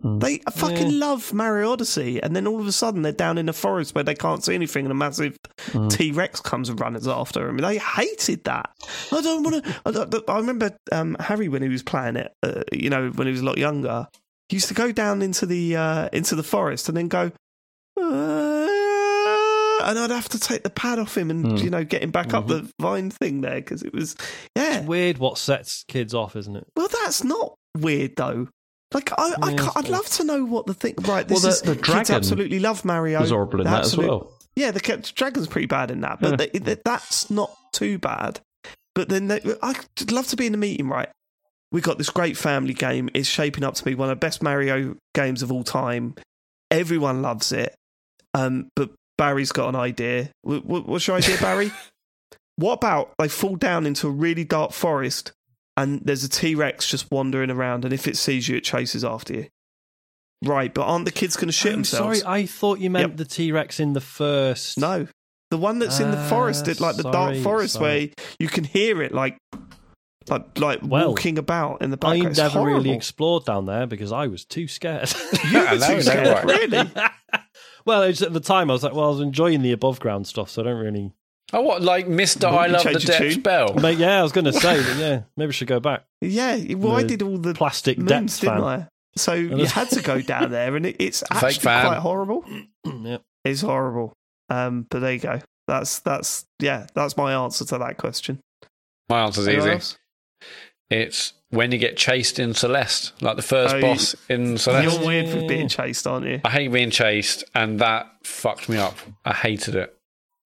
They fucking Yeah. love Mario Odyssey, and then all of a sudden they're down in a forest where they can't see anything, and a massive T Rex comes and runs after them. They hated that. I don't want to. I, I remember um, Harry when he was playing it. Uh, you know, when he was a lot younger, he used to go down into the uh, into the forest and then go. Uh, and I'd have to take the pad off him and, you know, get him back up the vine thing there because it was, yeah. It's weird what sets kids off, isn't it? Well, that's not weird though. Like, I, I Yeah, can't, I'd love to know what the thing. Right, this Well, the- is the kids dragon absolutely love Mario. was horrible in that as Absolute- well. Yeah, the ca- dragon's pretty bad in that, but they, they, that's not too bad. But then they, I'd love to be in a meeting. Right, we got this great family game. It's shaping up to be one of the best Mario games of all time. Everyone loves it. Um, but Barry's got an idea. W- w- what's your idea, Barry? What about they fall down into a really dark forest and there's a T-Rex just wandering around, and if it sees you, it chases after you? Right, but aren't the kids going to shit I'm themselves? sorry, I thought you meant Yep. the T-Rex in the first. No. The one that's in the Ah, forest, it, like the dark sorry, forest sorry. where you can hear it like like like Well, walking about in the I background. It's never really horrible. explored down there because I was too scared. You were I know, too no scared, way. really? Well, it was at the time I was like, well, I was enjoying the above ground stuff, so I don't really. Oh, what, like Mister Well, I you Love the change your Depths tune. Bell? But yeah, I was going to say that. Yeah, maybe I should go back. Yeah, well, I The did all the Plastic moons, depths didn't fan. I? So you had to go down there, and it, it's actually fan. quite horrible. Yeah. It's horrible. Um, but there you go. That's that's yeah. That's my answer to that question. My answer's Anyone easy. else? It's when you get chased in Celeste, like the first Oh, boss in Celeste. You're weird for being chased, aren't you? I hate being chased, and that fucked me up. I hated it.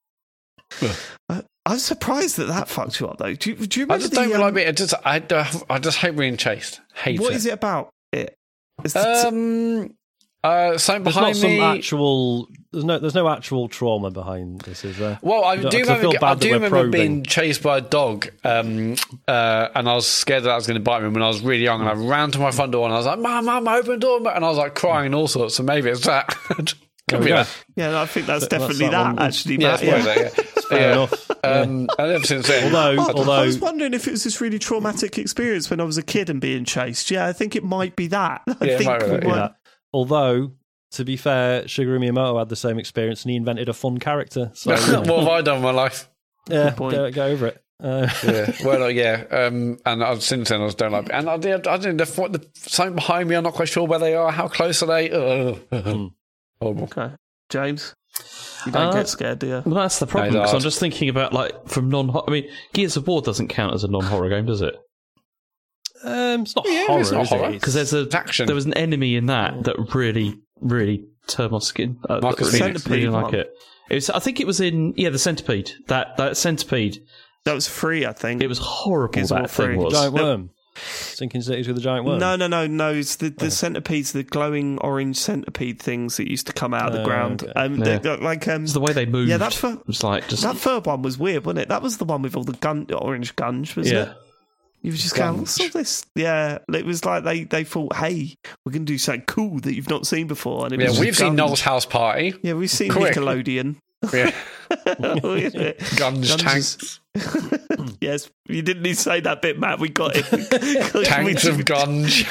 I, I'm surprised that that fucked you up, though. Do you, do you I remember just the, don't um, like being. I just, I, don't- I just hate being chased. Hate What it. is it about it? Is the- Um, uh, something There's not behind some me. actual. There's no. There's no actual trauma behind this, is there? Well, I I do feel remember, bad I that do we're remember probing. being chased by a dog, um, uh, and I was scared that I was going to bite me when I was really young. And I ran to my front door and I was like, "Mum, Mum, open the door!" And I was like crying and all sorts. So maybe it's that. Could There we be go. that. yeah, I think that's That's definitely that that, one. actually. Yeah, Matt, it's probably that, yeah. Fair Yeah. enough. Um, and ever since then, Although, I, although I was wondering if it was this really traumatic experience when I was a kid and being chased. Yeah, I think it might be that. I Yeah, it think might be we that, might- yeah. Although, to be fair, Shigeru Miyamoto had the same experience and he invented a fun character. So, you know, what have I done with my life? yeah, point. get, get over it. Uh, Yeah, well, uh, yeah, um, and I've since then I just don't like. And I did, I did the, the something behind me. I'm not quite sure where they are. How close are they? Ugh. Horrible. Okay, James, you don't Uh, get scared, do you? Well, that's the problem, No, it's because I'm hard. just thinking about, like, from non I mean, Gears of War doesn't count as a non horror game, does it? um, it's not Yeah, horror, it's not is horror. it? Because there's a It's action. there was an enemy in that that really, really turned my skin. Uh, Marcus really, Phoenix. really like Centipede it. It was, I think it was in yeah the centipede. That that centipede. That was free, I think. It was horrible. Gears of War that thing three. was. Giant worm. Sinking cities with a giant worm. No, no, no, no. It's the, the centipedes, the glowing orange centipede things that used to come out of the Oh, ground. okay. Um, Yeah. they- like um, It's the way they moved. Yeah, that fir- it was like just that third one was weird, wasn't it? That was the one with all the gun, orange guns, wasn't yeah. it? You were just going, what's all this? Yeah, it was like they, they thought, hey, we're going to do something cool that you've not seen before. And it Yeah, was we've just seen guns. Noel's house party. Yeah, we've seen Quick. Nickelodeon. Yeah, Guns, guns, tanks, Yes, you didn't need to say that bit, Matt. We got it. tanks of guns.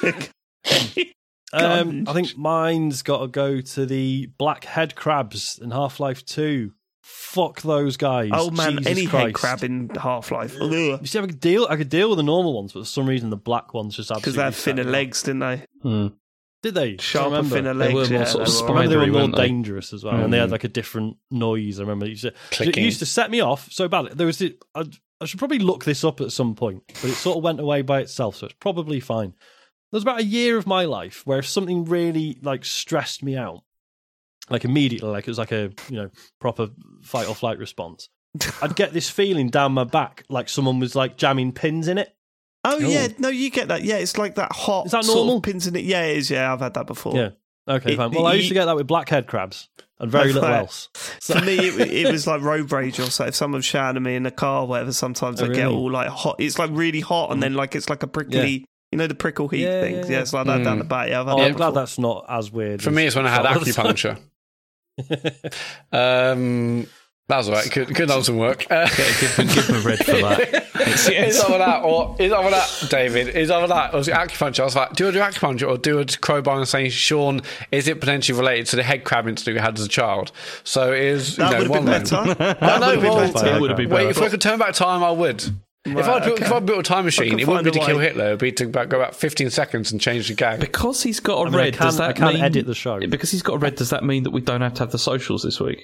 Um, I think mine's got to go to the black head crabs in Half-Life two. Fuck those guys. Oh man, Jesus any Christ. head crab in Half Life You see, I could deal. I could deal with the normal ones, but for some reason the black ones just because absolutely they have thinner set me off. legs, didn't they? Hmm. Did they? Sharper, I remember. thinner They legs. were more yeah, sort of they were I remember they were spidery, more weren't they? dangerous as well, and they had like a different noise. I remember it used to, Clicking. it used to set me off so bad. There was this, I, I should probably look this up at some point, but it sort of went away by itself, so it's probably fine. There was about a year of my life where if something really like stressed me out, like immediately, like it was like a you know proper fight or flight response, I'd get this feeling down my back like someone was like jamming pins in it. Oh yeah, no, you get that. Yeah, it's like that hot Is that sort normal? of pins in it. Yeah, it is. Yeah, I've had that before. Yeah. Okay, It- fine. Well, I used you- to get that with blackhead crabs and very little Right. else. For me, it, it was like road rage or so. If someone's shouting at me in the car or whatever, sometimes Oh, I get really? all like hot. It's like really hot, and then like it's like a prickly, you know, the prickle heat Yeah, things. yeah, Yeah, yeah. it's like that down the back. Yeah, I've had Oh, that I'm glad before. that's not as weird. For as me, it's when I had some others. acupuncture. um, That was all right. Good, good wholesome work. Uh, give, him, give him a red for that. It's, is either that or is either that, David? Is either that or is it acupuncture? I was like, do I do acupuncture or do a crowbar and saying, Sean, is it potentially related to the head crab incident you had as a child? So it is, you That know, would have one been man. better. That I know, would have well, been better. it would have been Wait, better. if I could turn back time, I would. if, I built, okay. if I built a time machine, can it wouldn't be find to a kill way. Hitler. It would be to go about fifteen seconds and change the gag. Because he's got a I mean, I red, can- does that I can mean... edit the show. Because he's got a red, does that mean that we don't have to have the socials this week?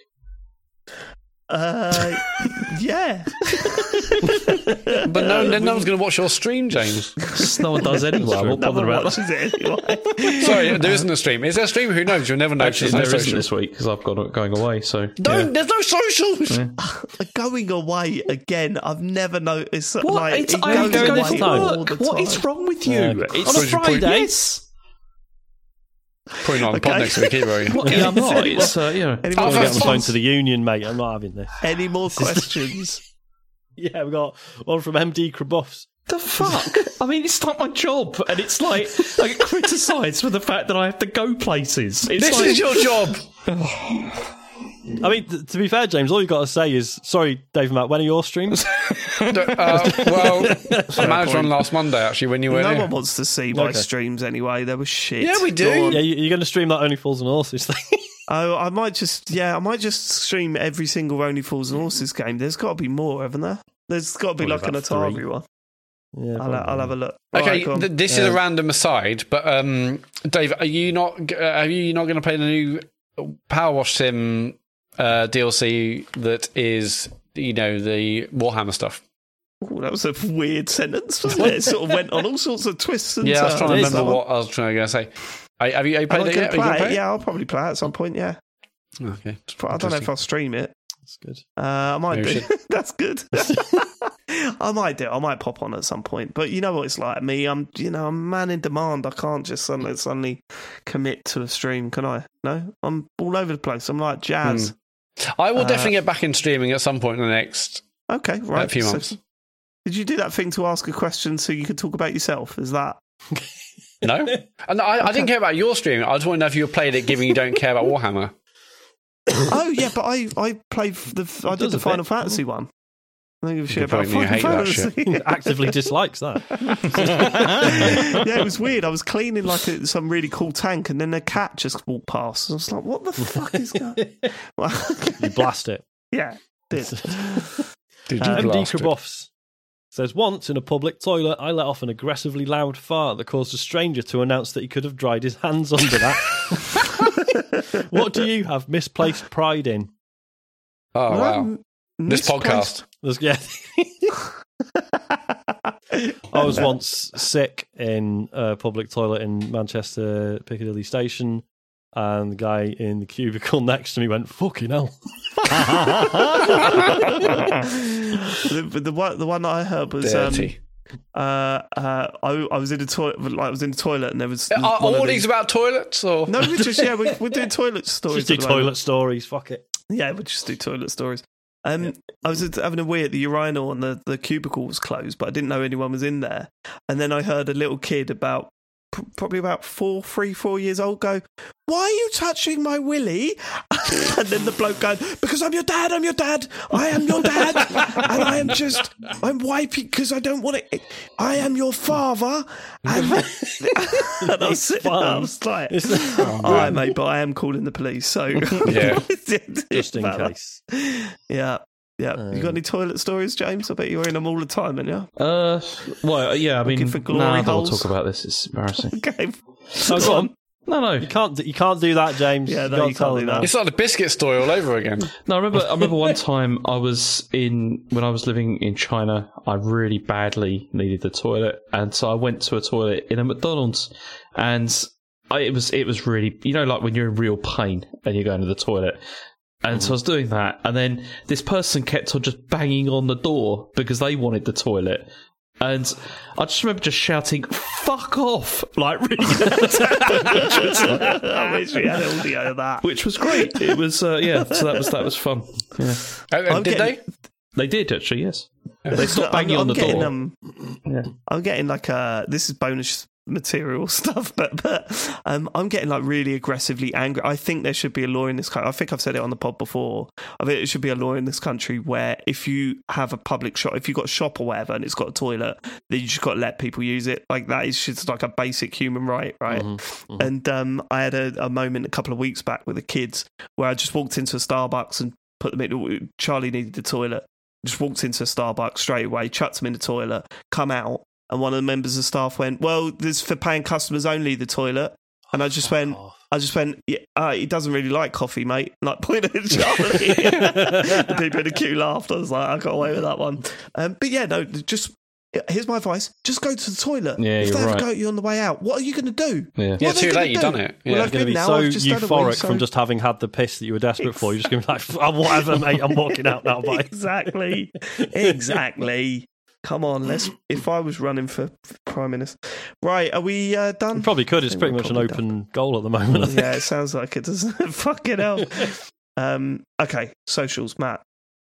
Uh, yeah. But no, then no one's going to watch your stream, James. No one does anyway. I'm not No bothered one about that. watches it anyway. Sorry, there isn't a stream. Is there a stream? Who knows? You'll never know. Actually, There's there no isn't social. this week because I've got going away. So Don't, There's no socials. Going away again. I've never noticed. what? Like, it's it I goes going go this away to time. all work. the What time. is wrong with you? Yeah. It's On a a Friday. Friday? Yes. Probably not on the pod Okay. next week either. What? Yeah, I'm not. It's uh, you know. Any Oh, more, I'm going to get on the phone questions? to the union, mate. I'm not having this. Any more questions? Yeah, we got one from M D Krabuffs. The fuck? I mean, it's not my job, and it's like I get criticised for the fact that I have to go places. It's This like, is your job. I mean, th- to be fair, James, all you got to say is, sorry, Dave and Matt, when are your streams? Uh, well, I managed one last Monday, actually, when you were No here. one wants to see my Okay. streams anyway. They were shit. Yeah, we do. Go on. Yeah, you, you're going to stream that Only Fools and Horses thing. Oh, I might just yeah, I might just stream every single Only Fools and Horses game. There's got to be more, haven't there? There's got to be Probably like an about Atari three. one. Yeah, I'll, probably. I'll have a look. Okay, Right, go on. th- this is a random aside, but um, Dave, are you not? Uh, are you not going to play the new Power Wash Sim uh, D L C that is, you know, the Warhammer stuff? Ooh, that was a weird sentence, wasn't it? It sort of went on all sorts of twists and Yeah, I was trying to turns. remember That what I was trying to say. Are, have you, have you Am played I it gonna yet? Are you play gonna it? play it? Yeah, I'll probably play it at some point. Yeah, Okay. I don't know if I'll stream it. That's good. Uh, I might Maybe we do. That's good. I might do. I might pop on at some point. But you know what it's like. Me, I'm you know I'm a man in demand. I can't just suddenly suddenly commit to a stream, can I? No, I'm all over the place. I'm like jazz. I will Uh, definitely get back in streaming at some point in the next Okay, right. a few So- months. did you do that thing to ask a question so you could talk about yourself? Is that? No, and I, I didn't care about your streaming. I just want to know if you played it, given you don't care about Warhammer. Oh yeah, but I I played the I did does the a Final bit. Fantasy one. I think it was shit Good about point, you Final hate that Fantasy. Actively dislikes that. Yeah, it was weird. I was cleaning like a, some really cool tank, and then a cat just walked past. I was like, "What the fuck is going?" Well, You blast it. yeah, did. Did you M D blast it? Krabuffs says, once in a public toilet, I let off an aggressively loud fart that caused a stranger to announce that he could have dried his hands under that. What do you have misplaced pride in? Oh wow! Um, This misplaced- podcast. There's, yeah. I was once sick in a public toilet in Manchester Piccadilly Station, and the guy in the cubicle next to me went, "Fucking hell." the, the one the one that I heard was um, Dirty. uh, uh, I, I was in the toilet. Like, I was in the toilet, and there was Are one of all these- these about toilets or No, we just yeah, we, we're doing toilet stories. Just do at the moment. toilet stories, fuck it. Yeah, we'll just do toilet stories. Um, I was having a wee at the urinal and the, the cubicle was closed, but I didn't know anyone was in there. And then I heard a little kid about pr- probably about four, three, four years old go, "Why are you touching my willy?" And then the bloke going, "Because I'm your dad, I'm your dad, I am your dad, and I am just, I'm wiping because I don't want it. I am your father." And, and I was sitting there, I was like, all right, mate, but I am calling the police, so Yeah. Just in But, uh, case. Yeah, yeah. you got any toilet stories, James? I bet you're in them all the time, aren't you? Uh, well, yeah. I mean, Looking for no, glory I don't want holes? to talk about this. It's embarrassing. Okay. Oh, go on. No, no, You can't, you can't do that, James. Yeah, no, gotta you tell can't do them that. It's like the biscuit story all over again. no. I remember. I remember one time I was in when I was living in China. I really badly needed the toilet, and so I went to a toilet in a McDonald's, and I, it was it was really, you know, like when you're in real pain and you're going to the toilet. And so I was doing that, and then this person kept on just banging on the door because they wanted the toilet. And I just remember just shouting, "Fuck off!" like really loud. I wish we had audio of that. Which was great. It was, uh, yeah. So that was that was fun. Yeah, Uh, uh, I'm did getting- they did actually. Yes, they stopped I'm, banging I'm on the getting, door. Um, Yeah. I'm getting like a. This is bonus material stuff, but but um, I'm getting like really aggressively angry. I think there should be a law in this country. I think I've said it on the pod before. I think it should be a law in this country where if you have a public shop, if you've got a shop or whatever, and it's got a toilet, then you just got to let people use it. Like that is just like a basic human right, right? Mm-hmm, mm-hmm. And um, I had a, a moment a couple of weeks back with the kids where I just walked into a Starbucks and put them in. Charlie needed the toilet. Just walked into a Starbucks straight away, chucked them in the toilet, come out, and one of the members of staff went, "Well, this for paying customers only, the toilet." And I just went, I just went, yeah, uh, he doesn't really like coffee, mate. Like, pointed at Charlie. The people in the queue laughed. I was like, I got away with that one. Um, but yeah, no, just, here's my advice. Just go to the toilet. Yeah, if you're they ever right. go at you on the way out, what are you going to do? Yeah, yeah too late, you've done it. Yeah. Well, You're going to be now, so I've just done it, euphoric so... from just having had the piss that you were desperate for. You're just going to be like, oh, whatever, mate, I'm walking out now. Bye. Exactly. Exactly. Come on, let's. If I was running for Prime Minister, right? Are we uh, done? You probably could. It's pretty much an open done. goal at the moment. I think. Yeah, it sounds like it doesn't. Fucking hell. Um, okay, socials, Matt.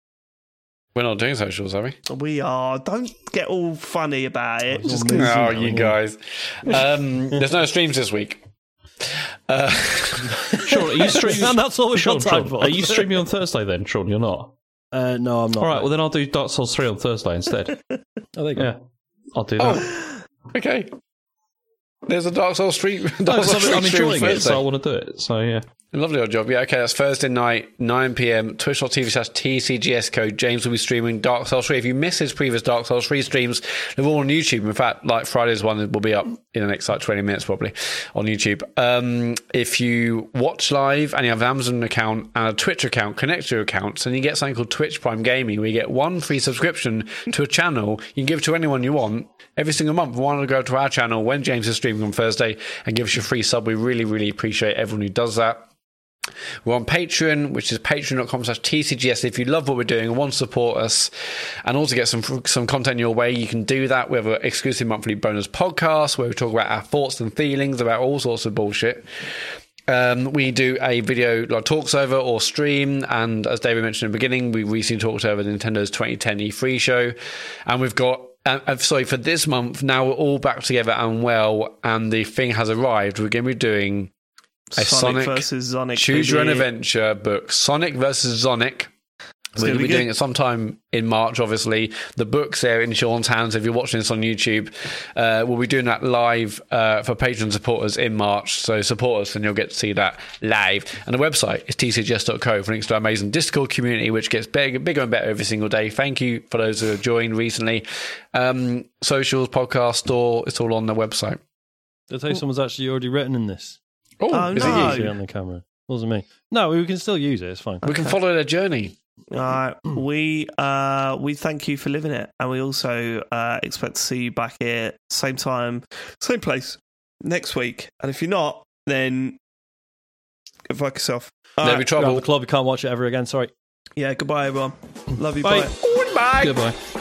We're not doing socials, are we? We are. Don't get all funny about it. Oh, Just amazing. Oh, you guys. Um, there's no streams this week. Uh, Sean, are you streaming? And that's all we've Sean, got time Sean, for. Are you streaming on Thursday then, Sean? You're not. Uh, no, I'm not. All right, well then I'll do Dark Souls three on Thursday instead. Oh, there you go. Yeah, I'll do that. oh, okay. There's a Dark Souls stream. Dark No, 'cause Souls I'm, I'm stream enjoying it, Thursday. so I want to do it. So yeah. Lovely old job. Yeah, okay, that's Thursday night, nine p.m, twitch.tv slash TCGS code. James will be streaming Dark Souls three. If you missed his previous Dark Souls three streams, they're all on YouTube. In fact, like Friday's one will be up in the next like twenty minutes probably on YouTube. Um, if you watch live and you have an Amazon account and a Twitch account, connect to your accounts, and you get something called Twitch Prime Gaming, where you get one free subscription to a channel. You can give it to anyone you want every single month. Why not go to our channel when James is streaming on Thursday and give us your free sub? We really, really appreciate everyone who does that. We're on Patreon, which is patreon.com slash TCGS. If you love what we're doing and want to support us and also get some some content your way, you can do that. We have an exclusive monthly bonus podcast where we talk about our thoughts and feelings about all sorts of bullshit. Um, we do a video like talks over or stream, and as David mentioned in the beginning, we recently talked over Nintendo's twenty ten E three show, and we've got uh, sorry for this month. Now we're all back together and well, and the thing has arrived. We're going to be doing a Sonic, Sonic versus Sonic. Choose Your Own maybe. Adventure book, Sonic versus Sonic. It's We're going gonna to be be doing good. it sometime in March, obviously. The book's there in Sean's hands. If you're watching this on YouTube, uh, we'll be doing that live uh, for Patreon supporters in March. So support us and you'll get to see that live. And the website is t c g s dot co for links to our amazing Discord community, which gets bigger, bigger and better every single day. Thank you for those who have joined recently. Um, socials, podcast, store, it's all on the website. Did I tell you someone's actually already written in this? Oh, Oh, is no. it you? Actually on the camera. Wasn't me. No, we can still use it. It's fine. We can follow their journey. All right, we uh, we thank you for living it, and we also uh, expect to see you back here same time, same place next week. And if you're not, then go fuck yourself. All There'll right. be You're out of trouble. the club. You can't watch it ever again. Sorry. Yeah, goodbye, everyone. Love you. Bye. Bye. Goodbye. Goodbye.